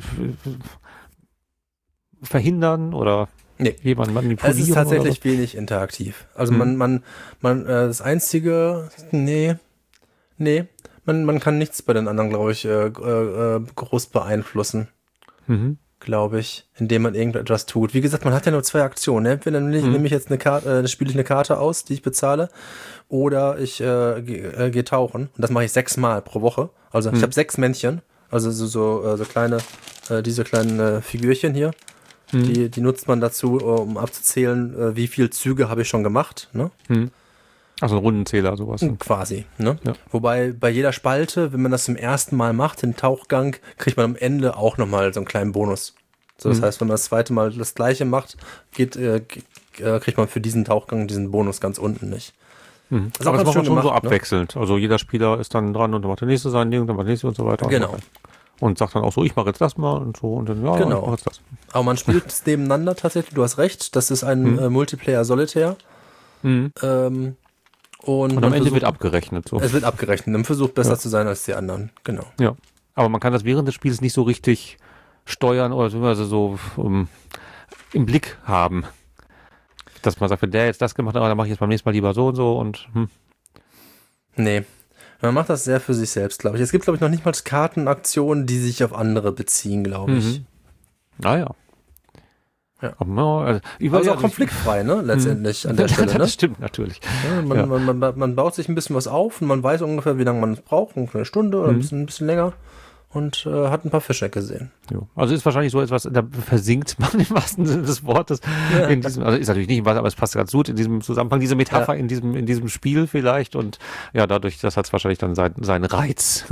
verhindern oder Nee. jemanden manipulieren? Es ist tatsächlich oder wenig interaktiv. Also Hm. man, man, man, äh, das einzige, nee, nee, man, man kann nichts bei den anderen, glaube ich, äh, äh, groß beeinflussen, so? Mhm. glaube ich, indem man irgendetwas tut. Wie gesagt, man hat ja nur zwei Aktionen. Ne? Entweder nehme ich, Mhm. nehme ich jetzt eine Karte, äh, spiele ich eine Karte aus, die ich bezahle, oder ich äh, gehe äh, geh tauchen. Und das mache ich sechsmal pro Woche. Also ich Mhm. habe sechs Männchen, also so, so, äh, so kleine, äh, diese kleinen äh, Figürchen hier. Mhm. Die, die nutzt man dazu, um abzuzählen, äh, wie viele Züge habe ich schon gemacht, ne? Mhm. Also ein Rundenzähler, sowas. Quasi, ne? Ja. Wobei bei jeder Spalte, wenn man das zum ersten Mal macht, den Tauchgang, kriegt man am Ende auch nochmal so einen kleinen Bonus. So, das Mhm. heißt, wenn man das zweite Mal das gleiche macht, geht, äh, ge- äh, kriegt man für diesen Tauchgang diesen Bonus ganz unten nicht. Mhm. Aber das macht man schon gemacht, so abwechselnd. Ne? Also jeder Spieler ist dann dran und dann macht der nächste sein Ding, dann macht der nächste und so weiter. Genau. Und, und sagt dann auch so, ich mache jetzt das mal und so und dann, ja, genau. ich mache jetzt das. Aber man spielt es nebeneinander tatsächlich, du hast recht, das ist ein mhm. äh, Multiplayer-Solitär. Mhm. Ähm, und, und am Ende versucht, wird abgerechnet. So. Es wird abgerechnet, man versucht besser ja. zu sein als die anderen, genau. Ja, aber man kann das während des Spiels nicht so richtig steuern oder also so um, im Blick haben. Dass man sagt, wenn der jetzt das gemacht hat, dann mache ich jetzt beim nächsten Mal lieber so und so und hm. Nee, man macht das sehr für sich selbst, glaube ich. Es gibt, glaube ich, noch nicht mal Kartenaktionen, die sich auf andere beziehen, glaube ich. Mhm. Naja. Ja. Aber, also, ich also auch konfliktfrei, ne, letztendlich an der Stelle. Das ne? stimmt natürlich. Ja, man, ja. Man, man, man baut sich ein bisschen was auf und man weiß ungefähr, wie lange man es braucht, ungefähr eine Stunde oder mhm. ein, bisschen, ein bisschen länger. Und äh, hat ein paar Fische gesehen. Jo. Also ist wahrscheinlich so etwas, da versinkt man im wahrsten Sinne des Wortes. Ja. In diesem, also ist natürlich nicht im Wasser, aber es passt ganz gut in diesem Zusammenhang, diese Metapher ja. in diesem in diesem Spiel vielleicht. Und ja, dadurch, das hat es wahrscheinlich dann sein, seinen Reiz.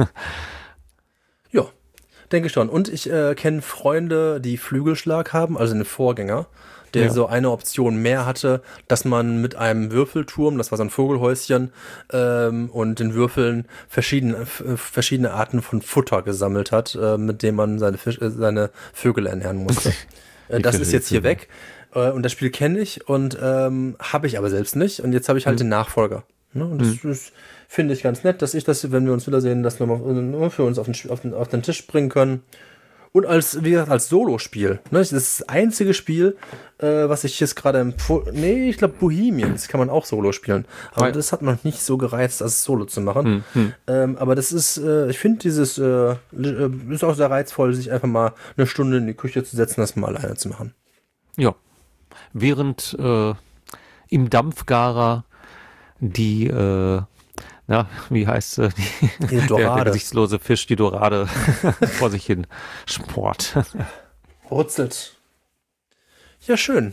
Ja, denke schon. Und ich äh, kenne Freunde, die Flügelschlag haben, also einen Vorgänger, der ja. so eine Option mehr hatte, dass man mit einem Würfelturm, das war so ein Vogelhäuschen, ähm, und den Würfeln verschiedene, f- verschiedene Arten von Futter gesammelt hat, äh, mit dem man seine, Fisch, äh, seine Vögel ernähren musste. äh, das ist jetzt hier weg. Äh, und das Spiel kenne ich und ähm, habe ich aber selbst nicht. Und jetzt habe ich halt mhm. den Nachfolger. Ne? Und das, mhm. das finde ich ganz nett, dass ich das, wenn wir uns wiedersehen, das nochmal für uns auf den, auf den, auf den Tisch bringen können. Und als, wie gesagt, als Solospiel. Ne? Das ist das einzige Spiel, äh, was ich jetzt gerade empfohlen. Nee, ich glaube Bohemians kann man auch Solo spielen. Aber Nein. das hat man nicht so gereizt, als Solo zu machen. Hm, hm. Ähm, aber das ist, äh, ich finde dieses, äh, ist auch sehr reizvoll, sich einfach mal eine Stunde in die Küche zu setzen, das mal alleine zu machen. Ja. Während äh, im Dampfgarer die äh, ja, wie heißt sie? Die, die Dorade. Der, der gesichtslose Fisch, die Dorade, vor sich hin Sport. Rutzelt. Ja, schön.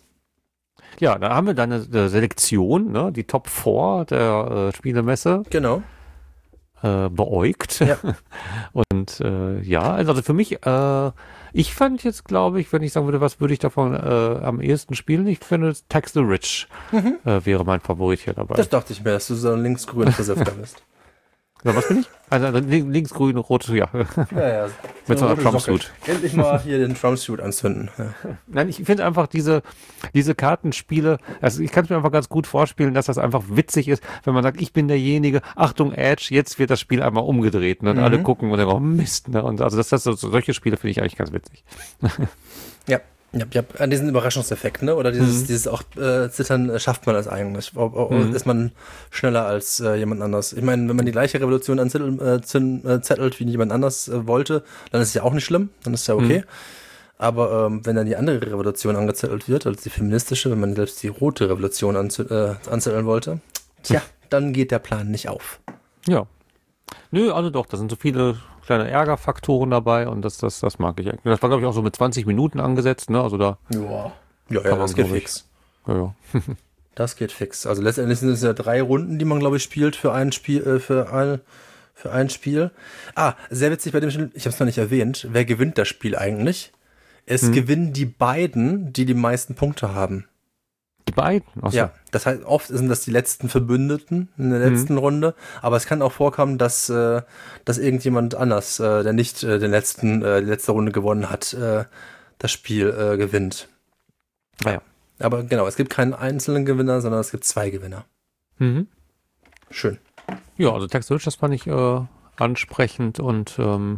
Ja, da haben wir dann eine, eine Selektion, ne? Die Top vier der äh, Spielemesse. Genau. Äh, beäugt. Ja. Und äh, ja, also für mich, äh, ich fand jetzt, glaube ich, wenn ich sagen würde, was würde ich davon äh, am ehesten spielen, ich finde Tax the Rich mhm. äh, wäre mein Favorit hier dabei. Das dachte ich mir, dass du so ein linksgrün Versifter bist. Ja, was bin ich? Also links, grün, rot, ja. Ja, ja. Mit so einer Trumpsuit. Endlich mal hier den Trumpsuit anzünden. Ja. Nein, ich finde einfach diese, diese Kartenspiele, also ich kann es mir einfach ganz gut vorstellen, dass das einfach witzig ist, wenn man sagt, ich bin derjenige, Achtung, Edge, jetzt wird das Spiel einmal umgedreht, ne? Und mhm. alle gucken und dann, oh Mist, ne? Und also das, das, solche Spiele finde ich eigentlich ganz witzig. Ja. Ja, ja, an diesen Überraschungseffekt, ne? Oder dieses, mhm. dieses auch äh, Zittern äh, schafft man das eigentlich. O, o, mhm. Ist man schneller als äh, jemand anders. Ich meine, wenn man die gleiche Revolution anzettelt äh, zin, äh, zettelt, wie jemand anders äh, wollte, dann ist es ja auch nicht schlimm, dann ist es ja okay. Mhm. Aber ähm, wenn dann die andere Revolution angezettelt wird, als die feministische, wenn man selbst die rote Revolution anz- äh, anzetteln wollte, tja, dann geht der Plan nicht auf. Ja. Nö, also doch, da sind so viele kleine Ärgerfaktoren dabei und das, das, das mag ich eigentlich. Das war, glaube ich, auch so mit zwanzig Minuten angesetzt, ne? Also da. Ja, ja, ja das geht fix. Ja, ja. Das geht fix. Also letztendlich sind es ja drei Runden, die man, glaube ich, spielt für ein Spiel, äh, für ein, für ein Spiel. Ah, sehr witzig bei dem Spiel, ich habe es noch nicht erwähnt, wer gewinnt das Spiel eigentlich? Es hm. gewinnen die beiden, die die meisten Punkte haben. Die beiden? Achso. Ja, das heißt, oft sind das die letzten Verbündeten in der letzten mhm. Runde, aber es kann auch vorkommen, dass, äh, dass irgendjemand anders, äh, der nicht äh, den letzten, äh, die letzte Runde gewonnen hat, äh, das Spiel äh, gewinnt. Naja. Ah, aber genau, es gibt keinen einzelnen Gewinner, sondern es gibt zwei Gewinner. Mhm. Schön. Ja, also Tax the Rich, das fand ich äh, ansprechend und ähm,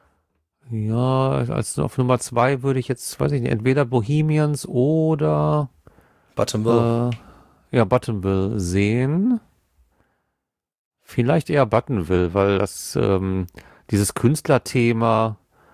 ja, als auf Nummer zwei würde ich jetzt, weiß ich nicht, entweder Bohemians oder Buttonville. Äh, ja, Buttonville sehen. Vielleicht eher Buttonville, weil das, ähm, dieses Künstlerthema,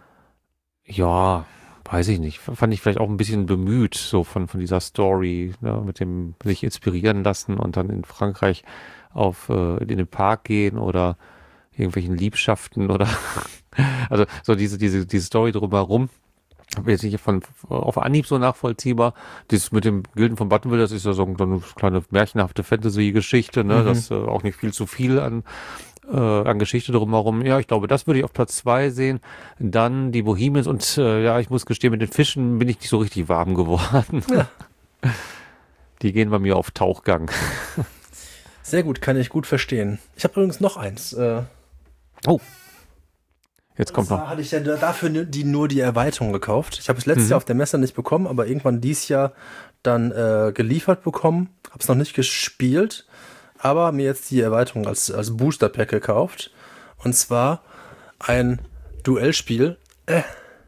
ja, weiß ich nicht, fand ich vielleicht auch ein bisschen bemüht, so von, von dieser Story, ne, mit dem sich inspirieren lassen und dann in Frankreich auf, äh, in den Park gehen oder irgendwelchen Liebschaften oder, also, so diese, diese, diese Story drumherum. Jetzt nicht von auf Anhieb so nachvollziehbar. Das mit dem Gilden von Buttonville, das ist ja so eine kleine märchenhafte Fantasy-Geschichte, ne? Mhm. Das äh, auch nicht viel zu viel an äh, an Geschichte drumherum. Ja, ich glaube, das würde ich auf Platz zwei sehen. Dann die Bohemians und äh, ja, ich muss gestehen, mit den Fischen bin ich nicht so richtig warm geworden. Ja. Die gehen bei mir auf Tauchgang. Sehr gut, kann ich gut verstehen. Ich habe übrigens noch eins. Äh, oh. Jetzt kommt noch. Hatte ich ja dafür die, nur die Erweiterung gekauft. Ich habe es letztes mhm. Jahr auf der Messe nicht bekommen, aber irgendwann dieses Jahr dann äh, geliefert bekommen. Habe es noch nicht gespielt, aber mir jetzt die Erweiterung als, als Booster-Pack gekauft. Und zwar ein Duellspiel. Äh.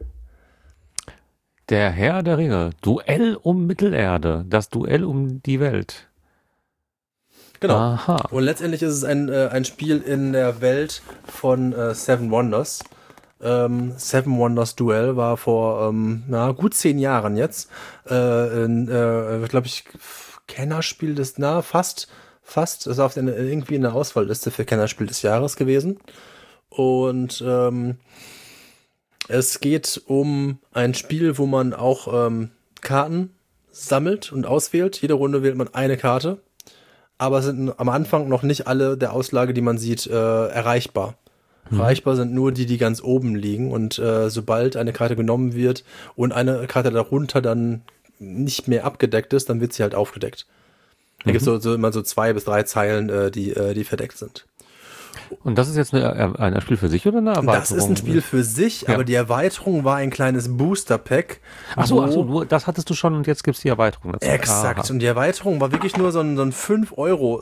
Der Herr der Ringe. Duell um Mittelerde. Das Duell um die Welt. Genau. Aha. Und letztendlich ist es ein, äh, ein Spiel in der Welt von äh, Seven Wonders. Ähm, Seven Wonders Duell war vor ähm, na, gut zehn Jahren jetzt. Äh, äh, glaube ich, Kennerspiel des, na, fast, fast, ist auf eine, irgendwie in der Auswahlliste für Kennerspiel des Jahres gewesen. Und ähm, es geht um ein Spiel, wo man auch ähm, Karten sammelt und auswählt. Jede Runde wählt man eine Karte. Aber sind am Anfang noch nicht alle der Auslage, die man sieht, äh, erreichbar. Mhm. Erreichbar sind nur die, die ganz oben liegen. Und äh, sobald eine Karte genommen wird und eine Karte darunter dann nicht mehr abgedeckt ist, dann wird sie halt aufgedeckt. Mhm. Da gibt es so, so immer so zwei bis drei Zeilen, äh, die, äh, die verdeckt sind. Und das ist jetzt eine, ein Spiel für sich oder eine Erweiterung? Das ist ein Spiel für sich, ja. Aber die Erweiterung war ein kleines Booster-Pack. Ach so, ach so, nur, das hattest du schon und jetzt gibt's die Erweiterung dazu. Exakt, Aha. Und die Erweiterung war wirklich nur so ein, so ein fünf Euro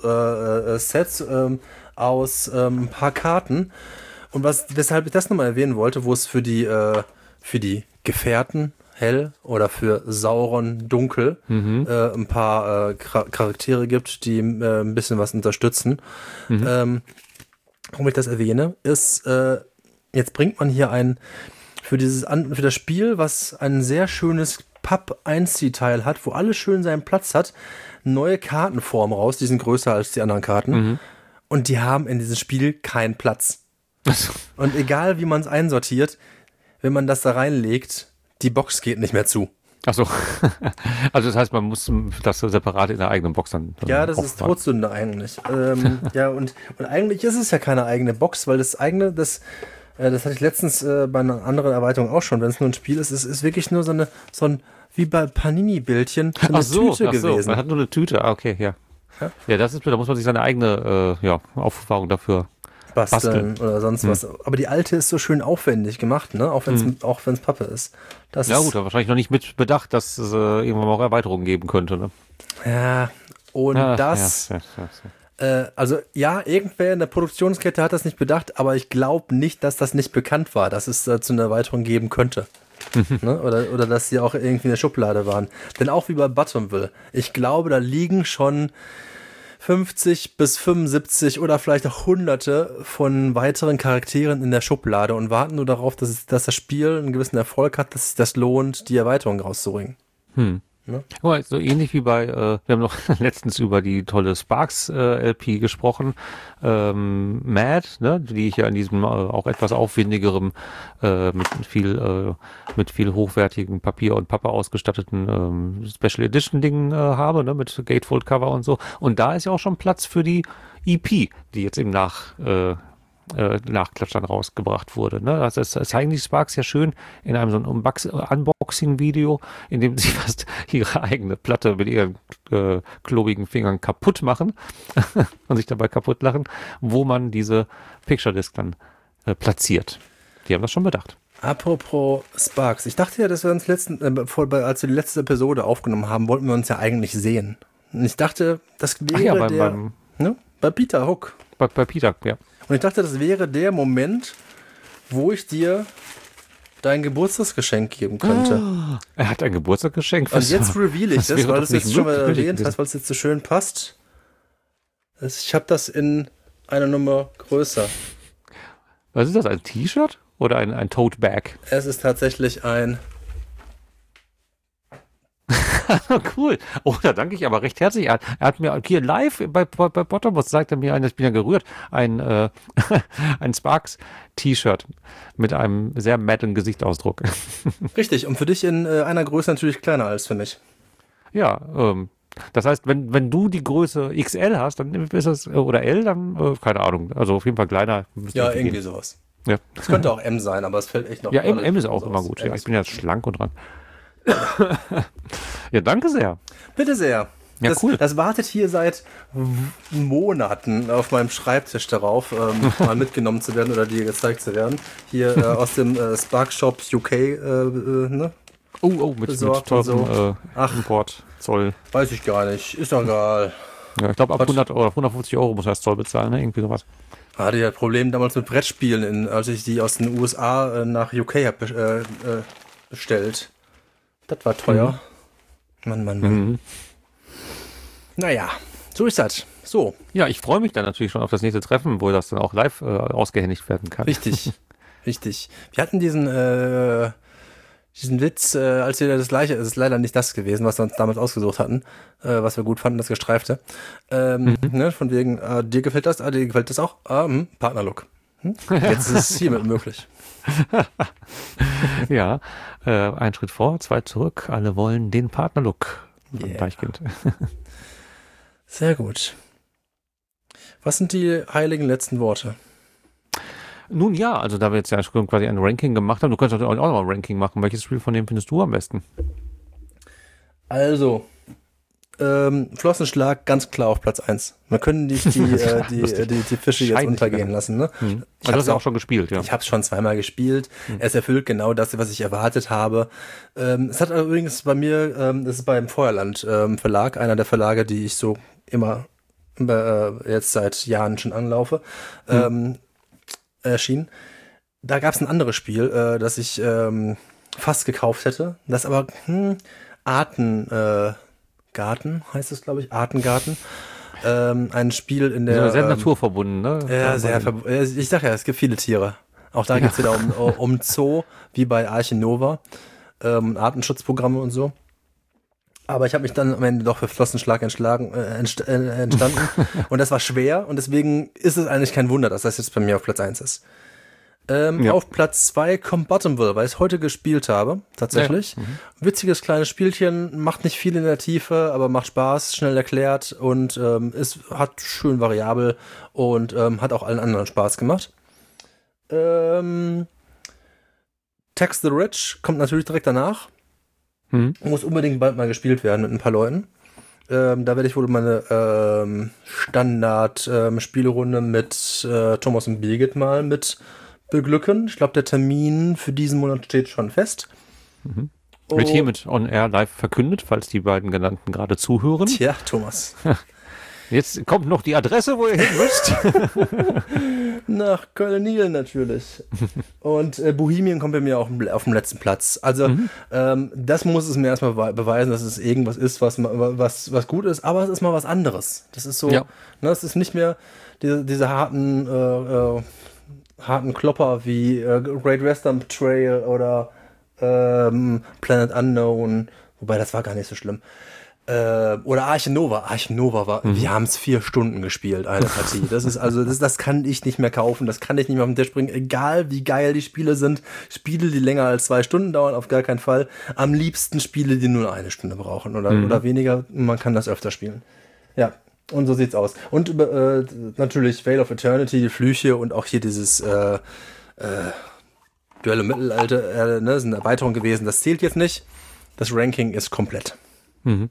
Set ähm, aus ähm, ein paar Karten. Und was, weshalb ich das nochmal erwähnen wollte, wo es für die, äh, für die Gefährten hell oder für Sauron dunkel mhm. äh, ein paar äh, Charaktere gibt, die äh, ein bisschen was unterstützen. Mhm. Ähm, Warum ich das erwähne, ist, äh, jetzt bringt man hier ein, für dieses für das Spiel, was ein sehr schönes Papp-Einziehteil hat, wo alles schön seinen Platz hat, neue Kartenformen raus, die sind größer als die anderen Karten. Mhm. Und die haben in diesem Spiel keinen Platz. Und egal wie man es einsortiert, wenn man das da reinlegt, die Box geht nicht mehr zu. Ach so. Also das heißt, man muss das separat in der eigenen Box dann, dann ja, das aufbauen. Ist Todsünde eigentlich. ähm, ja, und, und eigentlich ist es ja keine eigene Box, weil das eigene, das, äh, das hatte ich letztens äh, bei einer anderen Erweiterung auch schon, wenn es nur ein Spiel ist, es ist wirklich nur so eine, so ein, wie bei Panini-Bildchen, so eine ach so, Tüte ach so, gewesen. Man hat nur eine Tüte, ah, okay, ja. Ja, ja das ist, da muss man sich seine eigene äh, ja, Aufbewahrung dafür basteln, basteln oder sonst hm. was. Aber die alte ist so schön aufwendig gemacht, ne? Auch wenn es hm. auch wenn's Pappe ist. Das ja ist, gut, aber wahrscheinlich noch nicht mit bedacht, dass es äh, irgendwann mal auch Erweiterungen geben könnte, ne? Ja, und ja, das ja, ja, ja, äh, also ja, irgendwer in der Produktionskette hat das nicht bedacht, aber ich glaube nicht, dass das nicht bekannt war, dass es dazu eine Erweiterung geben könnte. ne? Oder, oder dass sie auch irgendwie in der Schublade waren. Denn auch wie bei Bottomville, ich glaube, da liegen schon fünfzig bis fünfundsiebzig oder vielleicht auch hunderte von weiteren Charakteren in der Schublade und warten nur darauf, dass, es, dass das Spiel einen gewissen Erfolg hat, dass sich das lohnt, die Erweiterung rauszubringen. Hm. Ne? Oh, so ähnlich wie bei, äh, wir haben noch letztens über die tolle Sparks äh, L P gesprochen, ähm, Mad, ne, die ich ja in diesem äh, auch etwas aufwendigerem, äh, mit viel, äh, mit viel hochwertigem Papier und Pappe ausgestatteten ähm, Special Edition Dingen äh, habe, ne, mit Gatefold Cover und so. Und da ist ja auch schon Platz für die E P, die jetzt im Nach äh, Äh, Nachklatsch dann rausgebracht wurde. Ne? Also das, das zeigen die Sparks ja schön in einem so einem Unboxing-Video, in dem sie fast ihre eigene Platte mit ihren äh, klobigen Fingern kaputt machen und sich dabei kaputt lachen, wo man diese Picture Disc dann äh, platziert. Die haben das schon bedacht. Apropos Sparks, ich dachte ja, dass wir uns letzten, äh, vor, als wir die letzte Episode aufgenommen haben, wollten wir uns ja eigentlich sehen. Und ich dachte, das wäre ja, beim, der, beim, ne? bei Peter Hook. Bei, bei Peter, ja. Und ich dachte, das wäre der Moment, wo ich dir dein Geburtstagsgeschenk geben könnte. Oh, er hat ein Geburtstagsgeschenk. Und jetzt reveal ich das, das weil du es jetzt schon mal erwähnt hast, weil es jetzt so schön passt. Ich habe das in einer Nummer größer. Was ist das, ein T-Shirt oder ein, ein Tote Bag? Es ist tatsächlich ein... Cool. Oh, da danke ich aber recht herzlich. Er, er hat mir hier live bei, bei, bei Bottomboss, sagt er mir, ich bin ja gerührt, ein, äh, ein Sparks-T-Shirt mit einem sehr matten Gesichtsausdruck. Richtig, und für dich in äh, einer Größe natürlich kleiner als für mich. Ja, ähm, das heißt, wenn, wenn du die Größe X L hast, dann ist es, oder L, dann, äh, keine Ahnung, also auf jeden Fall kleiner. Ja, irgendwie gehen. Sowas. Ja. Es könnte auch M sein, aber es fällt echt noch. Ja, M, M ist auch immer gut. Ja, ich bin ja schlank und dran. Ja, danke sehr. Bitte sehr. Ja, das, cool. das wartet hier seit Monaten auf meinem Schreibtisch darauf, ähm, mal mitgenommen zu werden oder dir gezeigt zu werden. Hier äh, aus dem äh, Spark Shop U K, äh, äh, ne? Oh, oh, mit, mit teurem so. äh, Ach, Import, Zoll. Weiß ich gar nicht. Ist doch egal. Ja, ich glaube, ab hundert oder hundertfünfzig Euro muss er das Zoll bezahlen, ne? Irgendwie sowas. Hatte ja Problem damals mit Brettspielen, in, als ich die aus den U S A äh, nach U K habe äh, äh, bestellt. Das war teuer. Mhm. Mann, Mann, Mann. Mhm. Naja, so ist das. So. Ja, ich freue mich dann natürlich schon auf das nächste Treffen, wo das dann auch live äh, ausgehändigt werden kann. Richtig, richtig. Wir hatten diesen, äh, diesen Witz, äh, als wir das gleiche, es ist leider nicht das gewesen, was wir uns damals ausgesucht hatten, äh, was wir gut fanden, das Gestreifte. Ähm, mhm. ne, von wegen, äh, dir gefällt das, äh, dir gefällt das auch? Ah, hm, Partnerlook. Hm? Jetzt ist es hiermit möglich. Ja, äh, ein Schritt vor, zwei zurück. Alle wollen den Partnerlook. Yeah. Deichkind. Sehr gut. Was sind die heiligen letzten Worte? Nun ja, also da wir jetzt ja schon quasi ein Ranking gemacht haben, du könntest auch noch mal ein Ranking machen. Welches Spiel von dem findest du am besten? Also, ähm, Flossenschlag ganz klar auf Platz eins. Man können nicht die, äh, die, die, die, die Fische jetzt untergehen lassen. Ne? Hm. Ich habe es auch schon gespielt, ja. Ich habe es schon zweimal gespielt. Hm. Es erfüllt genau das, was ich erwartet habe. Ähm, es hat übrigens bei mir, ähm, das ist beim Feuerland ähm, Verlag, einer der Verlage, die ich so immer äh, jetzt seit Jahren schon anlaufe, hm. ähm, erschienen. Da gab es ein anderes Spiel, äh, das ich ähm, fast gekauft hätte, das aber hm, Arten äh, Garten heißt es, glaube ich, Artengarten. Ähm, ein Spiel in der... Also sehr ähm, naturverbunden, ne? Ja, sehr verbunden. Ich sag ja, es gibt viele Tiere. Auch da ja. geht es wieder um, um Zoo, wie bei Arche Nova. Ähm, Artenschutzprogramme und so. Aber ich habe mich dann am Ende doch für Flossenschlag entschlagen, äh, entst äh, entstanden. Und das war schwer. Und deswegen ist es eigentlich kein Wunder, dass das jetzt bei mir auf Platz eins ist. Ähm, ja. Auf Platz zwei kommt Bottomville, weil ich es heute gespielt habe, tatsächlich. Ja. Mhm. Witziges kleines Spielchen, macht nicht viel in der Tiefe, aber macht Spaß, schnell erklärt und ähm, ist, hat schön variabel und ähm, hat auch allen anderen Spaß gemacht. Ähm, Tax the Rich kommt natürlich direkt danach. Mhm. Muss unbedingt bald mal gespielt werden mit ein paar Leuten. Ähm, da werde ich wohl meine ähm, Standard-Spielerunde ähm, mit äh, Thomas und Birgit mal mit beglücken. Ich glaube, der Termin für diesen Monat steht schon fest. Mhm. Oh. Wird hiermit on air live verkündet, falls die beiden genannten gerade zuhören. Tja, Thomas. Jetzt kommt noch die Adresse, wo ihr hin müsst. Nach Köln-Niel natürlich. Und äh, Bohemian kommt bei mir auch auf dem letzten Platz. Also mhm. ähm, das muss es mir erstmal beweisen, dass es irgendwas ist, was, was, was gut ist, aber es ist mal was anderes. Das ist so, ja. ne, es ist nicht mehr diese, diese harten äh, äh, harten Klopper wie äh, Great Western Trail oder ähm, Planet Unknown, wobei das war gar nicht so schlimm. Äh, oder Arche Nova. Arche Nova war, mhm. wir haben es vier Stunden gespielt, eine Partie. Das ist also, das, das kann ich nicht mehr kaufen, das kann ich nicht mehr auf den Tisch bringen, egal wie geil die Spiele sind. Spiele, die länger als zwei Stunden dauern, auf gar keinen Fall. Am liebsten Spiele, die nur eine Stunde brauchen oder, mhm. oder weniger. Man kann das öfter spielen. Ja. Und so sieht's aus. Und äh, natürlich Veil of Eternity, die Flüche und auch hier dieses äh, äh, Duell im Mittelalter, äh, ne, sind eine Erweiterung gewesen. Das zählt jetzt nicht. Das Ranking ist komplett. Mhm.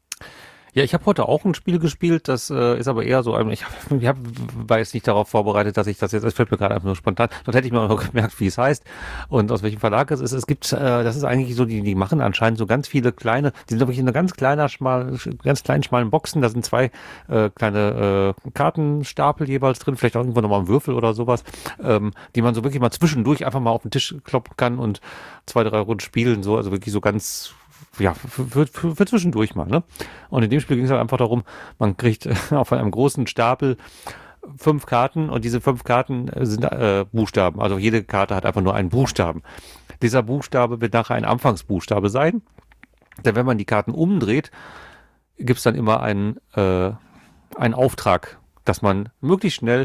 Ja, ich habe heute auch ein Spiel gespielt, das äh, ist aber eher so, ich, hab, ich hab, war jetzt nicht darauf vorbereitet, dass ich das jetzt, es fällt mir gerade einfach nur spontan, dort hätte ich mir auch noch gemerkt, wie es heißt und aus welchem Verlag es ist. Es gibt, äh, das ist eigentlich so, die, die machen anscheinend so ganz viele kleine, die sind wirklich in einer ganz kleiner, schmal, ganz kleinen, schmalen Boxen, da sind zwei äh, kleine äh, Kartenstapel jeweils drin, vielleicht auch irgendwo nochmal ein Würfel oder sowas, ähm, die man so wirklich mal zwischendurch einfach mal auf den Tisch kloppen kann und zwei, drei Runden spielen, so, also wirklich so ganz, ja, für, für, für zwischendurch mal, ne? Und in dem Spiel ging es halt einfach darum, man kriegt auf einem großen Stapel fünf Karten und diese fünf Karten sind äh, Buchstaben. Also jede Karte hat einfach nur einen Buchstaben. Dieser Buchstabe wird nachher ein Anfangsbuchstabe sein. Denn wenn man die Karten umdreht, gibt es dann immer einen, äh, einen Auftrag, dass man möglichst schnell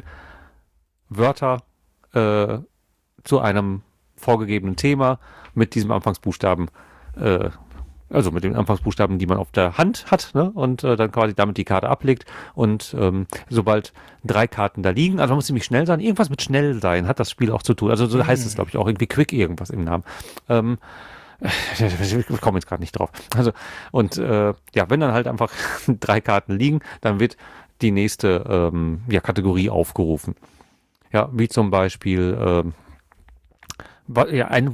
Wörter äh, zu einem vorgegebenen Thema mit diesem Anfangsbuchstaben äh, also mit den Anfangsbuchstaben, die man auf der Hand hat, ne? Und äh, dann quasi damit die Karte ablegt. Und ähm, sobald drei Karten da liegen, also man muss ziemlich schnell sein, irgendwas mit schnell sein hat das Spiel auch zu tun. Also so heißt es, glaube ich, auch irgendwie Quick irgendwas im Namen. Ähm, ich komme jetzt gerade nicht drauf. Also, und äh, ja, wenn dann halt einfach drei Karten liegen, dann wird die nächste ähm, ja, Kategorie aufgerufen. Ja, wie zum Beispiel ähm, ja, ein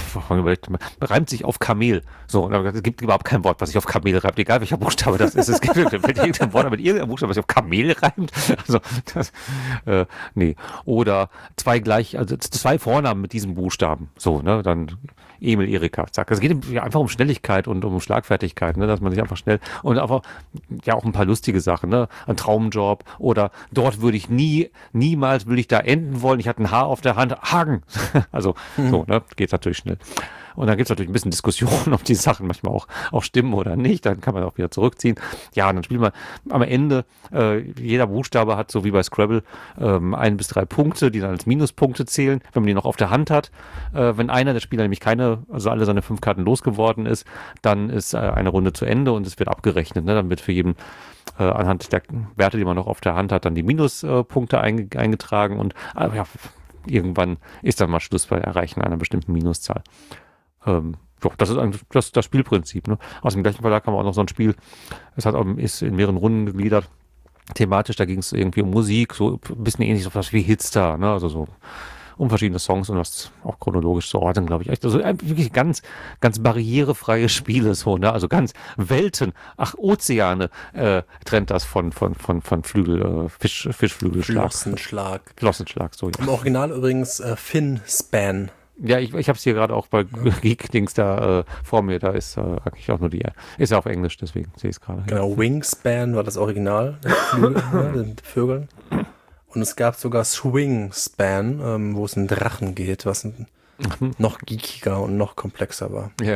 reimt sich auf Kamel. So, es gibt überhaupt kein Wort, was sich auf Kamel reimt, egal welcher Buchstabe das ist. Es gibt irgendein Wort mit irgendeinem Buchstabe, was sich auf Kamel reimt. Also, das, äh, nee. Oder zwei gleich, also zwei Vornamen mit diesem Buchstaben. So, ne, dann Emil, Erika, zack. Es geht ja einfach um Schnelligkeit und um Schlagfertigkeit, ne, dass man sich einfach schnell und einfach, ja, auch ein paar lustige Sachen, ne, ein Traumjob oder dort würde ich nie, niemals will ich da enden wollen. Ich hatte ein Haar auf der Hand, Hagen. Also, so, ne, geht natürlich schnell. Und dann gibt es natürlich ein bisschen Diskussionen, ob die Sachen manchmal auch, auch stimmen oder nicht. Dann kann man auch wieder zurückziehen. Ja, und dann spielt man am Ende, äh, jeder Buchstabe hat, so wie bei Scrabble, ähm, ein bis drei Punkte, die dann als Minuspunkte zählen, wenn man die noch auf der Hand hat. Äh, wenn einer der Spieler nämlich keine, also alle seine fünf Karten losgeworden ist, dann ist äh, eine Runde zu Ende und es wird abgerechnet. Ne? Dann wird für jeden äh, anhand der Werte, die man noch auf der Hand hat, dann die Minuspunkte äh, einge- eingetragen und äh, ja, irgendwann ist dann mal Schluss bei Erreichen einer bestimmten Minuszahl. Ähm, doch, das ist eigentlich das, das Spielprinzip. Ne? Aus dem gleichen Verlag haben wir auch noch so ein Spiel, es hat, ist in mehreren Runden gegliedert. Thematisch, da ging es irgendwie um Musik, so ein bisschen ähnlich so was wie Hitstar, ne? Also so um verschiedene Songs und das auch chronologisch zu ordnen, glaube ich. Also wirklich ganz, ganz barrierefreie Spiele, so, ne? Also ganz Welten, ach, Ozeane äh, trennt das von, von, von, von Flügel, äh, Fisch, Fischflügelschlag. Flossenschlag. Flossenschlag, so, ja. Im Original übrigens äh, Fin-Span. Ja, ich, ich habe es hier gerade auch bei ja. Geek-Dings da äh, vor mir, da ist äh, eigentlich auch nur die, ist ja auf Englisch, deswegen sehe ich es gerade. Genau, Wingspan war das Original, der Flügel, ja, den Vögeln. Und es gab sogar Swingspan, ähm, wo es um Drachen geht, was ein, noch geekiger und noch komplexer war. Ja.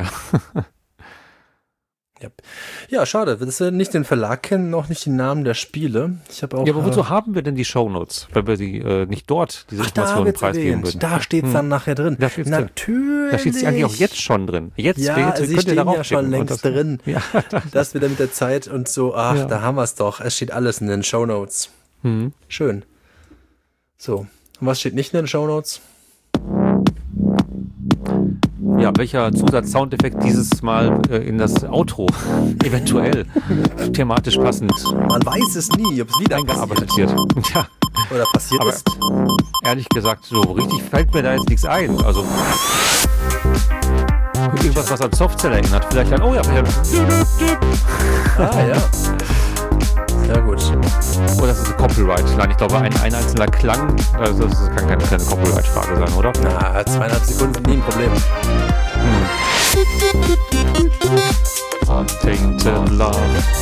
Ja. Ja, schade, dass wir nicht den Verlag kennen, auch nicht die Namen der Spiele. Ich habe auch. Ja, aber wozu äh, haben wir denn die Shownotes, weil wir sie äh, nicht dort diese Ach, da Informationen wird's preisgeben erwähnt. würden? Da steht's Hm. dann nachher drin. Da steht's Natürlich. Drin. Da steht sie eigentlich auch jetzt schon drin. Jetzt ja, steht, sie könnt ihr stehen darauf ja schon klicken. längst das, drin. Ja, das, Das wieder mit der Zeit und so, ach, Ja. da haben wir es doch. Es steht alles in den Shownotes. hm. Schön. So, und was steht nicht in den Shownotes? Ja, welcher Zusatz-Soundeffekt dieses Mal äh, in das Outro eventuell thematisch passend Man weiß es nie, ob es wieder eingearbeitet passiert. wird. Ja, Oder passiert aber ist. ehrlich gesagt, so richtig fällt mir da jetzt nichts ein. Also irgendwas, was an Softcell erinnert. Vielleicht dann, oh ja, vielleicht, Ah, ja. Sehr gut. oh, das ist ein Copyright. Nein, ich glaube, ein, ein einzelner Klang, also das kann keine, keine Copyright-Frage sein, oder? Na, zweieinhalb Sekunden sind nie ein Problem. Huntington Love.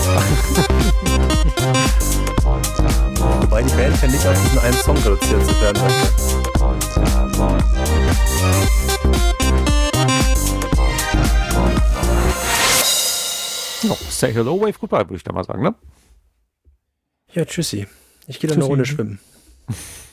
Wobei die Band ja nicht auf diesen einen Song reduziert zu werden möchte. Oh, say hello, wave goodbye, würde ich da mal sagen, ne? Ja, tschüssi. Ich gehe dann eine Tschüssi. Runde schwimmen.